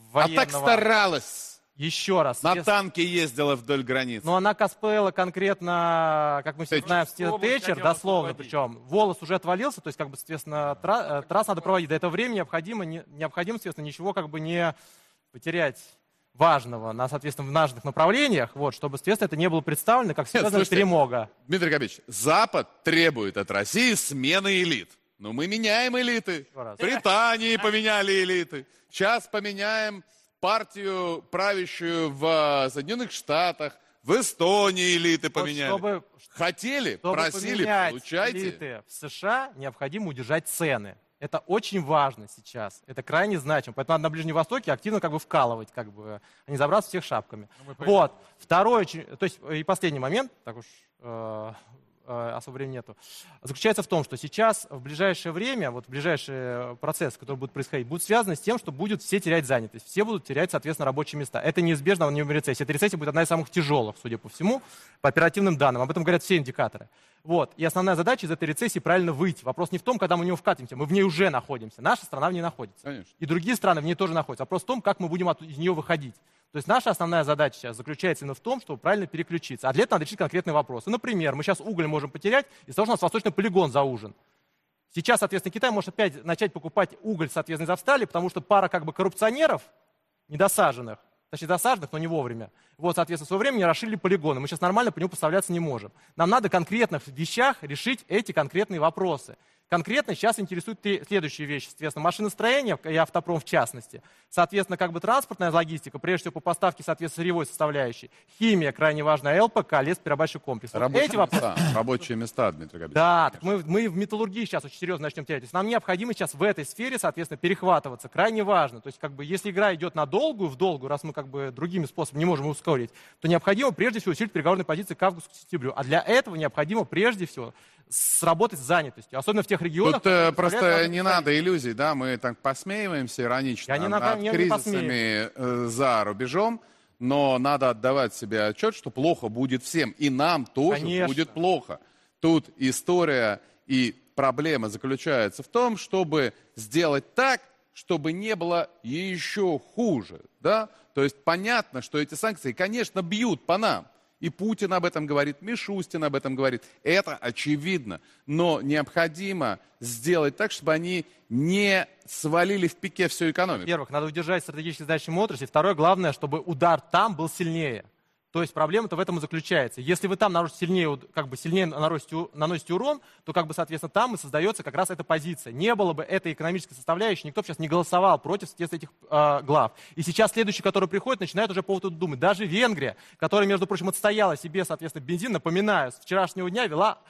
Speaker 11: военного...
Speaker 1: А так старалась.
Speaker 11: Еще раз.
Speaker 1: На
Speaker 11: если...
Speaker 1: танке ездила вдоль границы.
Speaker 11: Но она косплеила конкретно, как мы все знаем, Стив Тэтчер, дословно причем. Волос уже отвалился, то есть, как бы, соответственно, тра... трасс надо проводить. До этого времени необходимо, не... необходимо, соответственно, ничего как бы не потерять важного на, соответственно, в наших направлениях, вот, чтобы, соответственно, это не было представлено как серьезная перемога.
Speaker 1: Дмитрий Габич, Запад требует от России смены элит. Но мы меняем элиты. В Британии поменяли элиты. Сейчас поменяем партию, правящую в Соединенных Штатах, в Эстонии элиты поменяли. Вот чтобы, Хотели,
Speaker 11: чтобы
Speaker 1: просили, получайте.
Speaker 11: Элиты в США необходимо удержать цены. Это очень важно сейчас. Это крайне значимо. Поэтому надо на Ближнем Востоке активно как бы вкалывать, как бы, а не забраться всех шапками. Вот. Второй, то есть и последний момент, так уж э, э, особо времени нету, заключается в том, что сейчас в ближайшее время, вот ближайший процесс, который будет происходить, будет связан с тем, что будут все терять занятость. Все будут терять, соответственно, рабочие места. Это неизбежно в нем рецессии. Эта рецессия будет одна из самых тяжелых, судя по всему, по оперативным данным. Об этом говорят все индикаторы. Вот. И основная задача из этой рецессии правильно выйти. Вопрос не в том, когда мы в него вкатимся. Мы в ней уже находимся. Наша страна в ней находится.
Speaker 1: Конечно.
Speaker 11: И другие страны в ней тоже находятся. Вопрос в том, как мы будем от, из нее выходить. То есть наша основная задача сейчас заключается именно в том, чтобы правильно переключиться. А для этого надо решить конкретные вопросы. Например, мы сейчас уголь можем потерять из-за того, что у нас восточный полигон заужен. Сейчас, соответственно, Китай может опять начать покупать уголь, соответственно, из Австралии, потому что пара как бы коррупционеров, недосаженных, точнее, досаженных, но не вовремя. Вот, соответственно, в свое время не расширили полигоны. Мы сейчас нормально по нему поставляться не можем. Нам надо конкретно в вещах решить эти конкретные вопросы. Конкретно сейчас интересуют следующие вещи. Соответственно, машиностроение и автопром в частности. Соответственно, как бы транспортная логистика, прежде всего по поставке, соответственно, сырьевой составляющей. Химия, крайне важная, ЛПК, лесоперерабатывающий комплекс. Вот
Speaker 1: Рабочие,
Speaker 11: эти
Speaker 1: места,
Speaker 11: вопросы...
Speaker 1: рабочие места, Дмитрий Габич.
Speaker 11: Да, так мы, мы в металлургии сейчас очень серьезно начнем терять. То есть нам необходимо сейчас в этой сфере, соответственно, перехватываться. Крайне важно. То есть, как бы, если игра идет на долгую, в долгую, раз мы как бы другими способами не можем ускорить, то необходимо прежде всего усилить переговорные позиции к августу, к сентябрю. А для этого необходимо прежде всего сработать с занятостью, особенно в тех регионах...
Speaker 1: Тут э, просто не надо иллюзий, да, мы так посмеиваемся иронично
Speaker 11: Я не
Speaker 1: над
Speaker 11: на, не,
Speaker 1: кризисами э, за рубежом, но надо отдавать себе отчет, что плохо будет всем, и нам тоже
Speaker 11: Конечно.
Speaker 1: будет плохо. Тут история и проблема заключается в том, чтобы сделать так, чтобы не было еще хуже, да, то есть понятно, что эти санкции, конечно, бьют по нам. И Путин об этом говорит, Мишустин об этом говорит. Это очевидно. Но необходимо сделать так, чтобы они не свалили в пике всю экономику.
Speaker 11: Во-первых, надо удержать стратегически значимую отрасль. Второе, главное, чтобы удар там был сильнее. То есть проблема-то в этом и заключается. Если вы там наносите сильнее, как бы сильнее наносите, наносите урон, то, как бы, соответственно, там и создается как раз эта позиция. Не было бы этой экономической составляющей, никто бы сейчас не голосовал против этих э, глав. И сейчас следующий, который приходит, начинает уже по поводу думать. Даже Венгрия, которая, между прочим, отстояла себе, соответственно, бензин, напоминаю, с вчерашнего дня вела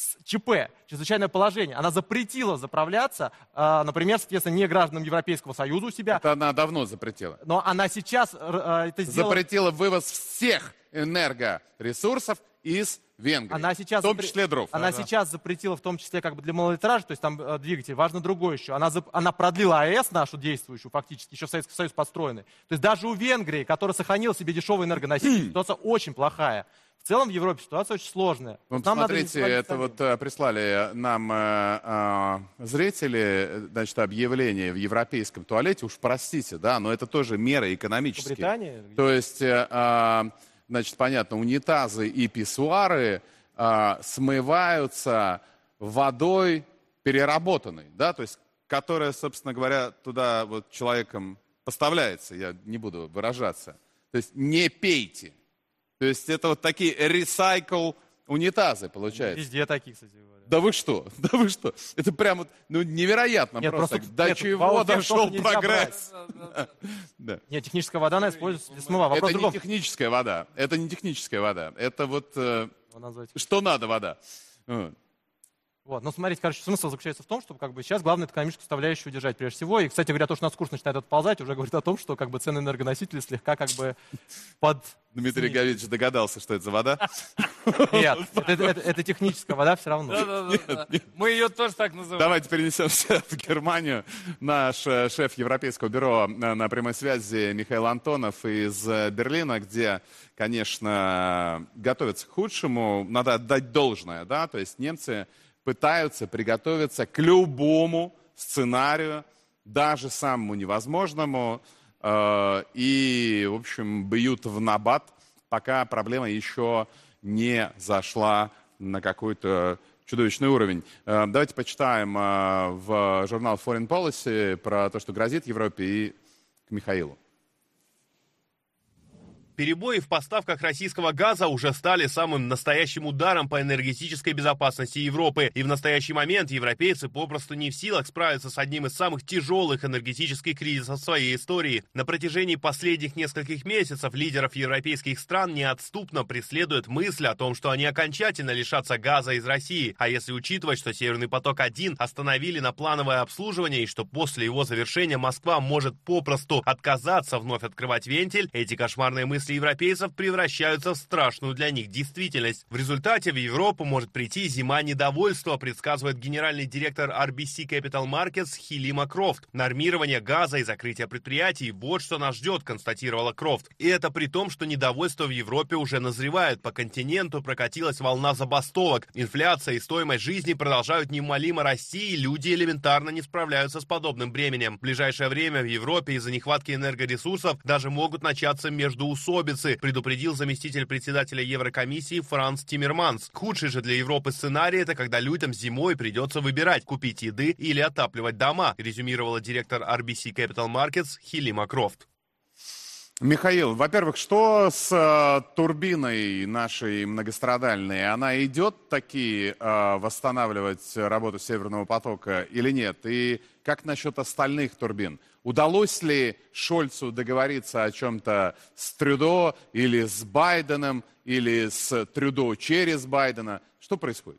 Speaker 11: ЧП, чрезвычайное положение. Она запретила заправляться, э, например, соответственно, не гражданам Европейского Союза у себя.
Speaker 1: Это она давно запретила.
Speaker 11: Но она сейчас э, это сделала...
Speaker 1: Запретила вывоз всех энергоресурсов из Венгрии,
Speaker 11: она сейчас
Speaker 1: в том
Speaker 11: запре...
Speaker 1: числе дров.
Speaker 11: Она да, сейчас да. запретила в том числе как бы для малолитража, то есть там э, двигатель. Важно другое еще. Она, зап... она продлила АЭС нашу действующую фактически, еще в Советский Союз построенный. То есть даже у Венгрии, которая сохранила себе дешевый энергоноситель, ситуация очень плохая. В целом в Европе ситуация очень сложная.
Speaker 1: Ну, смотрите, это вот а, прислали нам а, а, зрители, значит, объявление в европейском туалете, уж простите, да, но это тоже меры экономические.
Speaker 11: Британия?
Speaker 1: То есть, а, значит, понятно, унитазы и писсуары а, смываются водой переработанной, да, то есть, которая, собственно говоря, туда вот человеком поставляется, я не буду выражаться. То есть, не пейте. То есть это вот такие ресайкл унитазы, получается.
Speaker 11: Везде такие, кстати говоря.
Speaker 1: Да вы что? Да вы что? Это прям вот, ну, невероятно
Speaker 11: нет,
Speaker 1: просто.
Speaker 11: просто.
Speaker 1: До
Speaker 11: нет,
Speaker 1: чего дошел прогресс?
Speaker 11: Да. Нет, техническая вода, она используется для смыва. Вопрос
Speaker 1: это
Speaker 11: не
Speaker 1: техническая вода. Это не техническая вода. Это вот э, что надо вода. Вот.
Speaker 11: Вот. Но смотрите, короче, смысл заключается в том, что как бы, сейчас главное экономическую составляющую удержать прежде всего. И, кстати говоря, то, что у нас курс начинает отползать, уже говорит о том, что как бы, цены энергоносителей слегка как бы под...
Speaker 1: Дмитрий Гаврилович догадался, что это за вода?
Speaker 11: Нет, это, это, это техническая вода все равно.
Speaker 16: Да, да, да, да. Мы ее тоже так называем.
Speaker 1: Давайте перенесемся в Германию. Наш шеф Европейского бюро на прямой связи Михаил Антонов из Берлина, где, конечно, готовятся к худшему. Надо отдать должное, да, то есть немцы пытаются приготовиться к любому сценарию, даже самому невозможному. э, и, в общем, бьют в набат, пока проблема еще не зашла на какой-то чудовищный уровень. Э, давайте почитаем э, в журнал Foreign Policy про то, что грозит Европе, и к Михаилу.
Speaker 4: Перебои в поставках российского газа уже стали самым настоящим ударом по энергетической безопасности Европы. И в настоящий момент европейцы попросту не в силах справиться с одним из самых тяжелых энергетических кризисов своей истории. На протяжении последних нескольких месяцев лидеров европейских стран неотступно преследует мысль о том, что они окончательно лишатся газа из России. А если учитывать, что Северный поток-один остановили на плановое обслуживание и что после его завершения Москва может попросту отказаться вновь открывать вентиль, эти кошмарные мысли европейцев превращаются в страшную для них действительность. В результате в Европу может прийти зима недовольства, предсказывает генеральный директор ар би си Capital Markets Хилима Крофт. Нормирование газа и закрытие предприятий – вот что нас ждет, констатировала Крофт. И это при том, что недовольство в Европе уже назревает. По континенту прокатилась волна забастовок. Инфляция и стоимость жизни продолжают неумолимо расти, и люди элементарно не справляются с подобным бременем. В ближайшее время в Европе из-за нехватки энергоресурсов даже могут начаться междоусобицы, предупредил заместитель председателя Еврокомиссии Франц Тиммерманс. Худший же для Европы сценарий — это когда людям зимой придется выбирать, купить еды или отапливать дома, резюмировала директор ар би си Capital Markets Хилима Крофт.
Speaker 1: Михаил, во-первых, что с э, турбиной нашей многострадальной? Она идет таки э, восстанавливать работу Северного потока или нет? И как насчет остальных турбин? Удалось ли Шольцу договориться о чем-то с Трюдо или с Байденом, или с Трюдо через Байдена? Что происходит?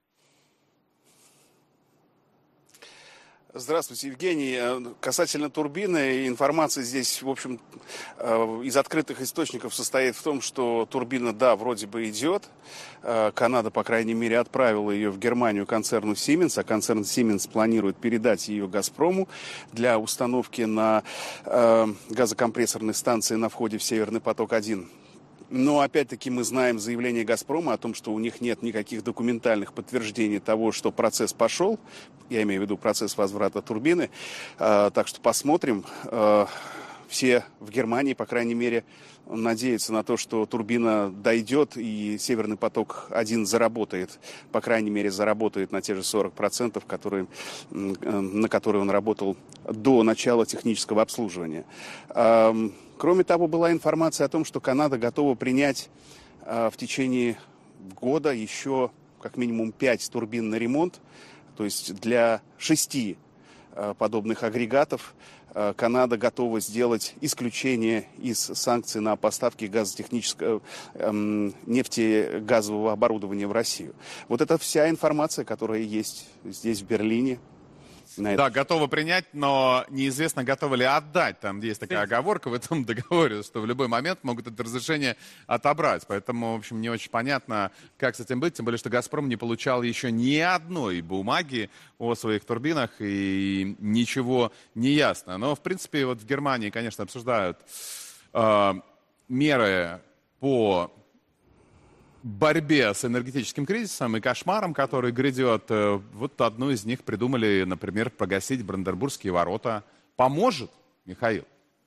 Speaker 10: Здравствуйте, Евгений. Касательно турбины, информация здесь, в общем, из открытых источников состоит в том, что турбина, да, вроде бы идет. Канада, по крайней мере, отправила ее в Германию концерну Siemens, а концерн Siemens планирует передать ее Газпрому для установки на газокомпрессорной станции на входе в Северный поток-один. Но, опять-таки, мы знаем заявление «Газпрома» о том, что у них нет никаких документальных подтверждений того, что процесс пошел. Я имею в виду процесс возврата турбины. А, так что посмотрим. А, все в Германии, по крайней мере, надеются на то, что турбина дойдет и Северный поток-один заработает. По крайней мере, заработает на те же сорок процентов, которые, на которые он работал до начала технического обслуживания. А, Кроме того, была информация о том, что Канада готова принять э, в течение года еще как минимум пять турбин на ремонт. То есть для шести э, подобных агрегатов э, Канада готова сделать исключение из санкций на поставки газотехнического, э, нефтегазового оборудования в Россию. Вот это вся информация, которая есть здесь, в Берлине.
Speaker 1: Да, готовы принять, но неизвестно, готовы ли отдать. Там есть такая оговорка в этом договоре, что в любой момент могут это разрешение отобрать. Поэтому, в общем, не очень понятно, как с этим быть. Тем более, что «Газпром» не получал еще ни одной бумаги о своих турбинах, и ничего не ясно. Но, в принципе, вот в Германии, конечно, обсуждают э, меры по борьбе с энергетическим кризисом и кошмаром, который грядет. Вот одну из них придумали, например, погасить Бранденбургские ворота. Поможет, Михаил?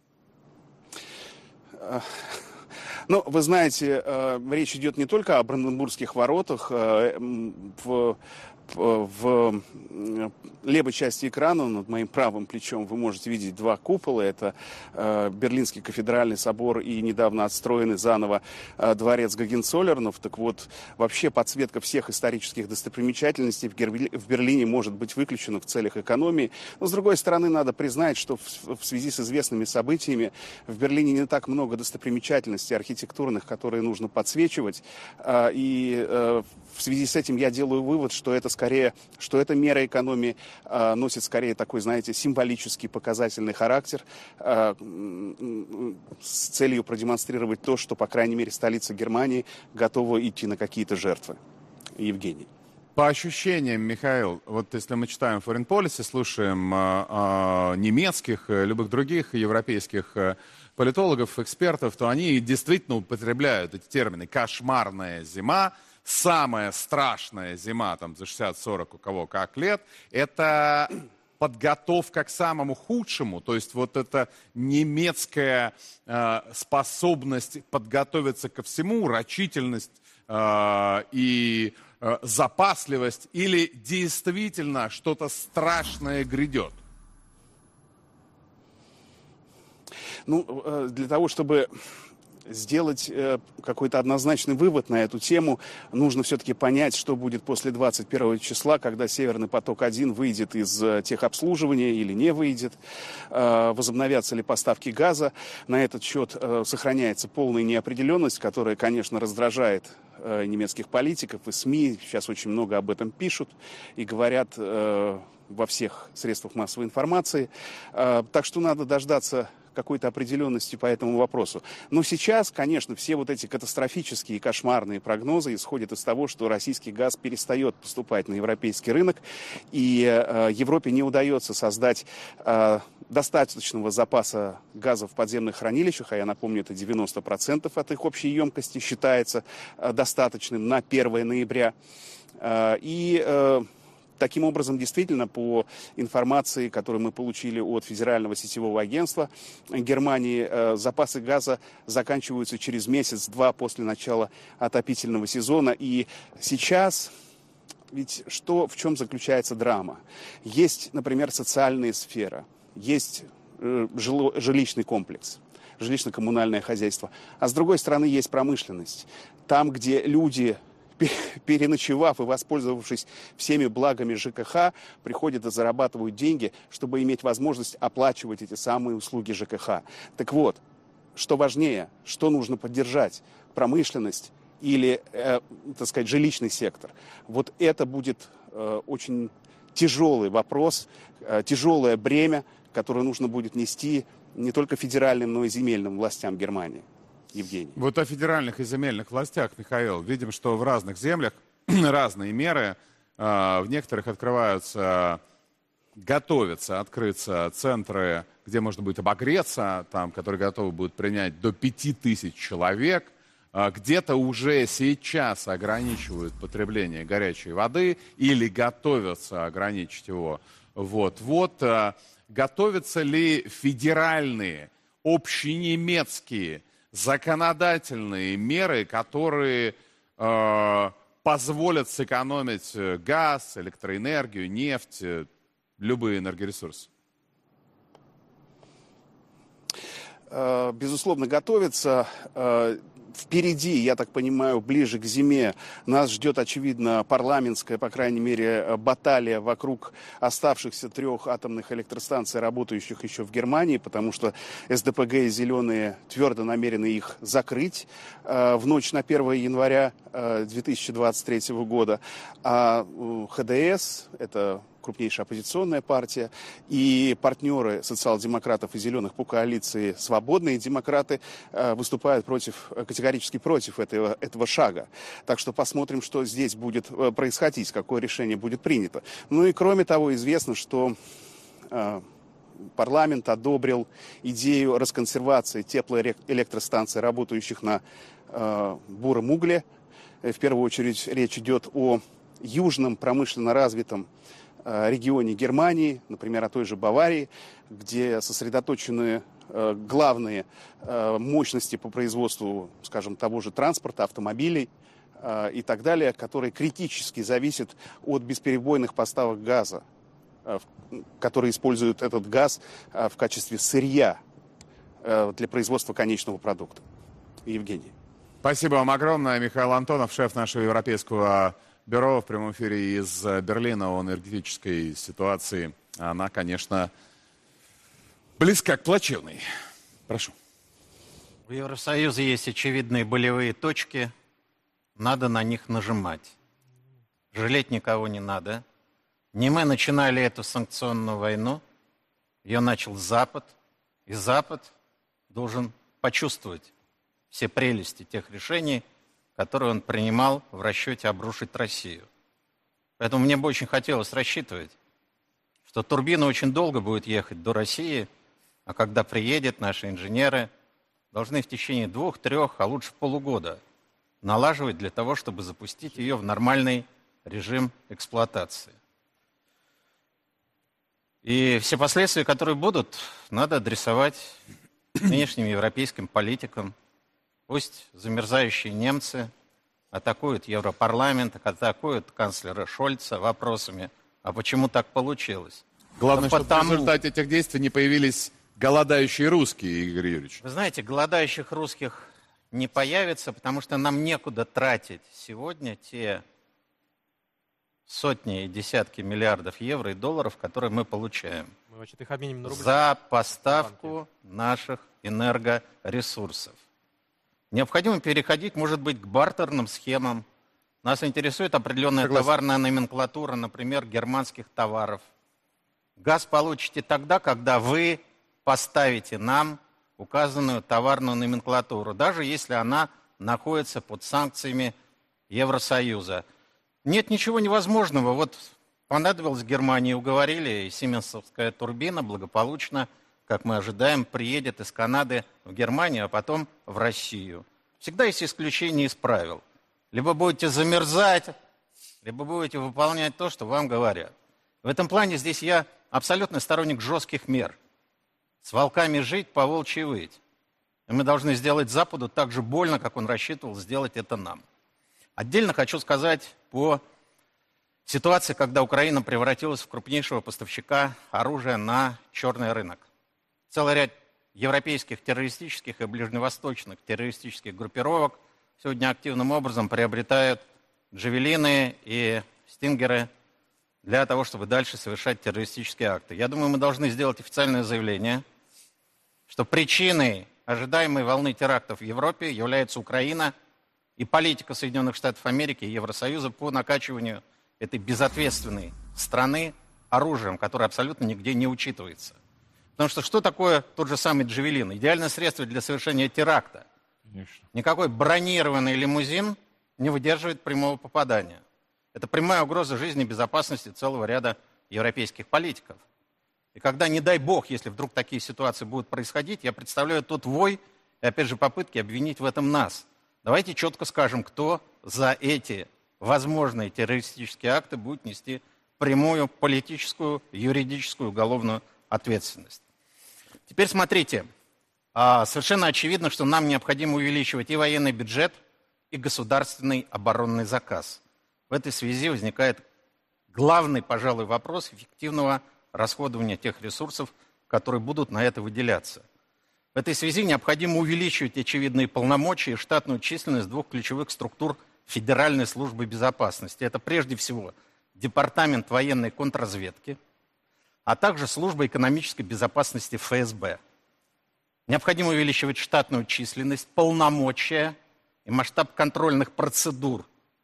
Speaker 10: Ну, вы знаете, речь идет не только о Бранденбургских воротах. В В левой части экрана, над моим правым плечом, вы можете видеть два купола. Это э, Берлинский кафедральный собор и недавно отстроенный заново э, дворец Гогенцоллернов. Так вот, вообще подсветка всех исторических достопримечательностей в, Гербли... в Берлине может быть выключена в целях экономии. Но, с другой стороны, надо признать, что в, в связи с известными событиями в Берлине не так много достопримечательностей архитектурных, которые нужно подсвечивать. Э, и э, в связи с этим я делаю вывод, что это скорее, что эта мера экономии э, носит скорее такой, знаете, символический показательный характер э, с целью продемонстрировать то, что, по крайней мере, столица Германии готова идти на какие-то жертвы. Евгений.
Speaker 1: По ощущениям, Михаил, вот если мы читаем Foreign Policy, слушаем э, э, немецких, э, любых других европейских э, политологов, экспертов, то они действительно употребляют эти термины «кошмарная зима», самая страшная зима там за шестьдесят сорок у кого как лет, это подготовка к самому худшему, то есть вот эта немецкая э, способность подготовиться ко всему, рачительность э, и э, запасливость, или действительно что-то страшное грядет?
Speaker 10: Ну, для того, чтобы сделать какой-то однозначный вывод на эту тему, нужно все-таки понять, что будет после двадцать первого числа, когда «Северный поток-один» выйдет из техобслуживания или не выйдет, возобновятся ли поставки газа. На этот счет сохраняется полная неопределенность, которая, конечно, раздражает немецких политиков и СМИ. Сейчас очень много об этом пишут и говорят во всех средствах массовой информации. Так что надо дождаться какой-то определенности по этому вопросу. Но сейчас, конечно, все вот эти катастрофические и кошмарные прогнозы исходят из того, что российский газ перестает поступать на европейский рынок, и э, Европе не удается создать э, достаточного запаса газа в подземных хранилищах, а я напомню, это девяносто процентов от их общей емкости считается э, достаточным на первое ноября. Э, и э, Таким образом, действительно, по информации, которую мы получили от Федерального сетевого агентства Германии, э, запасы газа заканчиваются через месяц-два после начала отопительного сезона. И сейчас, ведь что, в чем заключается драма? Есть, например, социальная сфера, есть э, жило, жилищный комплекс, жилищно-коммунальное хозяйство. А с другой стороны, есть промышленность. Там, где люди, переночевав и воспользовавшись всеми благами ЖКХ, приходят и зарабатывают деньги, чтобы иметь возможность оплачивать эти самые услуги ЖКХ. Так вот, что важнее, что нужно поддержать? Промышленность или, э, так сказать, жилищный сектор? Вот это будет э, очень тяжелый вопрос, э, тяжелое бремя, которое нужно будет нести не только федеральным, но и земельным властям Германии. Евгений.
Speaker 1: Вот о федеральных и земельных властях, Михаил. Видим, что в разных землях разные меры. В некоторых открываются, готовятся открыться центры, где можно будет обогреться, там, которые готовы будут принять до пяти тысяч человек. Где-то уже сейчас ограничивают потребление горячей воды или готовятся ограничить его вот-вот. Готовятся ли федеральные, общенемецкие законодательные меры, которые э, позволят сэкономить газ, электроэнергию, нефть, любые энергоресурсы?
Speaker 10: Безусловно, готовится. Впереди, я так понимаю, ближе к зиме нас ждет, очевидно, парламентская, по крайней мере, баталия вокруг оставшихся трех атомных электростанций, работающих еще в Германии, потому что СДПГ и «Зеленые» твердо намерены их закрыть э, в ночь на первое января э, две тысячи двадцать третьего года. А э, ХДС, это крупнейшая оппозиционная партия, и партнеры социал-демократов и зеленых по коалиции «Свободные демократы» э, выступают против, категорически против этого, этого шага. Так что посмотрим, что здесь будет э, происходить, какое решение будет принято. Ну и кроме того, известно, что э, парламент одобрил идею расконсервации теплоэлектростанций, работающих на э, буром угле. В первую очередь речь идет о южном промышленно развитом регионе Германии, например, о той же Баварии, где сосредоточены э, главные э, мощности по производству, скажем, того же транспорта, автомобилей э, и так далее, которые критически зависят от бесперебойных поставок газа, э, которые используют этот газ э, в качестве сырья э, для производства конечного продукта. Евгений.
Speaker 1: Спасибо вам огромное. Михаил Антонов, шеф нашего европейского бюро, в прямом эфире из Берлина о энергетической ситуации. Она, конечно, близка к плачевной. Прошу.
Speaker 12: У Евросоюза есть очевидные болевые точки. Надо на них нажимать. Жалеть никого не надо. Не мы начинали эту санкционную войну. Ее начал Запад. И Запад должен почувствовать все прелести тех решений, который он принимал в расчете обрушить Россию. Поэтому мне бы очень хотелось рассчитывать, что турбина очень долго будет ехать до России, а когда приедет, наши инженеры должны в течение двух, трех, а лучше полугода налаживать для того, чтобы запустить ее в нормальный режим эксплуатации. И все последствия, которые будут, надо адресовать нынешним европейским политикам. Пусть замерзающие немцы атакуют Европарламент, атакуют канцлера Шольца вопросами, а почему так получилось?
Speaker 1: Главное,
Speaker 12: да
Speaker 1: чтобы потому... в результате этих действий не появились голодающие русские, Игорь Юрьевич.
Speaker 12: Вы знаете, голодающих русских не появится, потому что нам некуда тратить сегодня те сотни и десятки миллиардов евро и долларов, которые мы получаем
Speaker 11: мы вообще-то их обменим на рубли.
Speaker 12: За поставку наших энергоресурсов. Необходимо переходить, может быть, к бартерным схемам. Нас интересует определенная Согласен. товарная номенклатура, например, германских товаров. Газ получите тогда, когда вы поставите нам указанную товарную номенклатуру, даже если она находится под санкциями Евросоюза. Нет ничего невозможного. Вот понадобилось Германии, уговорили, и сименсовская турбина благополучно, как мы ожидаем, приедет из Канады в Германию, а потом в Россию. Всегда есть исключения из правил. Либо будете замерзать, либо будете выполнять то, что вам говорят. В этом плане здесь я абсолютно сторонник жестких мер. С волками жить, по волчьи выть. И мы должны сделать Западу так же больно, как он рассчитывал сделать это нам. Отдельно хочу сказать по ситуации, когда Украина превратилась в крупнейшего поставщика оружия на черный рынок. Целый ряд европейских террористических и ближневосточных террористических группировок сегодня активным образом приобретают джавелины и стингеры для того, чтобы дальше совершать террористические акты. Я думаю, мы должны сделать официальное заявление, что причиной ожидаемой волны терактов в Европе является Украина и политика Соединенных Штатов Америки и Евросоюза по накачиванию этой безответственной страны оружием, которое абсолютно нигде не учитывается. Потому что что такое тот же самый джавелин? Идеальное средство для совершения теракта. Конечно. Никакой бронированный лимузин не выдерживает прямого попадания. Это прямая угроза жизни и безопасности целого ряда европейских политиков. И когда, не дай бог, если вдруг такие ситуации будут происходить, я представляю тот вой и, опять же, попытки обвинить в этом нас. Давайте четко скажем, кто за эти возможные террористические акты будет нести прямую политическую, юридическую, уголовную ответственность. Теперь смотрите, совершенно очевидно, что нам необходимо увеличивать и военный бюджет, и государственный оборонный заказ. В этой связи возникает главный, пожалуй, вопрос эффективного расходования тех ресурсов, которые будут на это выделяться. В этой связи необходимо увеличивать очевидные полномочия и штатную численность двух ключевых структур Федеральной службы безопасности. Это прежде всего Департамент военной контрразведки, а также Служба экономической безопасности эф эс бэ. Необходимо увеличивать штатную численность, полномочия и масштаб контрольных процедур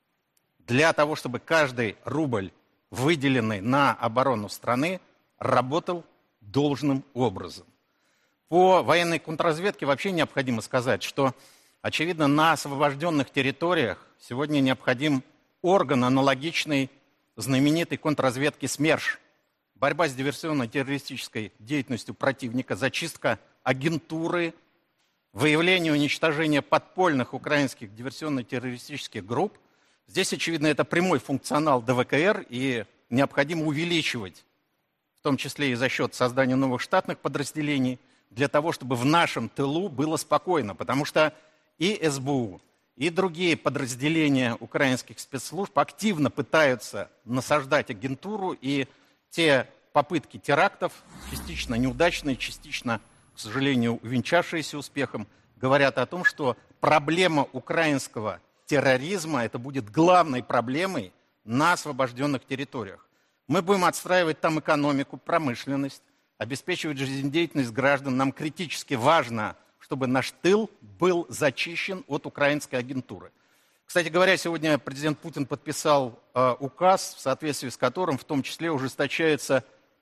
Speaker 12: для того, чтобы каждый рубль, выделенный на оборону страны, работал должным образом. По военной контрразведке вообще необходимо сказать, что, очевидно, на освобожденных территориях сегодня необходим орган, аналогичный знаменитой контрразведке СМЕРШ. Борьба с диверсионно-террористической деятельностью противника, зачистка агентуры, выявление и уничтожение подпольных украинских диверсионно-террористических групп. Здесь, очевидно, это прямой функционал дэ вэ ка эр, и необходимо увеличивать, в том числе и за счет создания новых штатных подразделений, для того, чтобы в нашем тылу было спокойно. Потому что и эс бэ у, и другие подразделения украинских спецслужб активно пытаются насаждать агентуру, и те попытки терактов, частично неудачные, частично, к сожалению, увенчавшиеся успехом, говорят о том, что проблема украинского терроризма это будет главной проблемой на освобожденных территориях. Мы будем отстраивать там экономику, промышленность, обеспечивать жизнедеятельность граждан. Нам критически важно, чтобы наш тыл был зачищен от украинской агентуры. Кстати говоря, сегодня президент Путин подписал э, указ, в соответствии с которым в том числе ужесточаются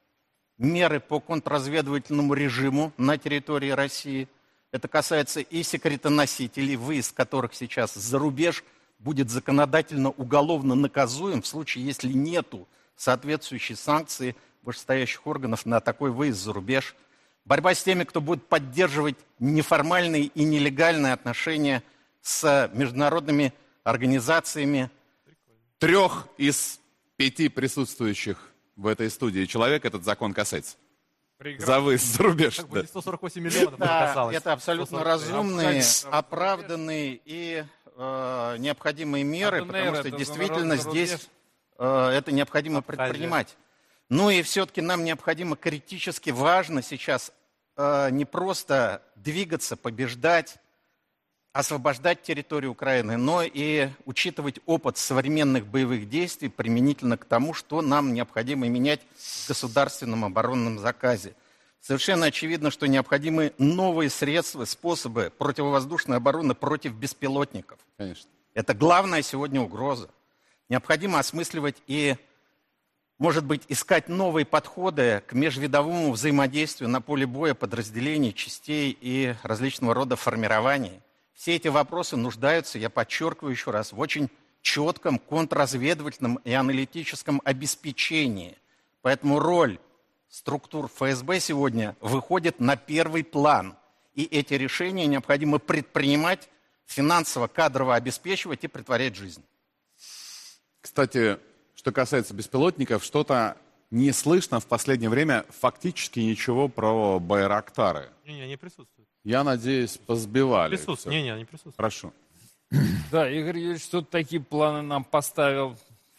Speaker 12: меры по контрразведывательному режиму на территории России. Это касается и секретоносителей, выезд которых сейчас за рубеж будет законодательно уголовно наказуем в случае, если нету соответствующей санкции вышестоящих органов на такой выезд за рубеж. Борьба с теми, кто будет поддерживать неформальные и нелегальные отношения с международными организациями.
Speaker 1: Трех из пяти присутствующих в этой студии человек этот закон касается.
Speaker 11: Проиграл.
Speaker 1: За выезд за рубеж.
Speaker 11: Как бы
Speaker 1: Да.
Speaker 11: не сто сорок восемь миллионов это
Speaker 12: Да,
Speaker 11: касалось.
Speaker 12: это абсолютно
Speaker 11: сто сорок восемь.
Speaker 12: разумные, оправданные и э, необходимые меры,
Speaker 16: А
Speaker 12: потому что
Speaker 16: это
Speaker 12: действительно
Speaker 16: за
Speaker 12: здесь
Speaker 16: рубеж.
Speaker 12: э, это необходимо предпринимать. Ну и все-таки нам необходимо критически важно сейчас э, не просто двигаться, побеждать, освобождать территорию Украины, но и учитывать опыт современных боевых действий применительно к тому, что нам необходимо менять в государственном оборонном заказе. Совершенно очевидно, что необходимы новые средства, способы противовоздушной обороны против беспилотников.
Speaker 1: Конечно.
Speaker 12: Это главная сегодня угроза. Необходимо осмысливать и, может быть, искать новые подходы к межвидовому взаимодействию на поле боя подразделений, частей и различного рода формирований. Все эти вопросы нуждаются, я подчеркиваю еще раз, в очень четком контрразведывательном и аналитическом обеспечении. Поэтому роль структур эф эс бэ сегодня выходит на первый план. И эти решения необходимо предпринимать, финансово, кадрово обеспечивать и претворять в жизнь.
Speaker 1: Кстати, что касается беспилотников, что-то не слышно в последнее время фактически ничего про байрактары.
Speaker 11: Не-не, они присутствуют.
Speaker 1: Я надеюсь, позбивали.
Speaker 11: Присутствуют. Не-не, они присутствуют.
Speaker 1: Хорошо.
Speaker 16: Да, Игорь Юрьевич, что такие планы нам поставил.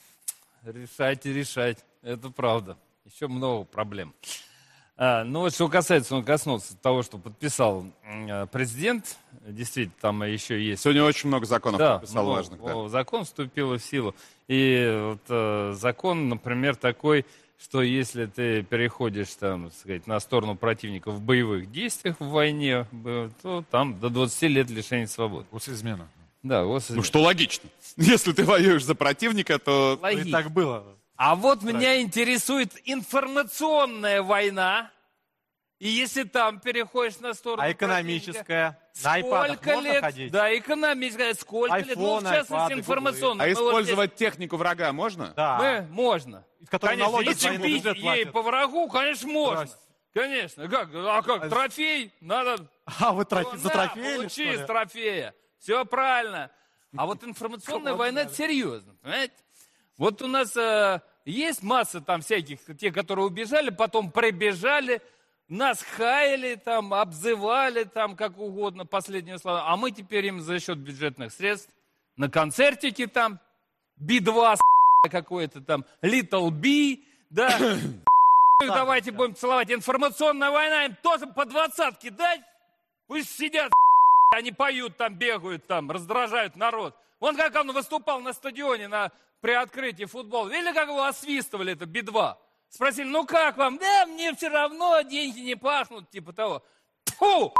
Speaker 16: Решайте, решать. Это правда. Еще много проблем. А, ну вот что касается, он коснулся того, что подписал э, президент. Действительно, там еще есть...
Speaker 1: Сегодня очень много законов
Speaker 16: да,
Speaker 1: подписал
Speaker 16: много,
Speaker 1: важных. Да.
Speaker 16: Закон вступил в силу. И вот, э, закон, например, такой, что если ты переходишь там, так сказать, на сторону противника в боевых действиях в войне, то там до двадцати лет лишения свободы.
Speaker 15: Госизмена.
Speaker 16: Да, госизмена.
Speaker 1: Ну что логично. Если ты воюешь за противника, то...
Speaker 16: Логично.
Speaker 11: И так было.
Speaker 16: А вот меня интересует информационная война. И если там переходишь на сторону
Speaker 11: А экономическая? На айпадах
Speaker 16: сколько
Speaker 11: можно
Speaker 16: лет?
Speaker 11: ходить?
Speaker 16: Да, экономическая. Сколько лет? Ну, в
Speaker 11: Айфоны,
Speaker 16: частности,
Speaker 11: айпады,
Speaker 16: информационная.
Speaker 1: А
Speaker 16: Мы вот
Speaker 1: использовать технику врага можно?
Speaker 11: Да.
Speaker 16: Мы можно.
Speaker 11: Из которой
Speaker 16: Конечно,
Speaker 11: налоги
Speaker 16: если
Speaker 11: военный
Speaker 16: бить
Speaker 11: бюджет
Speaker 16: ей
Speaker 11: платят.
Speaker 16: по врагу, конечно, можно.
Speaker 11: Здрасте.
Speaker 16: Конечно. Как? А как? Трофей? Надо...
Speaker 11: А, вы трофе-
Speaker 16: Ну,
Speaker 11: за
Speaker 16: на,
Speaker 11: трофеями,
Speaker 16: получи
Speaker 11: что ли?
Speaker 16: с трофея. Все правильно. А вот информационная война, это серьезно. Понимаете? Вот у нас э, есть масса там всяких, те, которые убежали, потом прибежали, нас хаяли, там, обзывали, там, как угодно, последние слова. А мы теперь им за счет бюджетных средств на концертике там, би два какой-то там, Little B, да, давайте будем целовать. Информационная война, им тоже по двадцатке дать, пусть сидят, они поют там, бегают там, раздражают народ. Вон как он выступал на стадионе на, при открытии футбола. Видели, как его освистывали, это би два? Спросили, ну как вам? Да, мне все равно, деньги не пахнут, типа того. Тьфу!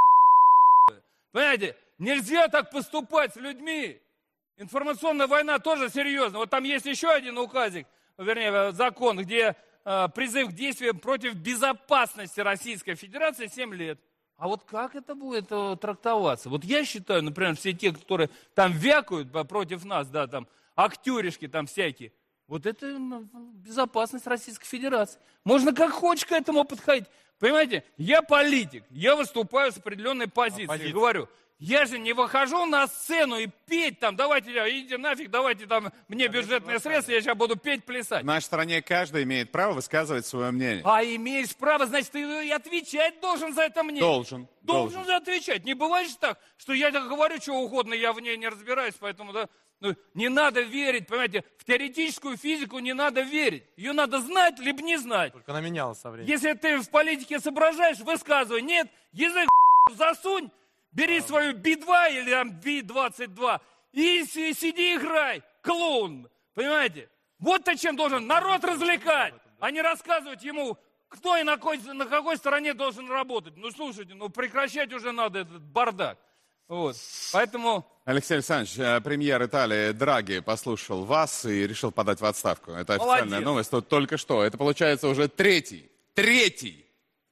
Speaker 16: Понимаете, нельзя так поступать с людьми. Информационная война тоже серьезно. Вот там есть еще один указик, вернее, закон, где э, призыв к действиям против безопасности Российской Федерации семь лет. А вот как это будет э, трактоваться? Вот я считаю, например, все те, которые там вякают против нас, да, там, актеришки там всякие, вот это ну, безопасность Российской Федерации. Можно как хочешь к этому подходить. Понимаете, я политик, я выступаю с определенной позицией.
Speaker 11: Оппозиция.
Speaker 16: Говорю, я же не выхожу на сцену и петь там, давайте, идите нафиг, давайте там мне бюджетные средства, я сейчас буду петь, плясать.
Speaker 1: В нашей стране каждый имеет право высказывать свое мнение.
Speaker 16: А имеешь право, значит, ты и отвечать должен за это мнение.
Speaker 1: Должен.
Speaker 16: Должен,
Speaker 1: должен.
Speaker 16: же отвечать. Не бывает же так, что я так говорю, что угодно, я в ней не разбираюсь, поэтому, да, ну, не надо верить, понимаете, в теоретическую физику не надо верить. Ее надо знать, либо не знать.
Speaker 11: Только она менялась со временем.
Speaker 16: Если ты в политике соображаешь, высказывай. Нет, язык засунь, бери свою би два или там би двадцать два и си- сиди играй, клоун. Понимаете? Вот-то чем должен народ развлекать, а не рассказывать ему, кто и на какой, на какой стороне должен работать. Ну, слушайте, ну прекращать уже надо этот бардак. Вот. Поэтому...
Speaker 1: Алексей Александрович, э, премьер Италии Драги послушал вас и решил подать в отставку. Это официальная
Speaker 16: Молодец.
Speaker 1: новость, тут только что. Это получается уже третий. Третий.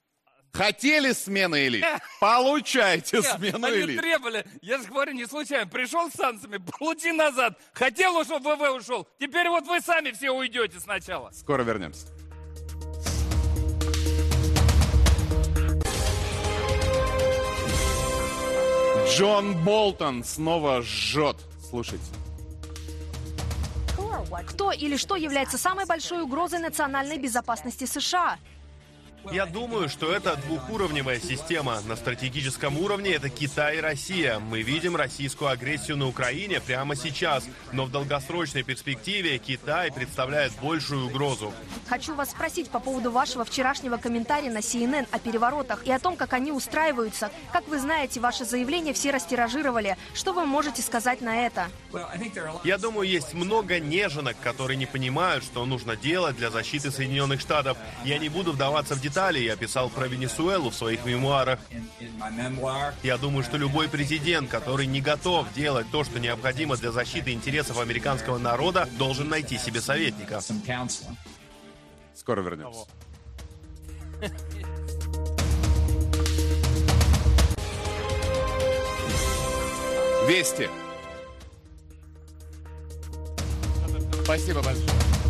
Speaker 1: Хотели смены элит? Получайте
Speaker 16: Нет,
Speaker 1: смену
Speaker 16: они
Speaker 1: элит.
Speaker 16: требовали, я же говорю, не случайно, пришел с санкциями, получи назад. Хотел ушел, ВВ ушел. Теперь вот вы сами все уйдете сначала.
Speaker 1: Скоро вернемся. Джон Болтон снова жжет. Слушайте.
Speaker 13: Кто или что является самой большой угрозой национальной безопасности США?
Speaker 4: Я думаю, что это двухуровневая система. На стратегическом уровне это Китай и Россия. Мы видим российскую агрессию на Украине прямо сейчас. Но в долгосрочной перспективе Китай представляет большую угрозу.
Speaker 13: Хочу вас спросить по поводу вашего вчерашнего комментария на си эн эн о переворотах и о том, как они устраиваются. Как вы знаете, ваше заявление все растиражировали. Что вы можете сказать на это?
Speaker 4: Я думаю, есть много неженок, которые не понимают, что нужно делать для защиты Соединенных Штатов. Я не буду вдаваться в детали. Я писал про Венесуэлу в своих мемуарах. Я думаю, что любой президент, который не готов делать то, что необходимо для защиты интересов американского народа, должен найти себе советника.
Speaker 1: Скоро вернемся. Вести. Спасибо большое.